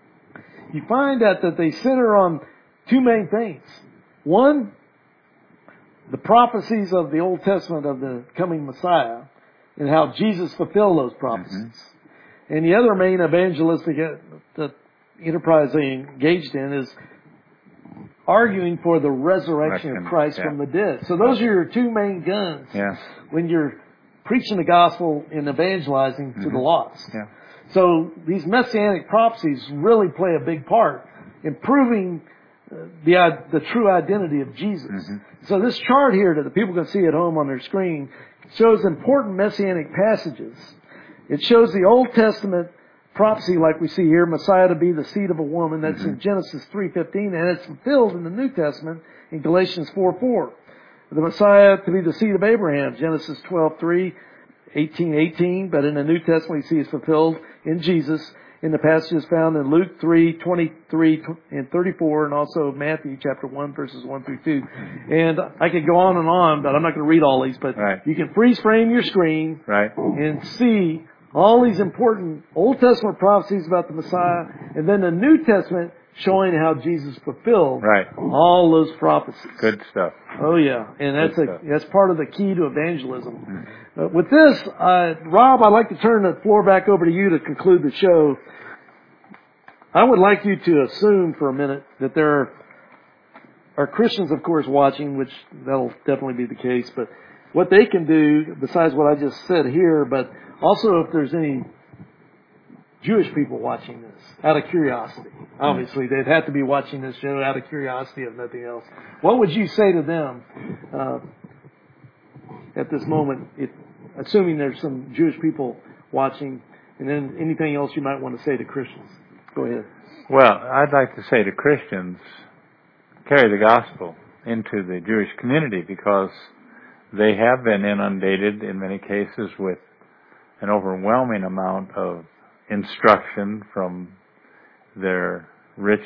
You find that, that they center on two main things. One, the prophecies of the Old Testament of the coming Messiah and how Jesus fulfilled those prophecies. Mm-hmm. And the other main evangelistic uh, enterprise they engaged in is arguing for the resurrection of Christ yeah. from the dead. So those are your two main guns yeah. when you're preaching the gospel and evangelizing to mm-hmm. the lost. Yeah. So these messianic prophecies really play a big part in proving the the true identity of Jesus. Mm-hmm. So this chart here that the people can see at home on their screen shows important messianic passages. It shows the Old Testament prophecy like we see here, Messiah to be the seed of a woman. That's mm-hmm. in Genesis three fifteen, and it's fulfilled in the New Testament in Galatians four four. The Messiah to be the seed of Abraham, Genesis twelve three, eighteen eighteen, but in the New Testament we see it's fulfilled in Jesus in the passages found in Luke three twenty-three and thirty-four, and also Matthew chapter one verses one through two. And I could go on and on, but I'm not going to read all these, but right. you can freeze frame your screen right. and see all these important Old Testament prophecies about the Messiah, and then the New Testament showing how Jesus fulfilled right. all those prophecies. Good stuff. Oh yeah, and that's Good a stuff. that's part of the key to evangelism. Mm-hmm. Uh, with this, uh, Rob, I'd like to turn the floor back over to you to conclude the show. I would like you to assume for a minute that there are, are Christians, of course, watching, which that'll definitely be the case, but what they can do, besides what I just said here, but also if there's any Jewish people watching this, out of curiosity. Obviously, they'd have to be watching this show out of curiosity, if nothing else. What would you say to them uh, at this moment, if, assuming there's some Jewish people watching, and then anything else you might want to say to Christians? Go ahead. Well, I'd like to say to Christians, carry the gospel into the Jewish community, because they have been inundated in many cases with an overwhelming amount of instruction from their rich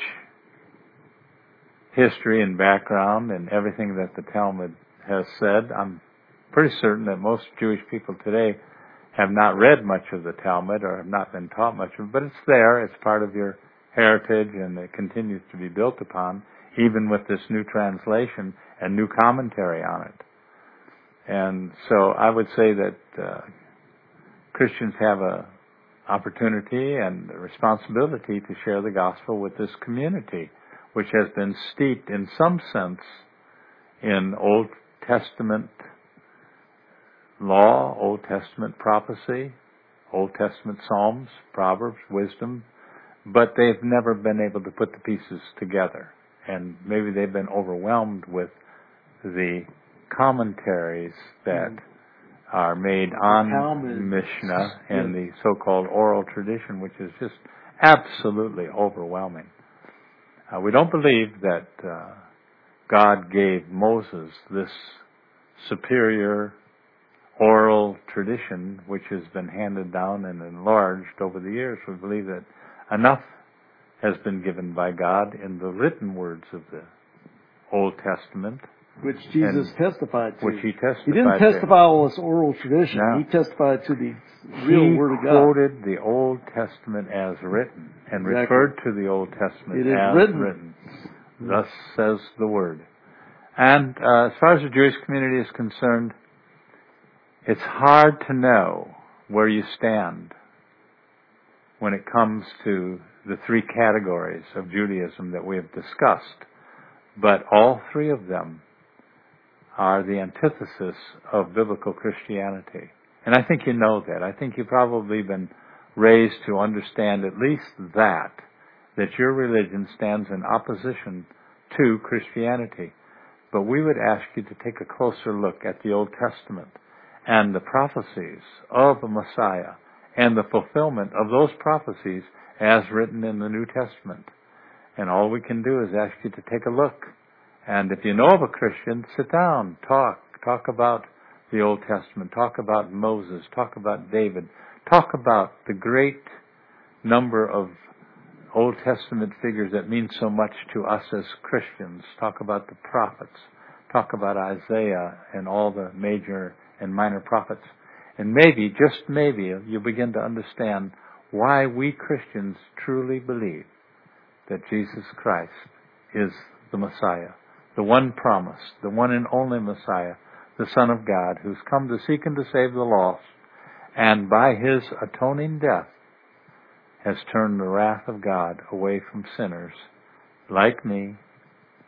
history and background and everything that the Talmud has said. I'm pretty certain that most Jewish people today have not read much of the Talmud or have not been taught much of it, but it's there. It's part of your heritage, and it continues to be built upon, even with this new translation and new commentary on it. And so I would say that uh, Christians have a opportunity and a responsibility to share the gospel with this community, which has been steeped in some sense in Old Testament law, Old Testament prophecy, Old Testament Psalms, Proverbs, wisdom, but they've never been able to put the pieces together. And maybe they've been overwhelmed with the commentaries that mm. are made on Talmud. Mishnah and the so-called oral tradition, which is just absolutely overwhelming. Uh, we don't believe that uh, God gave Moses this superior oral tradition which has been handed down and enlarged over the years. We believe that enough has been given by God in the written words of the Old Testament, which Jesus testified to. Which he testified He didn't testify all this oral tradition. No. He testified to the real he Word of God. He quoted the Old Testament as written and exactly. referred to the Old Testament it is as written. written. Thus says the Word. And uh, as far as the Jewish community is concerned, it's hard to know where you stand when it comes to the three categories of Judaism that we have discussed. But all three of them are the antithesis of biblical Christianity. And I think you know that. I think you've probably been raised to understand at least that, that your religion stands in opposition to Christianity. But we would ask you to take a closer look at the Old Testament and the prophecies of the Messiah and the fulfillment of those prophecies as written in the New Testament. And all we can do is ask you to take a look. And if you know of a Christian, sit down, talk. Talk about the Old Testament. Talk about Moses. Talk about David. Talk about the great number of Old Testament figures that mean so much to us as Christians. Talk about the prophets. Talk about Isaiah and all the major and minor prophets. And maybe, just maybe, you'll begin to understand why we Christians truly believe that Jesus Christ is the Messiah, the one promised, the one and only Messiah, the Son of God, who's come to seek and to save the lost, and by his atoning death has turned the wrath of God away from sinners like me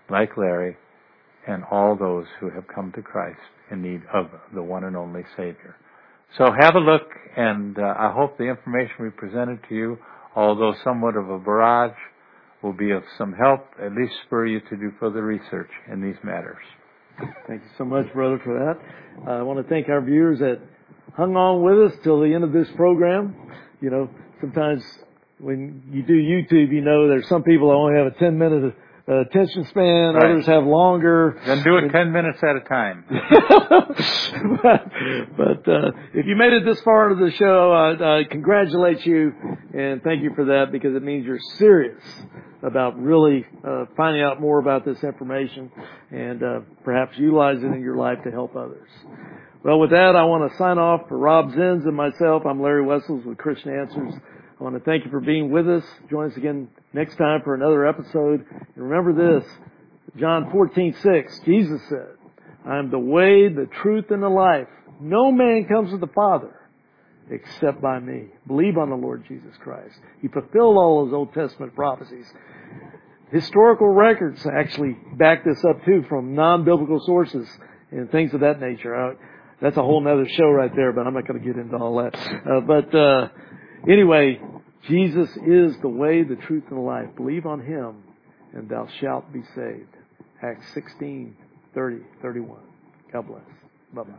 like Larry, and all those who have come to Christ in need of the one and only Savior. So have a look, and uh, I hope the information we presented to you, although somewhat of a barrage, will be of some help, at least spur you to do further research in these matters. Thank you so much, brother, for that. Uh, I want to thank our viewers that hung on with us till the end of this program. You know, sometimes when you do YouTube, you know, there's some people that only have a ten minute uh, attention span, right. Others have longer. Then do it ten minutes at a time. but but uh, if you made it this far into the show, I, I congratulate you and thank you for that, because it means you're serious about really uh, finding out more about this information and uh, perhaps utilizing it in your life to help others. Well, with that, I want to sign off for Rob Zins and myself. I'm Larry Wessels with Christian Answers. I want to thank you for being with us. Join us again next time for another episode. And remember this, John fourteen six, Jesus said, I am the way, the truth, and the life. No man comes to the Father except by me. Believe on the Lord Jesus Christ. He fulfilled all those Old Testament prophecies. Historical records actually back this up too from non-biblical sources and things of that nature. I, that's a whole nother show right there, but I'm not going to get into all that. Uh, but uh, anyway, Jesus is the way, the truth, and the life. Believe on Him, and thou shalt be saved. Acts sixteen, thirty, thirty-one. God bless. Bye-bye.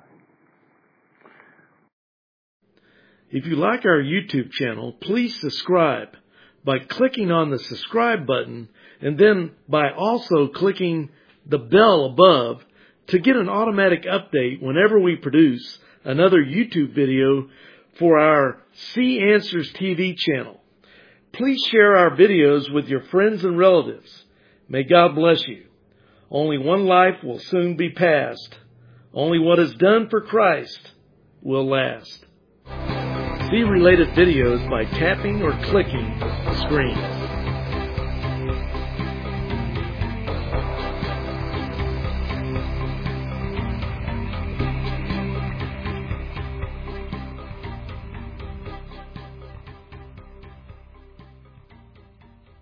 If you like our YouTube channel, please subscribe by clicking on the subscribe button and then by also clicking the bell above to get an automatic update whenever we produce another YouTube video for our See Answers T V channel. Please share our videos with your friends and relatives. May God bless you. Only one life will soon be passed. Only what is done for Christ will last. See related videos by tapping or clicking the screen.